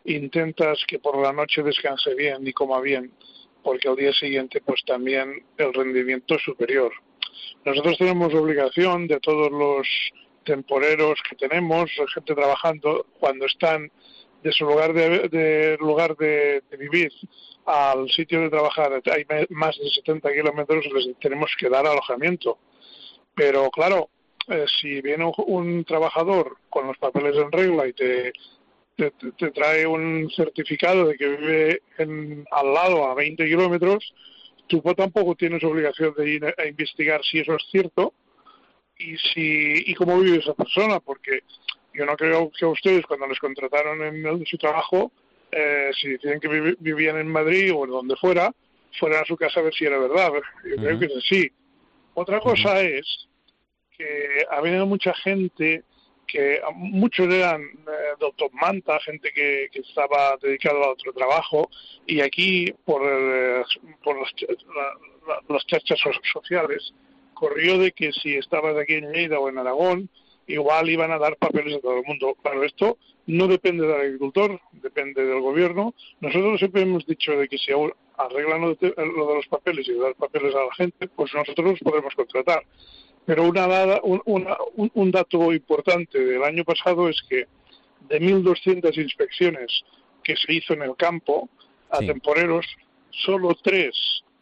intentas que por la noche descanse bien y coma bien, porque al día siguiente pues también el rendimiento es superior. Nosotros tenemos obligación de todos los temporeros que tenemos, gente trabajando, cuando están de su lugar de, de lugar de, de vivir al sitio de trabajar, hay más de setenta kilómetros, les tenemos que dar alojamiento. Pero claro, eh, si viene un, un trabajador con los papeles en regla y te, te, te trae un certificado de que vive en, al lado a veinte kilómetros, tú tampoco tienes obligación de ir a investigar si eso es cierto y si y cómo vive esa persona, porque yo no creo que a ustedes, cuando les contrataron en el, su trabajo, eh, si decían que viv, vivían en Madrid o en donde fuera, fueran a su casa a ver si era verdad. Yo uh-huh. creo que sí. Otra cosa uh-huh. es que había mucha gente, que muchos eran eh, de Automanta, gente que, que estaba dedicada a otro trabajo, y aquí, por, eh, por las, la, la, las charchas sociales, corrió de que si estabas aquí en Lleida o en Aragón, igual iban a dar papeles a todo el mundo. Claro, esto no depende del agricultor, depende del gobierno. Nosotros siempre hemos dicho de que si arreglan lo de, lo de los papeles y dar papeles a la gente, pues nosotros los podemos contratar. Pero una, dada, un, una, un, un dato importante del año pasado es que de mil doscientas inspecciones que se hizo en el campo a sí. temporeros, solo tres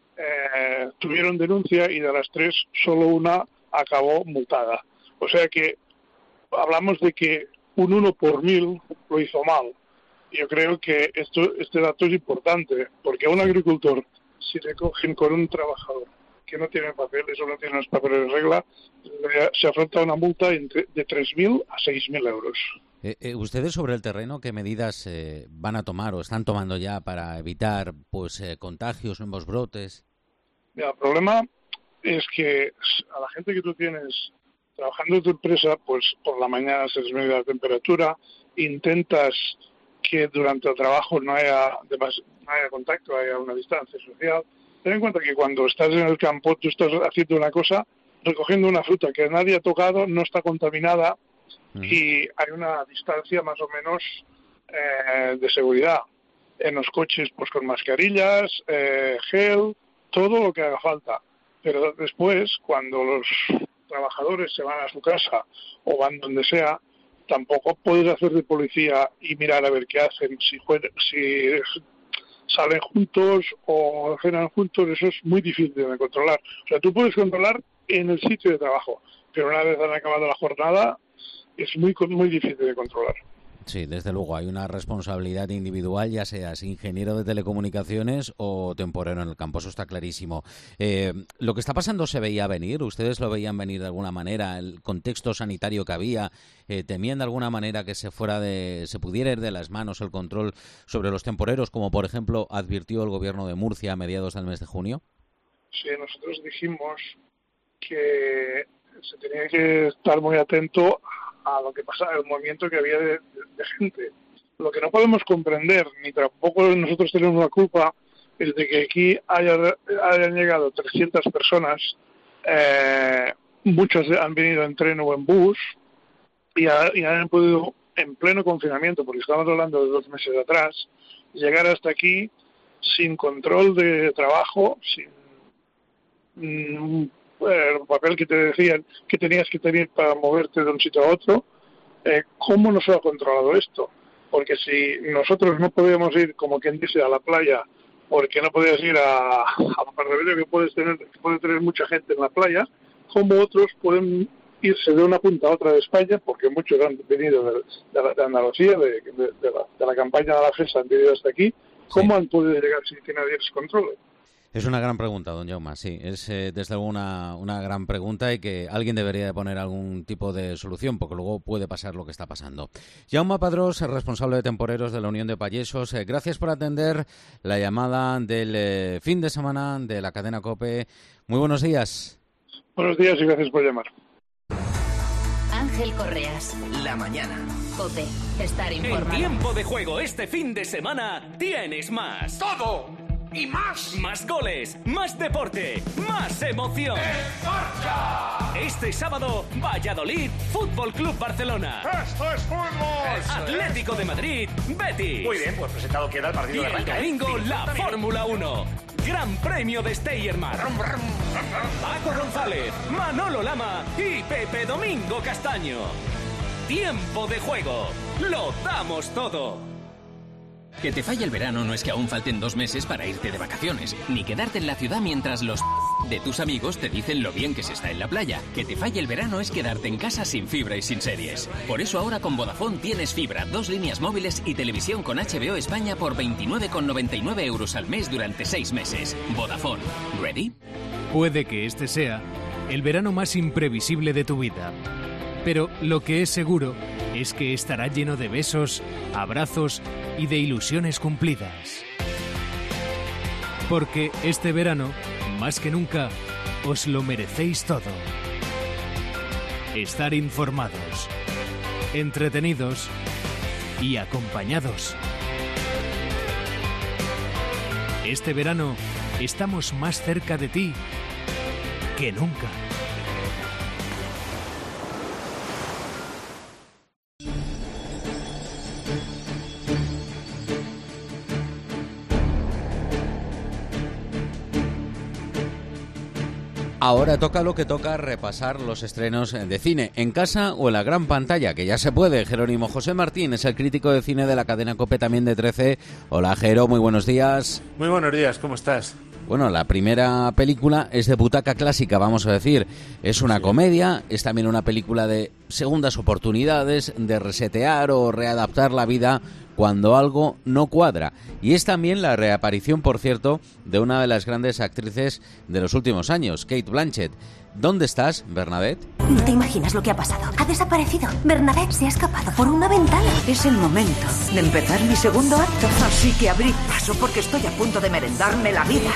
eh, tuvieron denuncia y de las tres solo una acabó multada. O sea que hablamos de que un uno por mil lo hizo mal. Yo creo que esto, este dato es importante, porque a un agricultor, si le cogen con un trabajador que no tiene papeles o no tiene los papeles de regla, se afronta una multa entre, de tres mil a seis mil euros. Eh, eh, ¿Ustedes sobre el terreno qué medidas eh, van a tomar o están tomando ya para evitar pues eh, contagios, nuevos brotes? Mira, el problema es que a la gente que tú tienes trabajando en tu empresa, pues por la mañana se les mide la temperatura, intentas que durante el trabajo no haya, no haya contacto, haya una distancia social. Ten en cuenta que cuando estás en el campo, tú estás haciendo una cosa, recogiendo una fruta que nadie ha tocado, no está contaminada mm. y hay una distancia más o menos eh, de seguridad. En los coches, pues con mascarillas, eh, gel, todo lo que haga falta. Pero después, cuando los trabajadores se van a su casa o van donde sea, tampoco puedes hacer de policía y mirar a ver qué hacen, si, si salen juntos o cenan juntos, eso es muy difícil de controlar. O sea, tú puedes controlar en el sitio de trabajo, pero una vez han acabado la jornada es muy muy difícil de controlar. Sí, desde luego, hay una responsabilidad individual, ya seas ingeniero de telecomunicaciones o temporero en el campo, eso está clarísimo. Eh, ¿Lo que está pasando se veía venir? ¿Ustedes lo veían venir de alguna manera? ¿El contexto sanitario que había? Eh, ¿Temían de alguna manera que se fuera de, se pudiera ir de las manos el control sobre los temporeros, como por ejemplo advirtió el gobierno de Murcia a mediados del mes de junio? Sí, nosotros dijimos que se tenía que estar muy atento a lo que pasaba, el movimiento que había de, de, de gente. Lo que no podemos comprender, ni tampoco nosotros tenemos la culpa, es de que aquí haya, hayan llegado trescientas personas, eh, muchas han venido en tren o en bus, y, ha, y han podido, en pleno confinamiento, porque estamos hablando de dos meses atrás, llegar hasta aquí sin control de trabajo, sin mm, el papel que te decían que tenías que tener para moverte de un sitio a otro. Eh, ¿Cómo no se ha controlado esto? Porque si nosotros no podíamos ir, como quien dice, a la playa, porque no podías ir a, a Parrevelo, que puedes tener, que puede tener mucha gente en la playa, ¿cómo otros pueden irse de una punta a otra de España? Porque muchos han venido de, de, de Andalucía, de, de, de, la, de la campaña de la FES, han venido hasta aquí. ¿Cómo sí. han podido llegar sin que nadie les controle? Es una gran pregunta, don Jaume, sí, es eh, desde luego una, una gran pregunta y que alguien debería de poner algún tipo de solución, porque luego puede pasar lo que está pasando. Jaume Padrós, responsable de temporeros de la Unión de Payesos, eh, gracias por atender la llamada del eh, fin de semana de la cadena COPE. Muy buenos días. Buenos días y gracias por llamar. Ángel Correas. La mañana. COPE. Estar informado. En tiempo de juego este fin de semana tienes más. ¡Todo! y más. Más goles, más deporte, más emoción. ¡En marcha! Este sábado, Valladolid, Fútbol Club Barcelona. ¡Esto es fútbol! Eso Atlético es. de Madrid, Betis. Muy bien, pues presentado queda el partido y de arranque. el domingo, ¿eh? La Fórmula uno. Gran Premio de Steiermark. Paco González, Manolo Lama y Pepe Domingo Castaño. Tiempo de juego. Lo damos todo. Que te falle el verano no es que aún falten dos meses para irte de vacaciones, ni quedarte en la ciudad mientras los de tus amigos te dicen lo bien que se está en la playa. Que te falle el verano es quedarte en casa sin fibra y sin series. Por eso ahora con Vodafone tienes fibra, dos líneas móviles y televisión con H B O España por veintinueve con noventa y nueve euros al mes durante seis meses. Vodafone. ¿Ready? Puede que este sea el verano más imprevisible de tu vida. Pero lo que es seguro es que estará lleno de besos, abrazos y de ilusiones cumplidas. Porque este verano, más que nunca, os lo merecéis todo. Estar informados, entretenidos y acompañados. Este verano estamos más cerca de ti que nunca. Ahora toca lo que toca, repasar los estrenos de cine, en casa o en la gran pantalla, que ya se puede. Jerónimo José Martín es el crítico de cine de la cadena COPE, también de trece. Hola, Jero, muy buenos días. Muy buenos días, ¿cómo estás? Bueno, la primera película es de butaca clásica, vamos a decir. Es una sí. comedia, es también una película de segundas oportunidades, de resetear o readaptar la vida cuando algo no cuadra. Y es también la reaparición, por cierto, de una de las grandes actrices de los últimos años, Cate Blanchett. ¿Dónde estás, Bernadette? No te imaginas lo que ha pasado. Ha desaparecido. Bernadette se ha escapado por una ventana. Es el momento de empezar mi segundo acto. Así que abrid paso porque estoy a punto de merendarme la vida.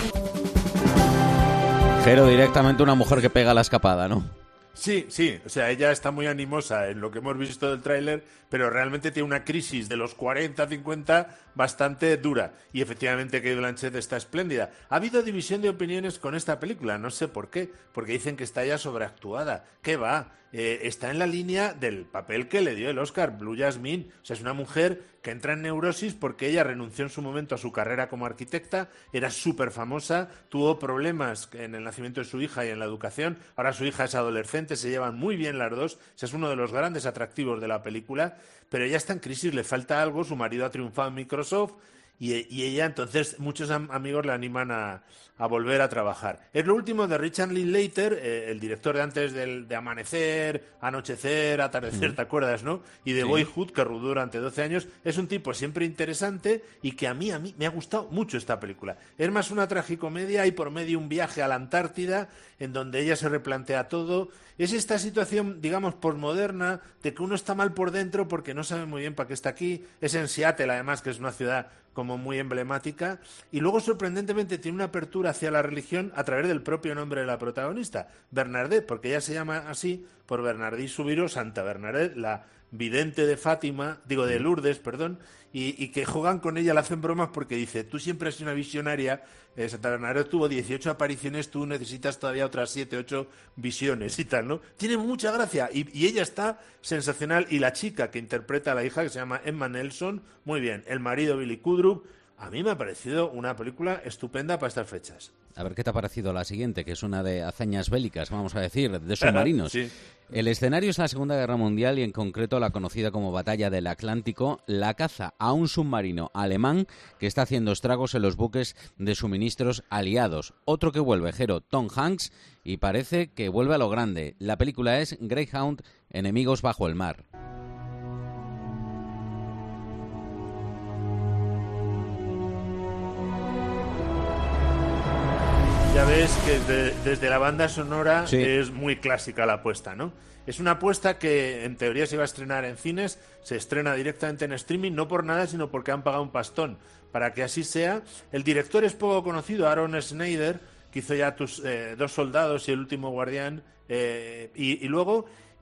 Jero, directamente una mujer que pega la escapada, ¿no? Sí, sí, o sea, ella está muy animosa en lo que hemos visto del tráiler, pero realmente tiene una crisis de los cuarenta, cincuenta bastante dura. Y efectivamente Cate Blanchett está espléndida. Ha habido división de opiniones con esta película, no sé por qué, porque dicen que está ya sobreactuada. ¿Qué va? Eh, está en la línea del papel que le dio el Oscar, Blue Jasmine. O sea, es una mujer que entra en neurosis porque ella renunció en su momento a su carrera como arquitecta, era súper famosa, tuvo problemas en el nacimiento de su hija y en la educación, ahora su hija es adolescente, se llevan muy bien las dos, ese es uno de los grandes atractivos de la película, pero ella está en crisis, le falta algo, su marido ha triunfado en Microsoft y, y ella, entonces, muchos am- amigos le animan a, a volver a trabajar. Es lo último de Richard Linklater, eh, el director de antes del, de Amanecer, Anochecer, Atardecer, mm. ¿te acuerdas, no? Y de sí. Boyhood, que rodó durante doce años. Es un tipo siempre interesante y que a mí, a mí me ha gustado mucho esta película. Es más una tragicomedia y por medio un viaje a la Antártida en donde ella se replantea todo. Es esta situación, digamos, posmoderna de que uno está mal por dentro porque no sabe muy bien para qué está aquí. Es en Seattle, además, que es una ciudad como muy emblemática. Y luego, sorprendentemente, tiene una apertura hacia la religión a través del propio nombre de la protagonista, Bernadette, porque ella se llama así por Bernardí Subiró, Santa Bernadette, la vidente de Fátima, digo de Lourdes, perdón, y, y que juegan con ella, le hacen bromas porque dice, tú siempre has sido una visionaria, eh, Santa Bernadette tuvo dieciocho apariciones, tú necesitas todavía otras siete, ocho visiones y tal, ¿no? Tiene mucha gracia y, y ella está sensacional, y la chica que interpreta a la hija, que se llama Emma Nelson, muy bien, el marido Billy Kudrup. A mí me ha parecido una película estupenda para estas fechas. A ver, ¿qué te ha parecido la siguiente? Que es una de hazañas bélicas, vamos a decir, de submarinos. Sí. El escenario es la Segunda Guerra Mundial y en concreto la conocida como Batalla del Atlántico, la caza a un submarino alemán que está haciendo estragos en los buques de suministros aliados. Otro que vuelve, Jero, Tom Hanks, y parece que vuelve a lo grande. La película es Greyhound, Enemigos bajo el mar. Ya ves que de, desde la banda sonora sí. es muy clásica la apuesta, ¿no? Es una apuesta que en teoría se iba a estrenar en cines, se estrena directamente en streaming, no por nada, sino porque han pagado un pastón para que así sea. El director es poco conocido, Aaron Schneider, que hizo ya tus eh, Dos soldados y El último guardián, eh, y, y luego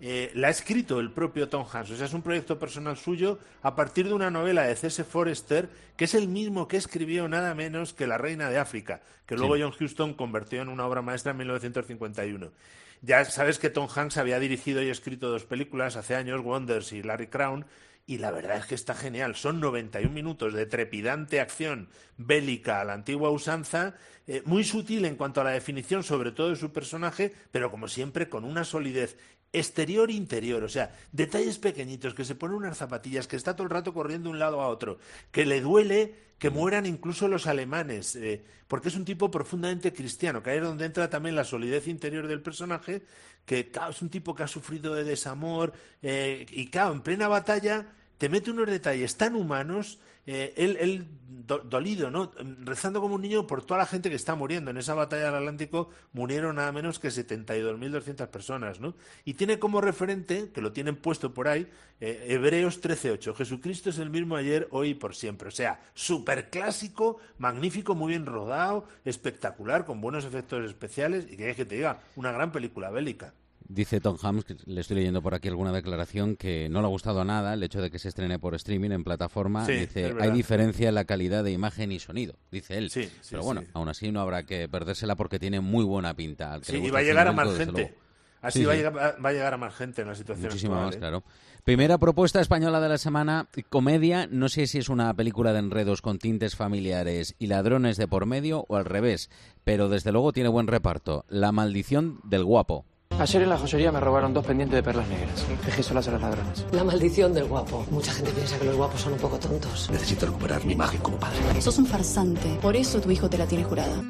eh, la ha escrito el propio Tom Hanks. O sea, es un proyecto personal suyo a partir de una novela de C S Forester, que es el mismo que escribió nada menos que La Reina de África, que luego sí. John Huston convirtió en una obra maestra en mil novecientos cincuenta y uno. Ya sabes que Tom Hanks había dirigido y escrito dos películas hace años, Wonders y Larry Crown, y la verdad es que está genial. Son noventa y un minutos de trepidante acción bélica a la antigua usanza, eh, muy sutil en cuanto a la definición, sobre todo de su personaje, pero como siempre con una solidez exterior e interior, o sea, detalles pequeñitos, que se pone unas zapatillas, que está todo el rato corriendo de un lado a otro, que le duele que mueran incluso los alemanes, eh, porque es un tipo profundamente cristiano, que ahí es donde entra también la solidez interior del personaje, que claro, es un tipo que ha sufrido de desamor, eh, y claro, en plena batalla te mete unos detalles tan humanos, eh, él, él do, dolido, ¿no? Rezando como un niño por toda la gente que está muriendo. En esa batalla del Atlántico murieron nada menos que setenta y dos mil doscientas personas, ¿no? Y tiene como referente, que lo tienen puesto por ahí, eh, Hebreos trece ocho. Jesucristo es el mismo ayer, hoy y por siempre. O sea, súper clásico, magnífico, muy bien rodado, espectacular, con buenos efectos especiales y que es que te diga, una gran película bélica. Dice Tom Hanks, que le estoy leyendo por aquí alguna declaración, que no le ha gustado nada el hecho de que se estrene por streaming en plataforma. Sí, dice, hay diferencia en la calidad de imagen y sonido, dice él. Sí, sí, Pero bueno, sí. aún así no habrá que perdérsela porque tiene muy buena pinta. Al que sí, le gusta y va a llegar a más desde gente. Luego. Así sí, va, sí. A llegar, va a llegar a más gente en la situación Muchísima actual, más, ¿eh? claro. Primera propuesta española de la semana, comedia. No sé si es una película de enredos con tintes familiares y ladrones de por medio o al revés, pero desde luego tiene buen reparto. La maldición del guapo. Ayer en la joyería me robaron dos pendientes de perlas negras. Dejé solas a los ladrones. La maldición del guapo. Mucha gente piensa que los guapos son un poco tontos. Necesito recuperar mi imagen como padre. Sos un farsante. Por eso tu hijo te la tiene jurada.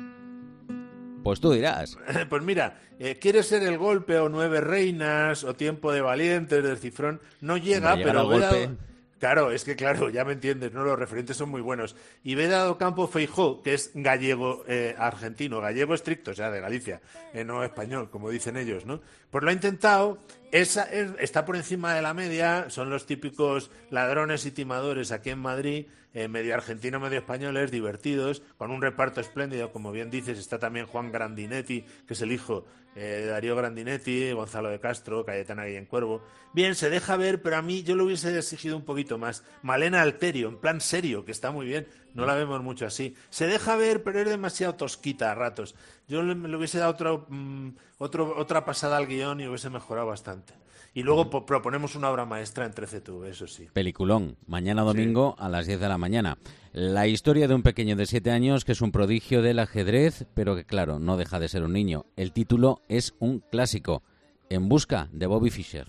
Pues tú dirás. Pues mira, eh, ¿quieres ser el golpe o Nueve reinas o Tiempo de valientes del Cifrón? No llega, Hombre, pero... llega el golpe. Dado... Claro, es que claro, ya me entiendes, ¿no? Los referentes son muy buenos. Y ve dado Campo Feijó, que es gallego eh, argentino, gallego estricto, o sea, de Galicia, eh, no español, como dicen ellos, ¿no? Pues lo ha intentado, esa, es, está por encima de la media, son los típicos ladrones y timadores aquí en Madrid, eh, medio argentino, medio españoles, divertidos, con un reparto espléndido, como bien dices, está también Juan Grandinetti, que es el hijo eh, de Darío Grandinetti, Gonzalo de Castro, Cayetana Guillén Cuervo. Bien, se deja ver, pero a mí yo lo hubiese exigido un poquito más. Malena Alterio, en plan serio, que está muy bien, no la vemos mucho así. Se deja ver, pero es demasiado tosquita a ratos. Yo le, le hubiese dado otro, mm, otro, otra pasada al guión y hubiese mejorado bastante. Y luego po- proponemos una obra maestra en trece T V, eso sí. Peliculón, mañana domingo sí. a las diez de la mañana. La historia de un pequeño de siete años que es un prodigio del ajedrez, pero que claro, no deja de ser un niño. El título es un clásico, En busca de Bobby Fischer.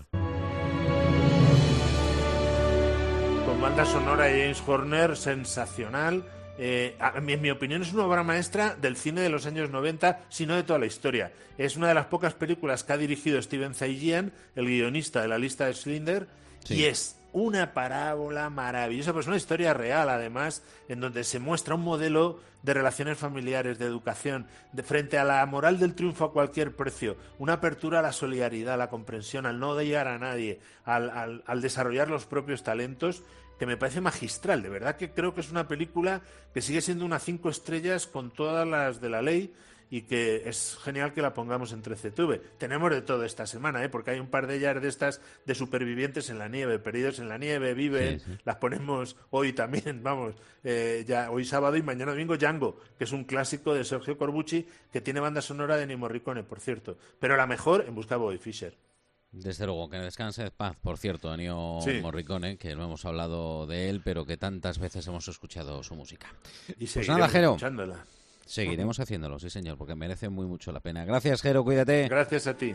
Con banda sonora de James Horner, sensacional. Eh, en mi opinión es una obra maestra del cine de los años noventa, si no de toda la historia. Es una de las pocas películas que ha dirigido Steven Zaillian, el guionista de La lista de Schindler, sí. y es una parábola maravillosa, pues una historia real además, en donde se muestra un modelo de relaciones familiares, de educación, de frente a la moral del triunfo a cualquier precio, una apertura a la solidaridad, a la comprensión, al no odiar a nadie, al, al, al desarrollar los propios talentos, que me parece magistral. De verdad que creo que es una película que sigue siendo unas cinco estrellas con todas las de la ley y que es genial que la pongamos en trece T V. Tenemos de todo esta semana, ¿eh? Porque hay un par de ellas de estas de supervivientes en la nieve, perdidos en la nieve, viven, sí, sí. Las ponemos hoy también, vamos, eh, ya hoy sábado y mañana domingo Django, que es un clásico de Sergio Corbucci que tiene banda sonora de Ennio Morricone, por cierto, pero la mejor En busca de Bobby Fischer. Desde luego, que descanse en paz, por cierto, Ennio sí. Morricone, que no hemos hablado de él, pero que tantas veces hemos escuchado su música. Y pues nada, Jero, escuchándola. Seguiremos haciéndolo, sí señor, porque merece muy mucho la pena. Gracias, Jero, cuídate. Gracias a ti.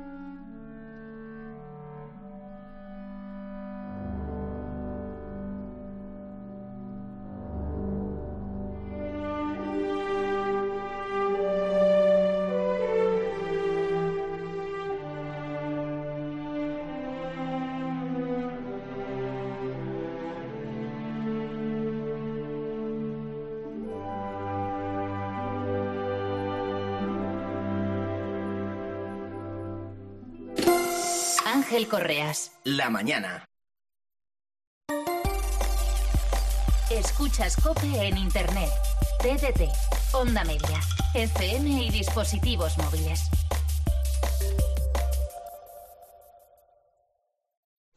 Ángel Correas. La mañana. Escuchas COPE en Internet, T D T, Onda Media, F M y dispositivos móviles.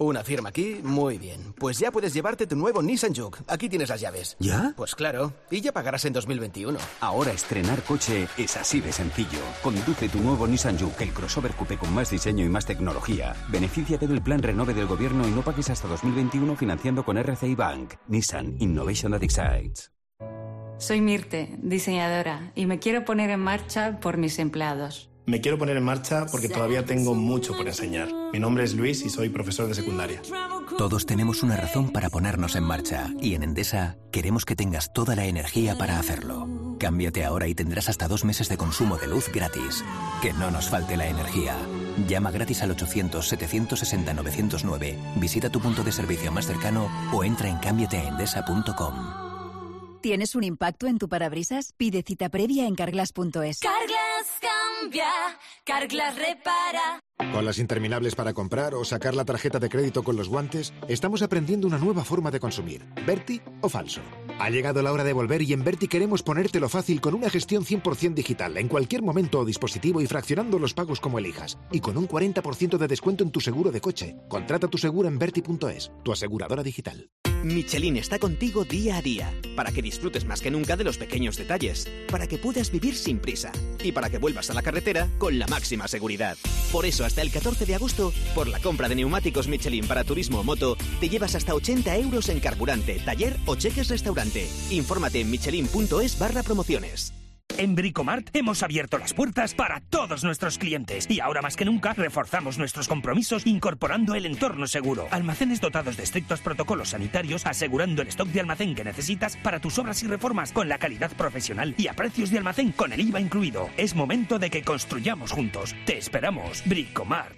Una firma aquí, muy bien. Pues ya puedes llevarte tu nuevo Nissan Juke. Aquí tienes las llaves. ¿Ya? Pues claro. Y ya pagarás en dos mil veintiuno. Ahora estrenar coche es así de sencillo. Conduce tu nuevo Nissan Juke, el crossover coupé con más diseño y más tecnología. Benefíciate del plan Renove del gobierno y no pagues hasta dos mil veintiuno financiando con R C I Bank. Nissan Innovation that excites. Soy Mirte, diseñadora, y me quiero poner en marcha por mis empleados. Me quiero poner en marcha porque todavía tengo mucho por enseñar. Mi nombre es Luis y soy profesor de secundaria. Todos tenemos una razón para ponernos en marcha y en Endesa queremos que tengas toda la energía para hacerlo. Cámbiate ahora y tendrás hasta dos meses de consumo de luz gratis. Que no nos falte la energía. Llama gratis al ochocientos, setecientos sesenta, novecientos nueve, visita tu punto de servicio más cercano o entra en cámbiate a endesa punto com. ¿Tienes un impacto en tu parabrisas? Pide cita previa en carglass punto es. Carglass cambia, Carglass repara. Con las interminables para comprar o sacar la tarjeta de crédito con los guantes, estamos aprendiendo una nueva forma de consumir. ¿Berti o falso? Ha llegado la hora de volver y en Berti queremos ponértelo fácil con una gestión cien por ciento digital, en cualquier momento o dispositivo y fraccionando los pagos como elijas. Y con un cuarenta por ciento de descuento en tu seguro de coche. Contrata tu seguro en berti punto es, tu aseguradora digital. Michelin está contigo día a día, para que disfrutes más que nunca de los pequeños detalles, para que puedas vivir sin prisa y para que vuelvas a la carretera con la máxima seguridad. Por eso, hasta el catorce de agosto, por la compra de neumáticos Michelin para turismo o moto, te llevas hasta ochenta euros en carburante, taller o cheques restaurante. Infórmate en michelin punto es barra promociones. En Bricomart hemos abierto las puertas para todos nuestros clientes y ahora más que nunca reforzamos nuestros compromisos incorporando el entorno seguro. Almacenes dotados de estrictos protocolos sanitarios asegurando el stock de almacén que necesitas para tus obras y reformas con la calidad profesional y a precios de almacén con el I V A incluido. Es momento de que construyamos juntos. Te esperamos. Bricomart.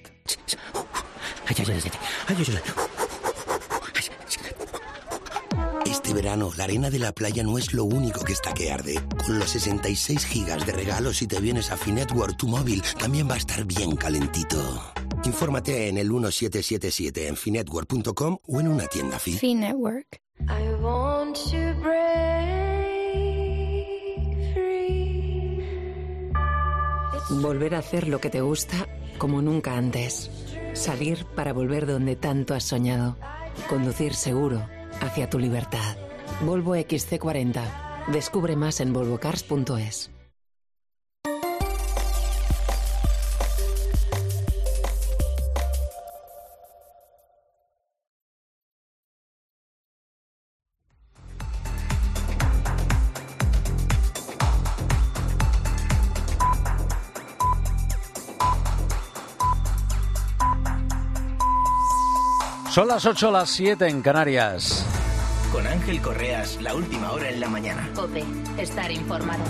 Este verano, la arena de la playa no es lo único que está que arde. Con los sesenta y seis gigas de regalos si te vienes a Finetwork, tu móvil también va a estar bien calentito. Infórmate en el uno siete siete siete en finetwork punto com o en una tienda Fi. Finetwork. I want to break free. Volver a hacer lo que te gusta como nunca antes. Salir para volver donde tanto has soñado. Conducir seguro hacia tu libertad. Volvo equis ce cuarenta. Descubre más en volvo cars punto es. Son las ocho, las siete en Canarias. Con Ángel Correas, la última hora en la mañana. COPE, estar informado.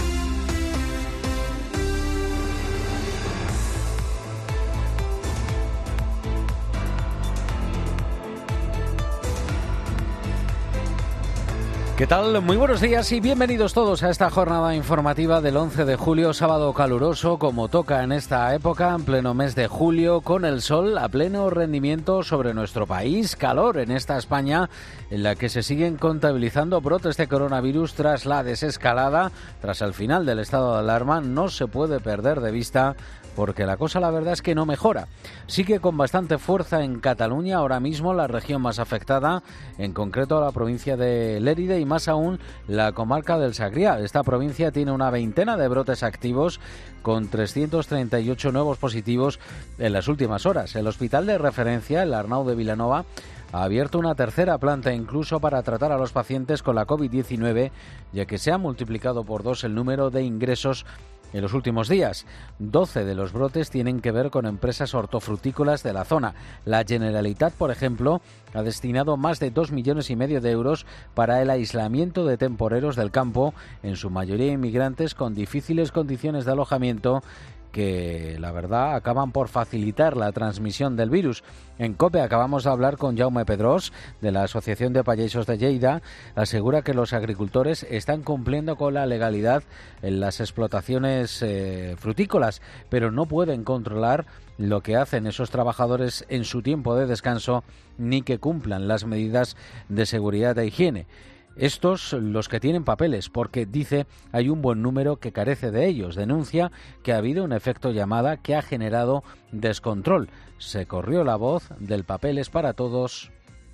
¿Qué tal? Muy buenos días y bienvenidos todos a esta jornada informativa del once de julio, sábado caluroso, como toca en esta época, en pleno mes de julio, con el sol a pleno rendimiento sobre nuestro país, calor en esta España en la que se siguen contabilizando brotes de coronavirus tras la desescalada, tras el final del estado de alarma. No se puede perder de vista porque la cosa la verdad es que no mejora. Sigue con bastante fuerza en Cataluña, ahora mismo la región más afectada, en concreto la provincia de Lérida y más aún la comarca del Segrià. Esta provincia tiene una veintena de brotes activos con trescientos treinta y ocho nuevos positivos en las últimas horas. El hospital de referencia, el Arnau de Vilanova, ha abierto una tercera planta incluso para tratar a los pacientes con la covid diecinueve, ya que se ha multiplicado por dos el número de ingresos en los últimos días. doce de los brotes tienen que ver con empresas hortofrutícolas de la zona. La Generalitat, por ejemplo, ha destinado más de dos millones y medio de euros para el aislamiento de temporeros del campo, en su mayoría inmigrantes con difíciles condiciones de alojamiento, que la verdad acaban por facilitar la transmisión del virus. En COPE acabamos de hablar con Jaume Pedrós, de la Asociación de Pagesos de Lleida. Asegura que los agricultores están cumpliendo con la legalidad en las explotaciones eh, frutícolas, pero no pueden controlar lo que hacen esos trabajadores en su tiempo de descanso, ni que cumplan las medidas de seguridad e higiene. Estos los que tienen papeles, porque dice hay un buen número que carece de ellos. Denuncia que ha habido un efecto llamada que ha generado descontrol. Se corrió la voz del papeles para todos.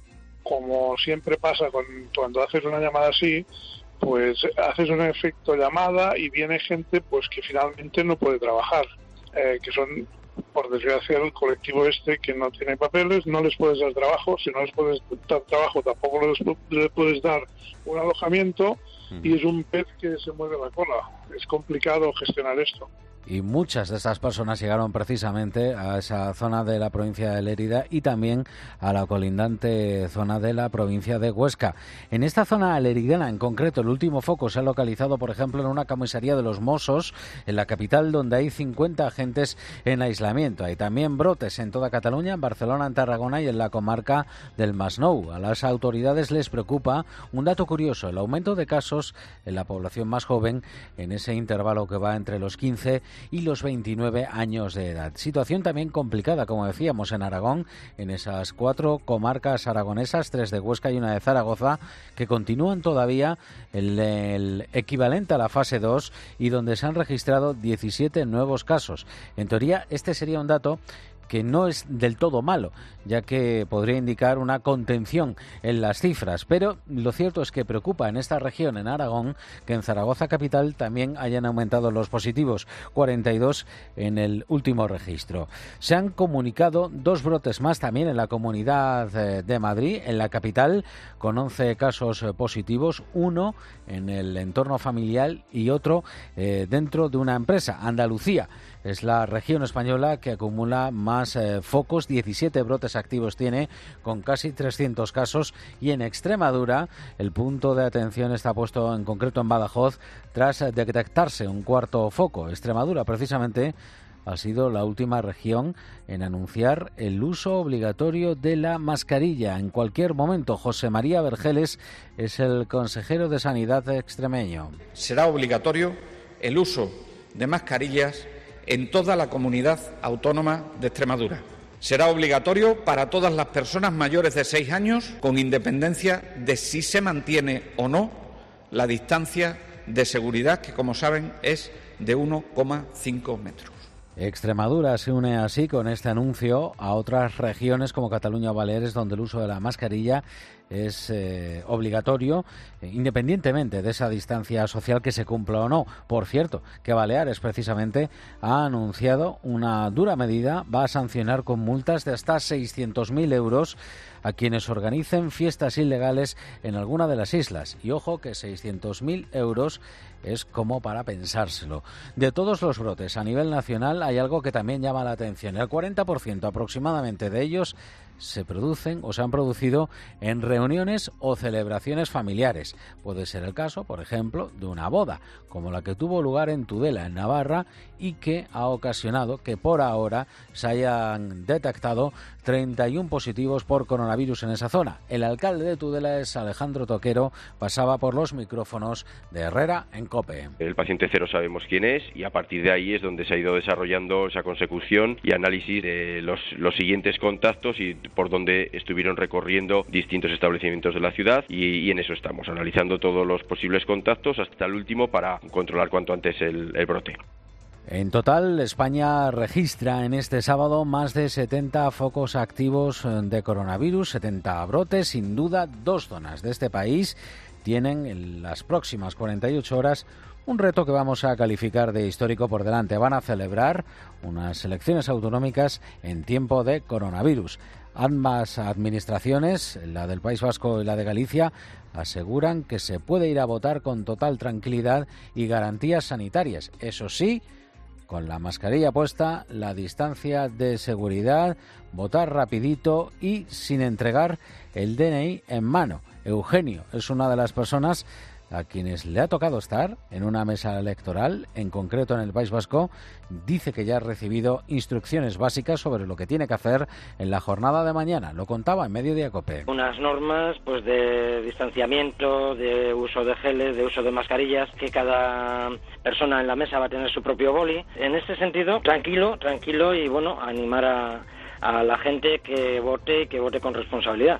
Como siempre pasa con, cuando haces una llamada así, pues haces un efecto llamada y viene gente pues que finalmente no puede trabajar, eh, que son, por desgracia, el colectivo este que no tiene papeles, no les puedes dar trabajo, si no les puedes dar trabajo tampoco les, les puedes dar un alojamiento, y es un pez que se mueve la cola. Es complicado gestionar esto. Y muchas de estas personas llegaron precisamente a esa zona de la provincia de Lérida y también a la colindante zona de la provincia de Huesca. En esta zona leridana en concreto, el último foco se ha localizado, por ejemplo, en una comisaría de los Mossos, en la capital, donde hay cincuenta agentes en aislamiento. Hay también brotes en toda Cataluña, en Barcelona, en Tarragona y en la comarca del Masnou. A las autoridades les preocupa un dato curioso, el aumento de casos en la población más joven, en ese intervalo que va entre los quince y los veintinueve años de edad. Situación también complicada, como decíamos, en Aragón, en esas cuatro comarcas aragonesas, tres de Huesca y una de Zaragoza, que continúan todavía el, el equivalente a la fase dos y donde se han registrado diecisiete nuevos casos. En teoría, este sería un dato que no es del todo malo, ya que podría indicar una contención en las cifras, pero lo cierto es que preocupa en esta región, en Aragón, que en Zaragoza capital también hayan aumentado los positivos, cuarenta y dos en el último registro. Se han comunicado dos brotes más también en la Comunidad de Madrid, en la capital, con once casos positivos, uno en el entorno familiar y otro eh, dentro de una empresa. Andalucía es la región española que acumula más eh, focos, diecisiete brotes activos tiene, con casi trescientos casos, y en Extremadura el punto de atención está puesto en concreto en Badajoz tras detectarse un cuarto foco. Extremadura, precisamente, ha sido la última región en anunciar el uso obligatorio de la mascarilla en cualquier momento. José María Vergeles es el consejero de Sanidad extremeño. Será obligatorio el uso de mascarillas en toda la comunidad autónoma de Extremadura. Será obligatorio para todas las personas mayores de seis años, con independencia de si se mantiene o no la distancia de seguridad, que, como saben, es de uno coma cinco metros. Extremadura se une así con este anuncio a otras regiones como Cataluña o Baleares, donde el uso de la mascarilla es eh, obligatorio, eh, independientemente de esa distancia social que se cumpla o no. Por cierto, que Baleares precisamente ha anunciado una dura medida, va a sancionar con multas de hasta seiscientos mil euros a quienes organicen fiestas ilegales en alguna de las islas. Y ojo que seiscientos mil euros es como para pensárselo. De todos los brotes a nivel nacional hay algo que también llama la atención. El cuarenta por ciento aproximadamente de ellos se producen o se han producido en reuniones o celebraciones familiares. Puede ser el caso, por ejemplo, de una boda, como la que tuvo lugar en Tudela, en Navarra, y que ha ocasionado que por ahora se hayan detectado treinta y uno positivos por coronavirus en esa zona. El alcalde de Tudela es Alejandro Toquero, pasaba por los micrófonos de Herrera en COPE. El paciente cero sabemos quién es y a partir de ahí es donde se ha ido desarrollando esa consecución y análisis de los, los siguientes contactos y por donde estuvieron recorriendo distintos establecimientos de la ciudad y, y en eso estamos, analizando todos los posibles contactos hasta el último para controlar cuanto antes el, el brote. En total, España registra en este sábado más de setenta focos activos de coronavirus, setenta brotes. Sin duda, dos zonas de este país tienen en las próximas cuarenta y ocho horas un reto que vamos a calificar de histórico por delante. Van a celebrar unas elecciones autonómicas en tiempo de coronavirus. Ambas administraciones, la del País Vasco y la de Galicia, aseguran que se puede ir a votar con total tranquilidad y garantías sanitarias. Eso sí, con la mascarilla puesta, la distancia de seguridad, votar rapidito y sin entregar el D N I en mano. Eugenio es una de las personas a quienes le ha tocado estar en una mesa electoral, en concreto en el País Vasco. Dice que ya ha recibido instrucciones básicas sobre lo que tiene que hacer en la jornada de mañana. Lo contaba en Mediodía COPE. Unas normas pues de distanciamiento, de uso de geles, de uso de mascarillas, que cada persona en la mesa va a tener su propio boli. En este sentido, tranquilo, tranquilo y bueno, animar a, a la gente que vote y que vote con responsabilidad.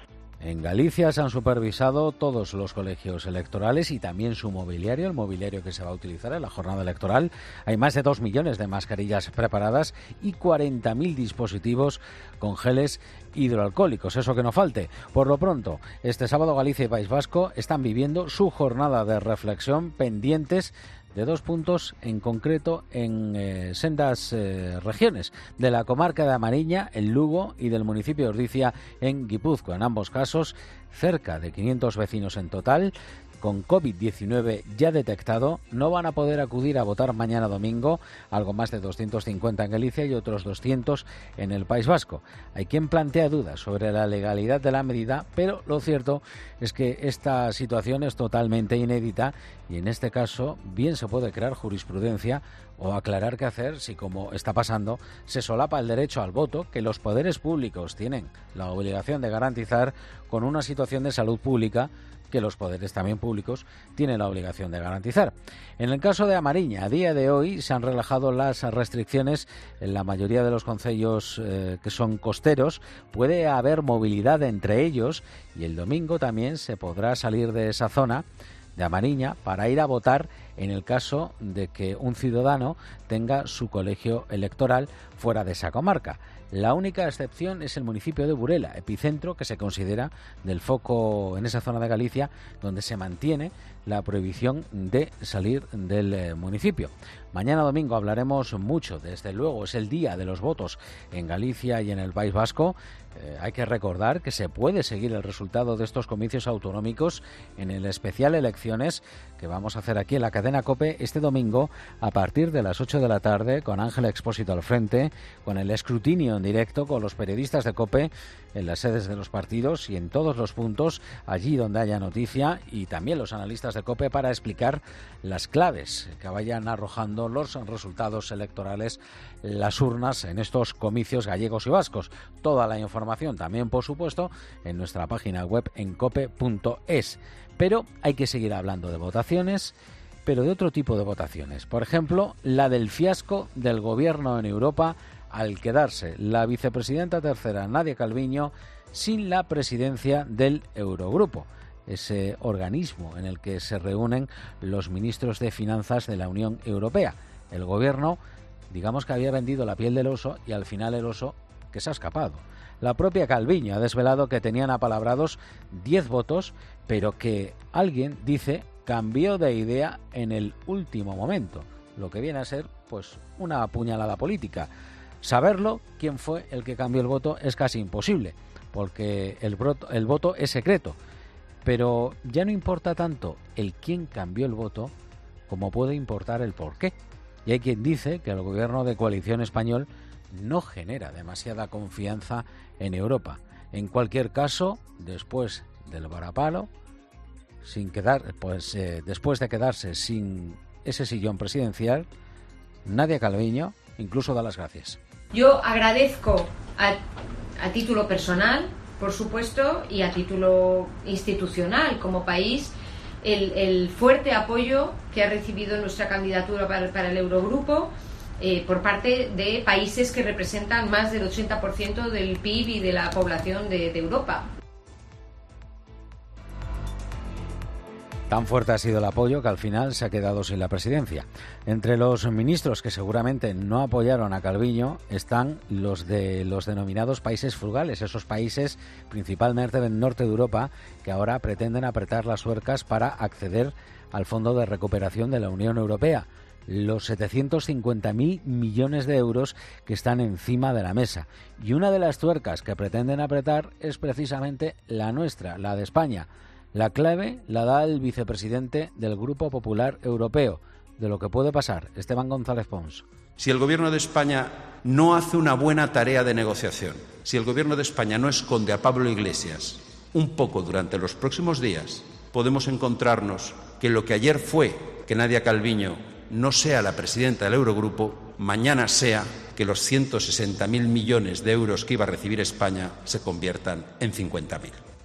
En Galicia se han supervisado todos los colegios electorales y también su mobiliario, el mobiliario que se va a utilizar en la jornada electoral. Hay más de dos millones de mascarillas preparadas y cuarenta mil dispositivos con geles hidroalcohólicos, eso que no falte. Por lo pronto, este sábado Galicia y País Vasco están viviendo su jornada de reflexión pendientes de dos puntos en concreto en eh, sendas eh, regiones, de la comarca de Amariña, en Lugo, y del municipio de Ordicia, en Guipúzcoa. En ambos casos, cerca de quinientos vecinos en total, con COVID diecinueve ya detectado, no van a poder acudir a votar mañana domingo, algo más de doscientos cincuenta en Galicia y otros doscientos en el País Vasco. Hay quien plantea dudas sobre la legalidad de la medida, pero lo cierto es que esta situación es totalmente inédita y en este caso bien se puede crear jurisprudencia o aclarar qué hacer si, como está pasando, se solapa el derecho al voto que los poderes públicos tienen la obligación de garantizar con una situación de salud pública que los poderes también públicos tienen la obligación de garantizar. En el caso de Amariña, a día de hoy se han relajado las restricciones en la mayoría de los concellos eh, que son costeros. Puede haber movilidad entre ellos y el domingo también se podrá salir de esa zona de Amariña para ir a votar en el caso de que un ciudadano tenga su colegio electoral fuera de esa comarca. La única excepción es el municipio de Burela, epicentro que se considera del foco en esa zona de Galicia, donde se mantiene la prohibición de salir del eh, municipio. Mañana domingo hablaremos mucho, desde luego es el día de los votos en Galicia y en el País Vasco. Eh, hay que recordar que se puede seguir el resultado de estos comicios autonómicos en el especial Elecciones que vamos a hacer aquí en la cadena COPE este domingo a partir de las ocho de la tarde, con Ángel Expósito al frente, con el escrutinio en directo con los periodistas de COPE en las sedes de los partidos y en todos los puntos allí donde haya noticia, y también los analistas de COPE para explicar las claves que vayan arrojando los resultados electorales, las urnas en estos comicios gallegos y vascos. Toda la información también, por supuesto, en nuestra página web en cope punto es. Pero hay que seguir hablando de votaciones, pero de otro tipo de votaciones. Por ejemplo, la del fiasco del gobierno en Europa al quedarse la vicepresidenta tercera, Nadia Calviño, sin la presidencia del Eurogrupo, ese organismo en el que se reúnen los ministros de Finanzas de la Unión Europea. El gobierno, digamos que había vendido la piel del oso y al final el oso que se ha escapado. La propia Calviño ha desvelado que tenían apalabrados diez votos, pero que alguien, dice, cambió de idea en el último momento, lo que viene a ser pues una puñalada política. Saberlo, quién fue el que cambió el voto, es casi imposible, porque el, voto, el voto es secreto. Pero ya no importa tanto el quién cambió el voto como puede importar el por qué. Y hay quien dice que el gobierno de coalición español no genera demasiada confianza en Europa. En cualquier caso, después del varapalo, sin quedar, pues eh, después de quedarse sin ese sillón presidencial, Nadia Calviño incluso da las gracias. Yo agradezco a, a título personal, por supuesto, y a título institucional como país, el, el fuerte apoyo que ha recibido nuestra candidatura para, para el Eurogrupo eh, por parte de países que representan más del ochenta por ciento del P I B y de la población de, de Europa. Tan fuerte ha sido el apoyo que al final se ha quedado sin la presidencia. Entre los ministros que seguramente no apoyaron a Calviño están los de los denominados países frugales, esos países principalmente del norte de Europa que ahora pretenden apretar las tuercas para acceder al Fondo de Recuperación de la Unión Europea. Los setecientos cincuenta mil millones de euros que están encima de la mesa. Y una de las tuercas que pretenden apretar es precisamente la nuestra, la de España. La clave la da el vicepresidente del Grupo Popular Europeo, de lo que puede pasar, Esteban González Pons. Si el Gobierno de España no hace una buena tarea de negociación, si el Gobierno de España no esconde a Pablo Iglesias un poco durante los próximos días, podemos encontrarnos que lo que ayer fue que Nadia Calviño no sea la presidenta del Eurogrupo, mañana sea que los ciento sesenta mil millones de euros que iba a recibir España se conviertan en cincuenta mil.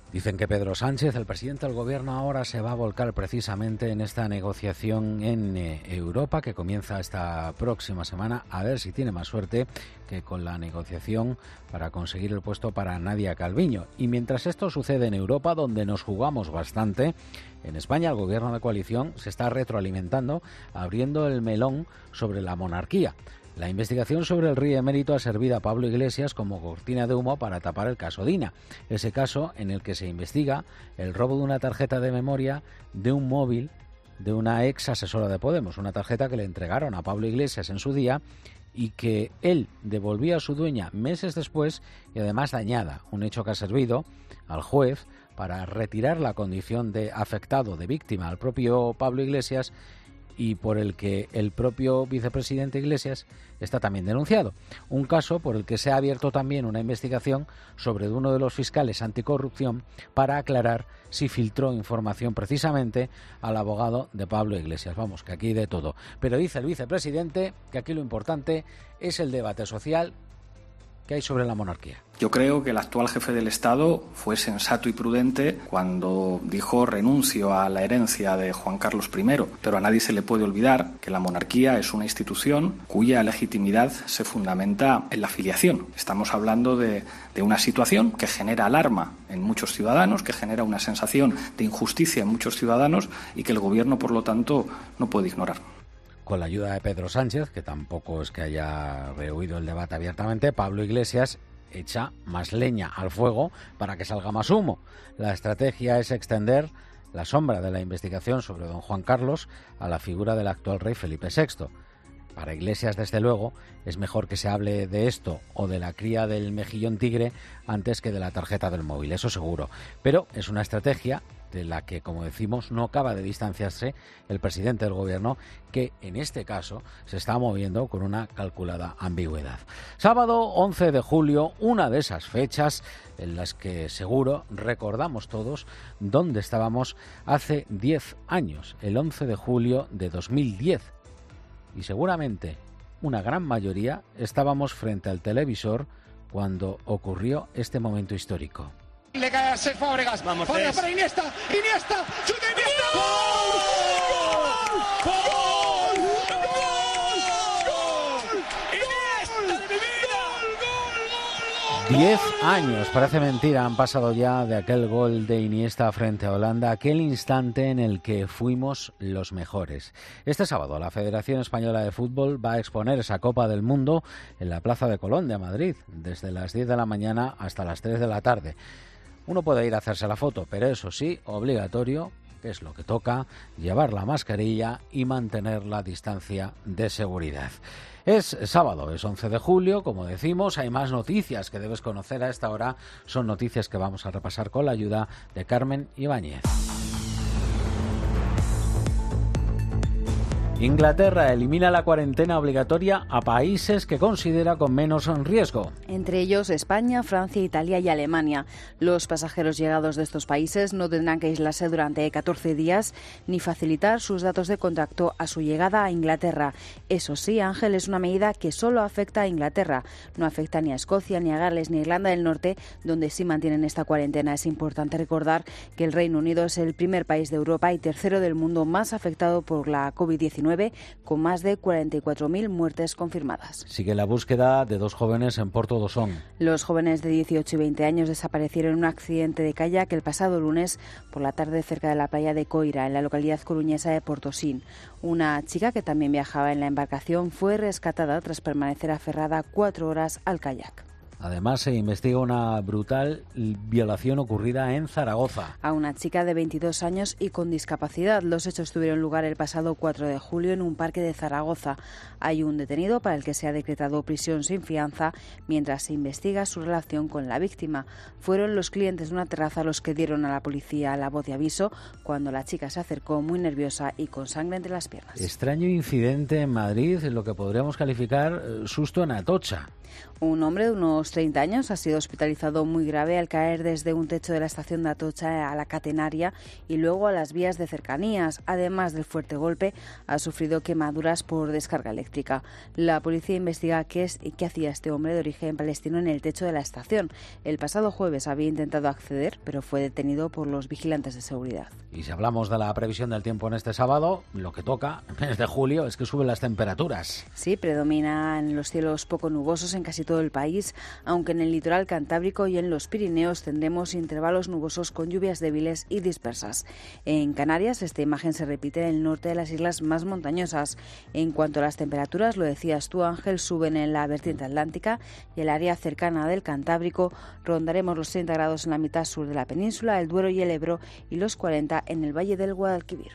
Dicen que Pedro Sánchez, el presidente del gobierno, ahora se va a volcar precisamente en esta negociación en eh, Europa que comienza esta próxima semana, a ver si tiene más suerte que con la negociación para conseguir el puesto para Nadia Calviño. Y mientras esto sucede en Europa, donde nos jugamos bastante, en España el gobierno de coalición se está retroalimentando, abriendo el melón sobre la monarquía. La investigación sobre el rey emérito ha servido a Pablo Iglesias como cortina de humo para tapar el caso Dina, ese caso en el que se investiga el robo de una tarjeta de memoria de un móvil de una ex asesora de Podemos, una tarjeta que le entregaron a Pablo Iglesias en su día y que él devolvía a su dueña meses después y además dañada, un hecho que ha servido al juez para retirar la condición de afectado, de víctima al propio Pablo Iglesias, y por el que el propio vicepresidente Iglesias está también denunciado. Un caso por el que se ha abierto también una investigación sobre uno de los fiscales anticorrupción para aclarar si filtró información precisamente al abogado de Pablo Iglesias. Vamos, que aquí hay de todo. Pero dice el vicepresidente que aquí lo importante es el debate social que hay sobre la monarquía. Yo creo que el actual jefe del Estado fue sensato y prudente cuando dijo renuncio a la herencia de Juan Carlos primero, pero a nadie se le puede olvidar que la monarquía es una institución cuya legitimidad se fundamenta en la filiación. Estamos hablando de, de una situación que genera alarma en muchos ciudadanos, que genera una sensación de injusticia en muchos ciudadanos y que el Gobierno, por lo tanto, no puede ignorar. Con la ayuda de Pedro Sánchez, que tampoco es que haya rehuido el debate abiertamente, Pablo Iglesias echa más leña al fuego para que salga más humo. La estrategia es extender la sombra de la investigación sobre don Juan Carlos a la figura del actual rey Felipe sexto. Para Iglesias, desde luego, es mejor que se hable de esto o de la cría del mejillón tigre antes que de la tarjeta del móvil, eso seguro. Pero es una estrategia de la que, como decimos, no acaba de distanciarse el presidente del gobierno, que en este caso se está moviendo con una calculada ambigüedad. Sábado once de julio, una de esas fechas en las que seguro recordamos todos dónde estábamos hace diez años, el once de julio de dos mil diez. Y seguramente una gran mayoría estábamos frente al televisor cuando ocurrió este momento histórico. Le cae a Cesc Fábregas. Vamos, Fábregas para Iniesta. Iniesta. ¡Chuta Iniesta! ¡Gol! ¡Gol! ¡Gol! ¡Gol! ¡Iniesta de mi vida! Diez años, parece mentira, han pasado ya de aquel gol de Iniesta frente a Holanda, aquel instante en el que fuimos los mejores. Este sábado la Federación Española de Fútbol va a exponer esa Copa del Mundo en la Plaza de Colón de Madrid, desde las diez de la mañana hasta las tres de la tarde. Uno puede ir a hacerse la foto, pero eso sí, obligatorio, que es lo que toca, llevar la mascarilla y mantener la distancia de seguridad. Es sábado, es once de julio, como decimos, hay más noticias que debes conocer a esta hora, son noticias que vamos a repasar con la ayuda de Carmen Ibáñez. Inglaterra elimina la cuarentena obligatoria a países que considera con menos riesgo. Entre ellos España, Francia, Italia y Alemania. Los pasajeros llegados de estos países no tendrán que aislarse durante catorce días ni facilitar sus datos de contacto a su llegada a Inglaterra. Eso sí, Ángel, es una medida que solo afecta a Inglaterra. No afecta ni a Escocia, ni a Gales, ni a Irlanda del Norte, donde sí mantienen esta cuarentena. Es importante recordar que el Reino Unido es el primer país de Europa y tercero del mundo más afectado por la covid diecinueve, con más de cuarenta y cuatro mil muertes confirmadas. Sigue la búsqueda de dos jóvenes en Porto Dosón. Los jóvenes de dieciocho y veinte años desaparecieron en un accidente de kayak el pasado lunes por la tarde cerca de la playa de Coira, en la localidad coruñesa de Portosín. Una chica que también viajaba en la embarcación fue rescatada tras permanecer aferrada cuatro horas al kayak. Además, se investiga una brutal violación ocurrida en Zaragoza. A una chica de veintidós años y con discapacidad. Los hechos tuvieron lugar el pasado cuatro de julio en un parque de Zaragoza. Hay un detenido para el que se ha decretado prisión sin fianza mientras se investiga su relación con la víctima. Fueron los clientes de una terraza los que dieron a la policía la voz de aviso cuando la chica se acercó muy nerviosa y con sangre entre las piernas. Extraño incidente en Madrid, en lo que podríamos calificar susto en Atocha. Un hombre de unos unos treinta años. Ha sido hospitalizado muy grave al caer desde un techo de la estación de Atocha a la Catenaria y luego a las vías de cercanías. Además del fuerte golpe, ha sufrido quemaduras por descarga eléctrica. La policía investiga qué es y qué hacía este hombre de origen palestino en el techo de la estación. El pasado jueves había intentado acceder, pero fue detenido por los vigilantes de seguridad. Y si hablamos de la previsión del tiempo en este sábado, lo que toca en mes de julio es que suben las temperaturas. Sí, predominan los cielos poco nubosos en casi todo el país, aunque en el litoral cantábrico y en los Pirineos tendremos intervalos nubosos con lluvias débiles y dispersas. En Canarias, esta imagen se repite en el norte de las islas más montañosas. En cuanto a las temperaturas, lo decías tú, Ángel, suben en la vertiente atlántica y el área cercana del Cantábrico. Rondaremos los treinta grados en la mitad sur de la península, el Duero y el Ebro, y los cuarenta en el Valle del Guadalquivir.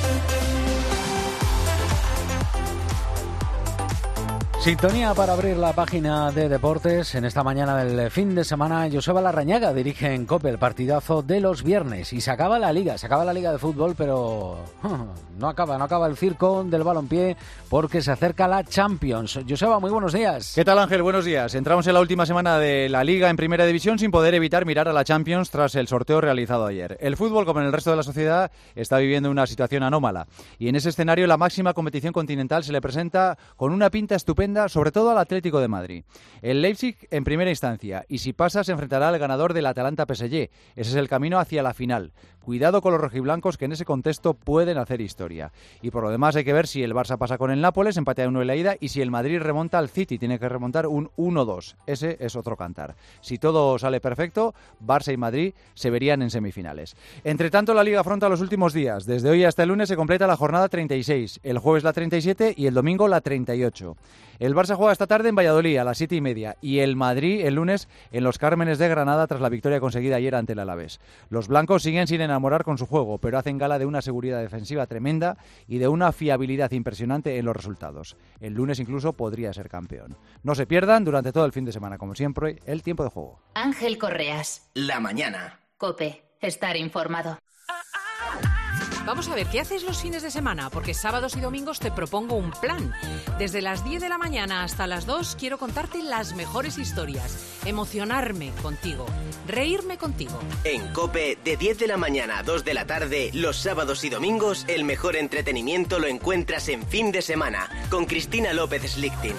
Sintonía para abrir la página de deportes. En esta mañana del fin de semana, Joseba Larrañaga dirige en COPE el partidazo de los viernes. Y se acaba la Liga, se acaba la Liga de fútbol, pero no acaba, no acaba el circo del balompié porque se acerca la Champions. Joseba, muy buenos días. ¿Qué tal, Ángel? Buenos días. Entramos en la última semana de la Liga en Primera División sin poder evitar mirar a la Champions tras el sorteo realizado ayer. El fútbol, como en el resto de la sociedad, está viviendo una situación anómala. Y en ese escenario, la máxima competición continental se le presenta con una pinta estupenda, sobre todo al Atlético de Madrid. El Leipzig en primera instancia, y si pasa se enfrentará al ganador del Atalanta P S G. Ese es el camino hacia la final. Cuidado con los rojiblancos, que en ese contexto pueden hacer historia. Y por lo demás hay que ver si el Barça pasa con el Nápoles, empate a uno en la ida, y si el Madrid remonta al City, tiene que remontar un uno dos. Ese es otro cantar. Si todo sale perfecto, Barça y Madrid se verían en semifinales. Entre tanto, la Liga afronta los últimos días. Desde hoy hasta el lunes se completa la jornada treinta y seis, el jueves la treinta y siete y el domingo la treinta y ocho. El Barça juega esta tarde en Valladolid a las siete y media y el Madrid el lunes en Los Cármenes de Granada tras la victoria conseguida ayer ante el Alavés. Los blancos siguen sin enamorar con su juego, pero hacen gala de una seguridad defensiva tremenda y de una fiabilidad impresionante en los resultados. El lunes incluso podría ser campeón. No se pierdan durante todo el fin de semana, como siempre, el tiempo de juego. Ángel Correas. La mañana. COPE. Estar informado. Vamos a ver, ¿qué haces los fines de semana? Porque sábados y domingos te propongo un plan. Desde las diez de la mañana hasta las dos quiero contarte las mejores historias, emocionarme contigo, reírme contigo. En COPE, de diez de la mañana a dos de la tarde, los sábados y domingos, el mejor entretenimiento lo encuentras en Fin de Semana, con Cristina López Slichting.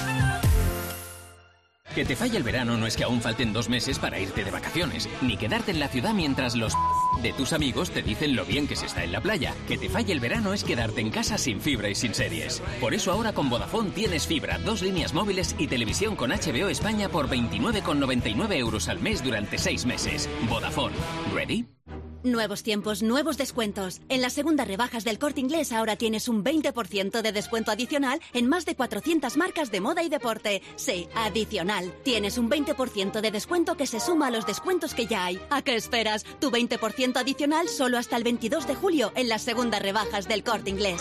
Que te falle el verano no es que aún falten dos meses para irte de vacaciones, ni quedarte en la ciudad mientras los de tus amigos te dicen lo bien que se está en la playa. Que te falle el verano es quedarte en casa sin fibra y sin series. Por eso ahora con Vodafone tienes fibra, dos líneas móviles y televisión con H B O España por veintinueve con noventa y nueve euros al mes durante seis meses. Vodafone. ¿Ready? Nuevos tiempos, nuevos descuentos. En las segundas rebajas del Corte Inglés ahora tienes un veinte por ciento de descuento adicional en más de cuatrocientas marcas de moda y deporte. Sí, adicional. Tienes un veinte por ciento de descuento que se suma a los descuentos que ya hay. ¿A qué esperas? Tu veinte por ciento adicional solo hasta el veintidós de julio en las segundas rebajas del Corte Inglés.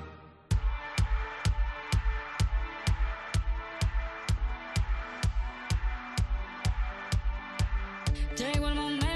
Llegó el momento.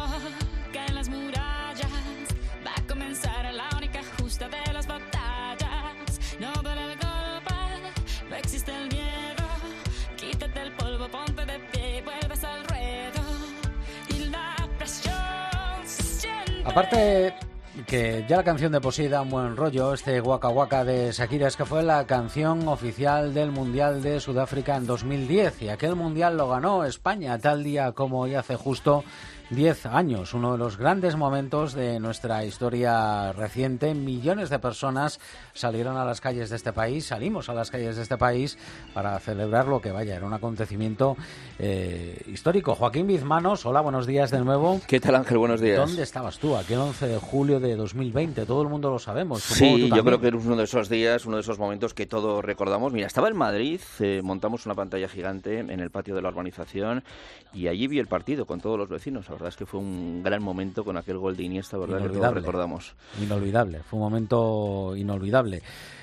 De las batallas, no ver el golpe, no existe el miedo, quítate el polvo, ponte de pie, vuelves al ruedo y la presión se siente. Aparte que ya la canción de por sí da un buen rollo, este Waka Waka de Shakira, es que fue la canción oficial del Mundial de Sudáfrica en dos mil diez y aquel Mundial lo ganó España tal día como hoy hace justo diez años, uno de los grandes momentos de nuestra historia reciente. Millones de personas salieron a las calles de este país, salimos a las calles de este país para celebrar lo que vaya, era un acontecimiento eh, histórico. Joaquín Bizmanos, hola, buenos días de nuevo. ¿Qué tal, Ángel? Buenos días. ¿Dónde estabas tú aquel once de julio de dos mil veinte? Todo el mundo lo sabemos. Sí, yo creo que era uno de esos días, uno de esos momentos que todos recordamos. Mira, estaba en Madrid, eh, montamos una pantalla gigante en el patio de la urbanización y allí vi el partido con todos los vecinos. La verdad es que fue un gran momento con aquel gol de Iniesta, ¿verdad? Que todos recordamos. Inolvidable, fue un momento inolvidable.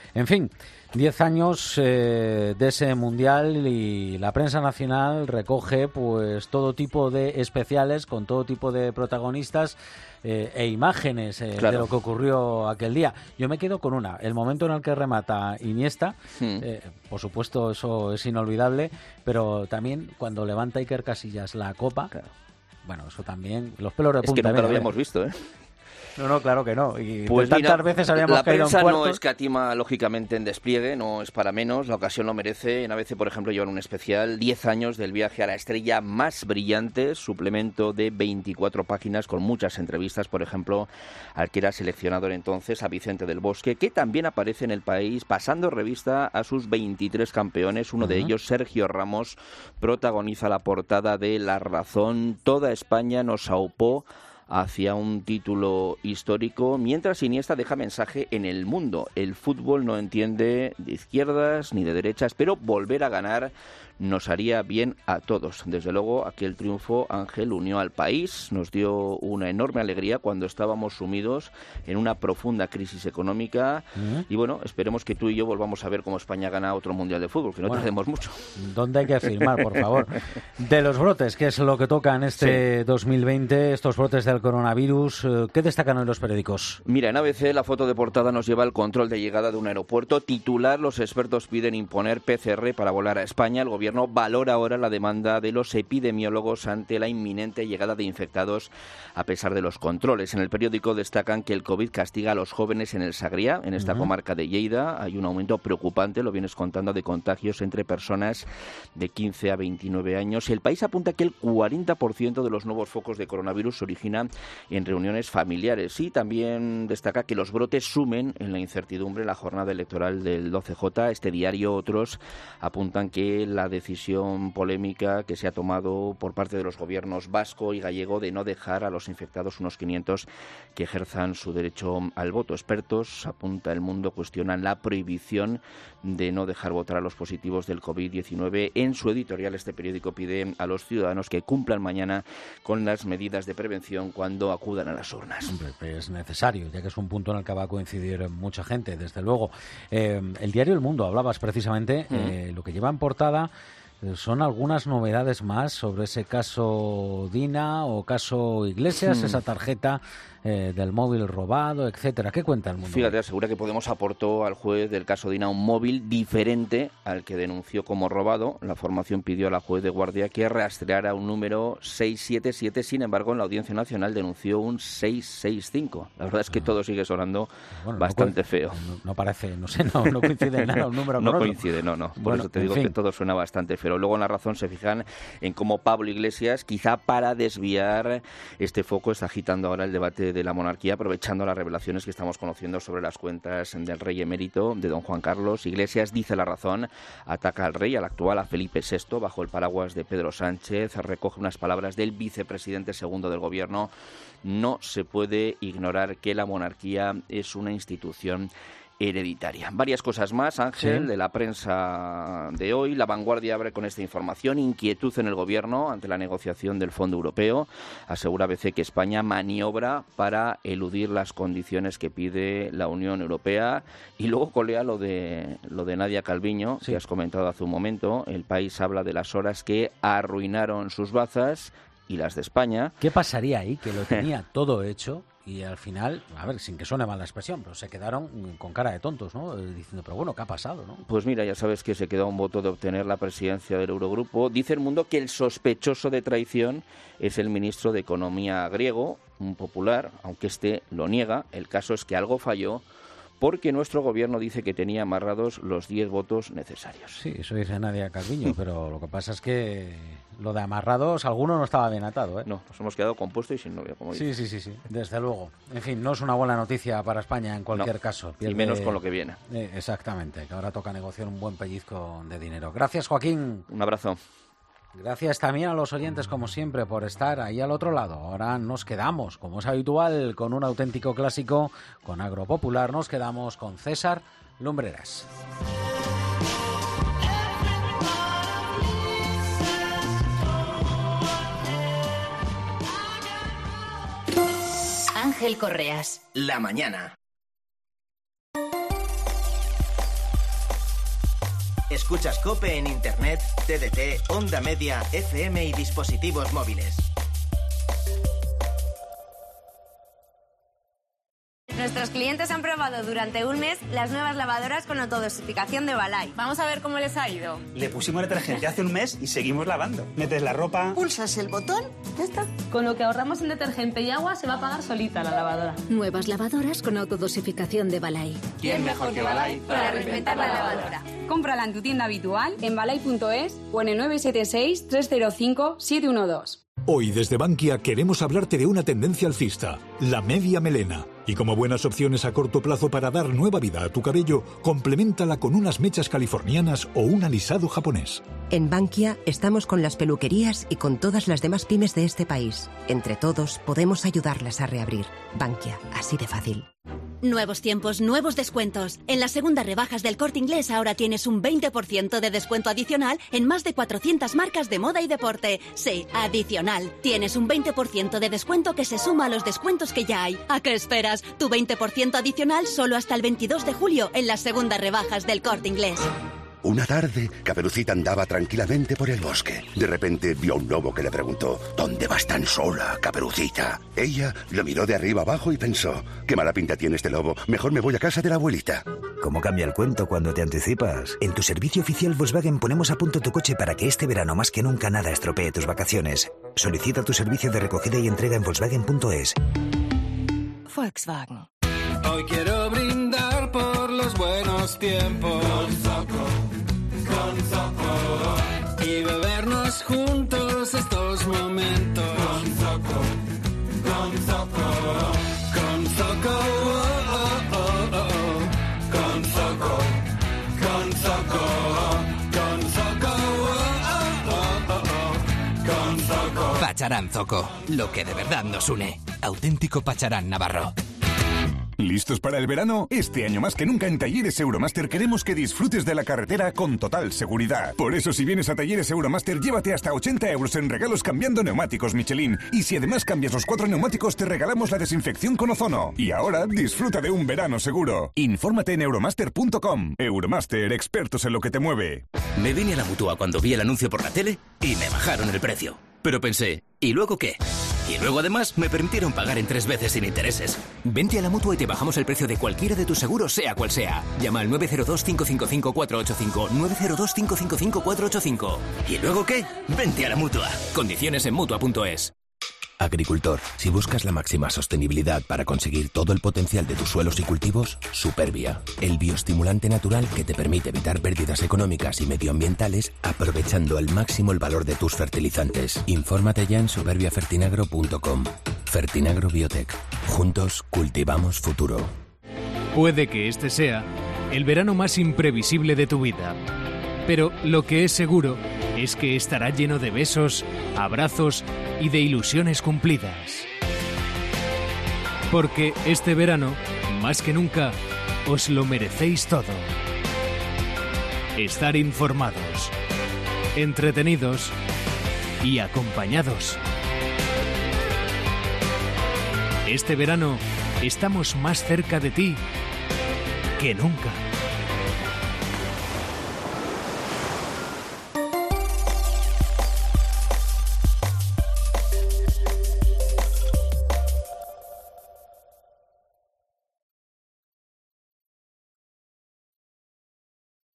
En fin, diez años eh, de ese mundial y la prensa nacional recoge pues todo tipo de especiales con todo tipo de protagonistas eh, e imágenes eh, Claro. de lo que ocurrió aquel día. Yo me quedo con una, el momento en el que remata Iniesta, Hmm. eh, por supuesto eso es inolvidable, pero también cuando levanta Iker Casillas la copa, bueno, eso también, los pelos de Es que punta. nunca lo mira, habíamos visto, ¿eh? No, no, claro que no. Y Pues tantas mira, veces habíamos la caído en prensa no cuartos. escatima lógicamente en despliegue, no es para menos, la ocasión lo merece. En A B C, por ejemplo, llevan un especial diez años del viaje a la estrella más brillante, suplemento de veinticuatro páginas con muchas entrevistas, por ejemplo, al que era seleccionador entonces, a Vicente del Bosque, que también aparece en El País pasando revista a sus veintitrés campeones. Uno de Ujú. ellos, Sergio Ramos, protagoniza la portada de La Razón. Toda España nos aupó hacia un título histórico, mientras Iniesta deja mensaje en El Mundo. El fútbol no entiende de izquierdas ni de derechas, pero volver a ganar nos haría bien a todos. Desde luego, aquel triunfo, Ángel, unió al país, nos dio una enorme alegría cuando estábamos sumidos en una profunda crisis económica. Ujú. Y bueno, esperemos que tú y yo volvamos a ver cómo España gana otro Mundial de Fútbol, que no Bueno. tardemos mucho. ¿Dónde hay que firmar, por favor? De los brotes, que es lo que toca en este dos mil veinte, estos brotes del coronavirus, eh, ¿qué destacan hoy los periódicos? Mira, en A B C la foto de portada nos lleva al control de llegada de un aeropuerto. Titular, los expertos piden imponer P C R para volar a España. El gobierno valora ahora la demanda de los epidemiólogos ante la inminente llegada de infectados a pesar de los controles. En el periódico destacan que el COVID castiga a los jóvenes en el Sagrià, en esta Ujú. comarca de Lleida. Hay un aumento preocupante, lo vienes contando, de contagios entre personas de quince a veintinueve años. El País apunta que el cuarenta por ciento de los nuevos focos de coronavirus se originan en reuniones familiares, y también destaca que los brotes sumen en la incertidumbre la jornada electoral del doce J. Este diario, otros, apuntan que la decisión polémica que se ha tomado por parte de los gobiernos vasco y gallego de no dejar a los infectados unos quinientos que ejerzan su derecho al voto. Expertos, apunta El Mundo, cuestionan la prohibición de no dejar votar a los positivos del COVID diecinueve. En su editorial, este periódico pide a los ciudadanos que cumplan mañana con las medidas de prevención cuando acudan a las urnas. Hombre, es necesario, ya que es un punto en el que va a coincidir mucha gente, desde luego. Eh, el diario El Mundo, hablabas precisamente, eh, lo que lleva en portada eh, son algunas novedades más sobre ese caso Dina o caso Iglesias, Hmm. esa tarjeta eh, del móvil robado, etcétera. ¿Qué cuenta El Mundo? Fíjate, asegura que Podemos aportó al juez del caso Dina un móvil diferente al que denunció como robado. La formación pidió a la juez de guardia que rastreara un número seis siete siete, sin embargo, en la Audiencia Nacional denunció un seis seis cinco. La verdad es que todo sigue sonando Bueno, no bastante coin- feo. No, no parece, no sé, no, no coincide en nada un número No con otro. coincide, no, no. Por Bueno, eso te en digo fin. que todo suena bastante feo. Luego en La Razón se fijan en cómo Pablo Iglesias, quizá para desviar este foco, está agitando ahora el debate de la monarquía, aprovechando las revelaciones que estamos conociendo sobre las cuentas del rey emérito, de don Juan Carlos. Iglesias, dice La Razón, ataca al rey, al actual, a Felipe sexto, bajo el paraguas de Pedro Sánchez. Recoge unas palabras del vicepresidente segundo del gobierno. No se puede ignorar que la monarquía es una institución hereditaria. Varias cosas más, Ángel, Sí. de la prensa de hoy. La Vanguardia abre con esta información: inquietud en el gobierno ante la negociación del Fondo Europeo. Asegura A B C que España maniobra para eludir las condiciones que pide la Unión Europea. Y luego colea lo de lo de Nadia Calviño, Sí. que has comentado hace un momento. El País habla de las horas que arruinaron sus bazas y las de España. ¿Qué pasaría ahí? Que lo tenía todo hecho y al final, a ver, sin que suene mal la expresión, pero se quedaron con cara de tontos, ¿no? Eh, Diciendo, pero bueno, ¿qué ha pasado, no? Pues mira, ya sabes que se quedó a un voto de obtener la presidencia del Eurogrupo. Dice El Mundo que el sospechoso de traición es el ministro de Economía griego, un popular, aunque este lo niega. El caso es que algo falló, porque nuestro gobierno dice que tenía amarrados los diez votos necesarios. Sí, eso dice Nadia Calviño, pero lo que pasa es que lo de amarrados, alguno no estaba bien atado, ¿eh? No, nos hemos quedado con puesto y sin novia, como Sí, dice. sí, sí, sí, desde luego. En fin, no es una buena noticia para España en cualquier No, caso. y menos con lo que viene. Eh, exactamente, que ahora toca negociar un buen pellizco de dinero. Gracias, Joaquín. Un abrazo. Gracias también a los oyentes, como siempre, por estar ahí al otro lado. Ahora nos quedamos, como es habitual, con un auténtico clásico, con Agropopular. Nos quedamos con César Lumbreras. Ángel Correas. La mañana. Escuchas COPE en Internet, T D T, Onda Media, F M y dispositivos móviles. Nuestros clientes han probado durante un mes las nuevas lavadoras con autodosificación de Balay. Vamos a ver cómo les ha ido. Le pusimos detergente hace un mes y seguimos lavando. Metes la ropa, Pulsas el botón, ya está. Con lo que ahorramos en detergente y agua se va a pagar solita la lavadora. Nuevas lavadoras con autodosificación de Balay. ¿Quién mejor que Balay para respetar la lavadora? Cómprala en tu tienda habitual, en balay punto es o en el nueve siete seis, tres cero cinco, siete uno dos. Hoy desde Bankia queremos hablarte de una tendencia alcista, la media melena. Y como buenas opciones a corto plazo para dar nueva vida a tu cabello, compleméntala con unas mechas californianas o un alisado japonés. En Bankia estamos con las peluquerías y con todas las demás pymes de este país. Entre todos podemos ayudarlas a reabrir. Bankia, así de fácil. Nuevos tiempos, nuevos descuentos. En las segundas rebajas del Corte Inglés ahora tienes un veinte por ciento de descuento adicional en más de cuatrocientas marcas de moda y deporte. Sí, adicional. Tienes un veinte por ciento de descuento que se suma a los descuentos que ya hay. ¿A qué esperas? Tu veinte por ciento adicional solo hasta el veintidós de julio en las segundas rebajas del Corte Inglés. Una tarde, Caperucita andaba tranquilamente por el bosque. De repente vio a un lobo que le preguntó: ¿Dónde vas tan sola, Caperucita? Ella lo miró de arriba abajo y pensó: qué mala pinta tiene este lobo, mejor me voy a casa de la abuelita. ¿Cómo cambia el cuento cuando te anticipas? En tu servicio oficial Volkswagen ponemos a punto tu coche para que este verano más que nunca nada estropee tus vacaciones. Solicita tu servicio de recogida y entrega en Volkswagen punto es. Volkswagen. Hoy quiero brindar por los buenos tiempos. Con Zoco, con Zoco. Y bebernos juntos estos momentos. Con Zoco, con Zoco. Con Zoco, oh, oh, oh, oh. Con Zoco, con Zoco. Con Zoco, oh, oh, oh, oh. Con Zoco. Pacharán Zoco, lo que de verdad nos une. Auténtico Pacharán Navarro. ¿Listos para el verano? Este año más que nunca en Talleres Euromaster queremos que disfrutes de la carretera con total seguridad. Por eso si vienes a Talleres Euromaster llévate hasta ochenta euros en regalos cambiando neumáticos Michelin. Y si además cambias los cuatro neumáticos te regalamos la desinfección con ozono. Y ahora disfruta de un verano seguro. Infórmate en euromaster punto com. Euromaster, expertos en lo que te mueve. Me vine a la Mutua cuando vi el anuncio por la tele y me bajaron el precio. Pero pensé, ¿y luego qué? Y luego además me permitieron pagar en tres veces sin intereses. Vente a la Mutua y te bajamos el precio de cualquiera de tus seguros, sea cual sea. Llama al nueve cero dos, cinco cinco cinco, cuatro ocho cinco, nueve cero dos, cinco cinco cinco, cuatro ocho cinco. ¿Y luego qué? Vente a la Mutua. Condiciones en Mutua punto es. Agricultor, si buscas la máxima sostenibilidad para conseguir todo el potencial de tus suelos y cultivos, Supervia, el bioestimulante natural que te permite evitar pérdidas económicas y medioambientales aprovechando al máximo el valor de tus fertilizantes. Infórmate ya en supervia fertinagro punto com. Fertinagro Biotech. Juntos cultivamos futuro. Puede que este sea el verano más imprevisible de tu vida, pero lo que es seguro es que estará lleno de besos, abrazos y de ilusiones cumplidas. Porque este verano, más que nunca, os lo merecéis todo. Estar informados, entretenidos y acompañados. Este verano estamos más cerca de ti que nunca.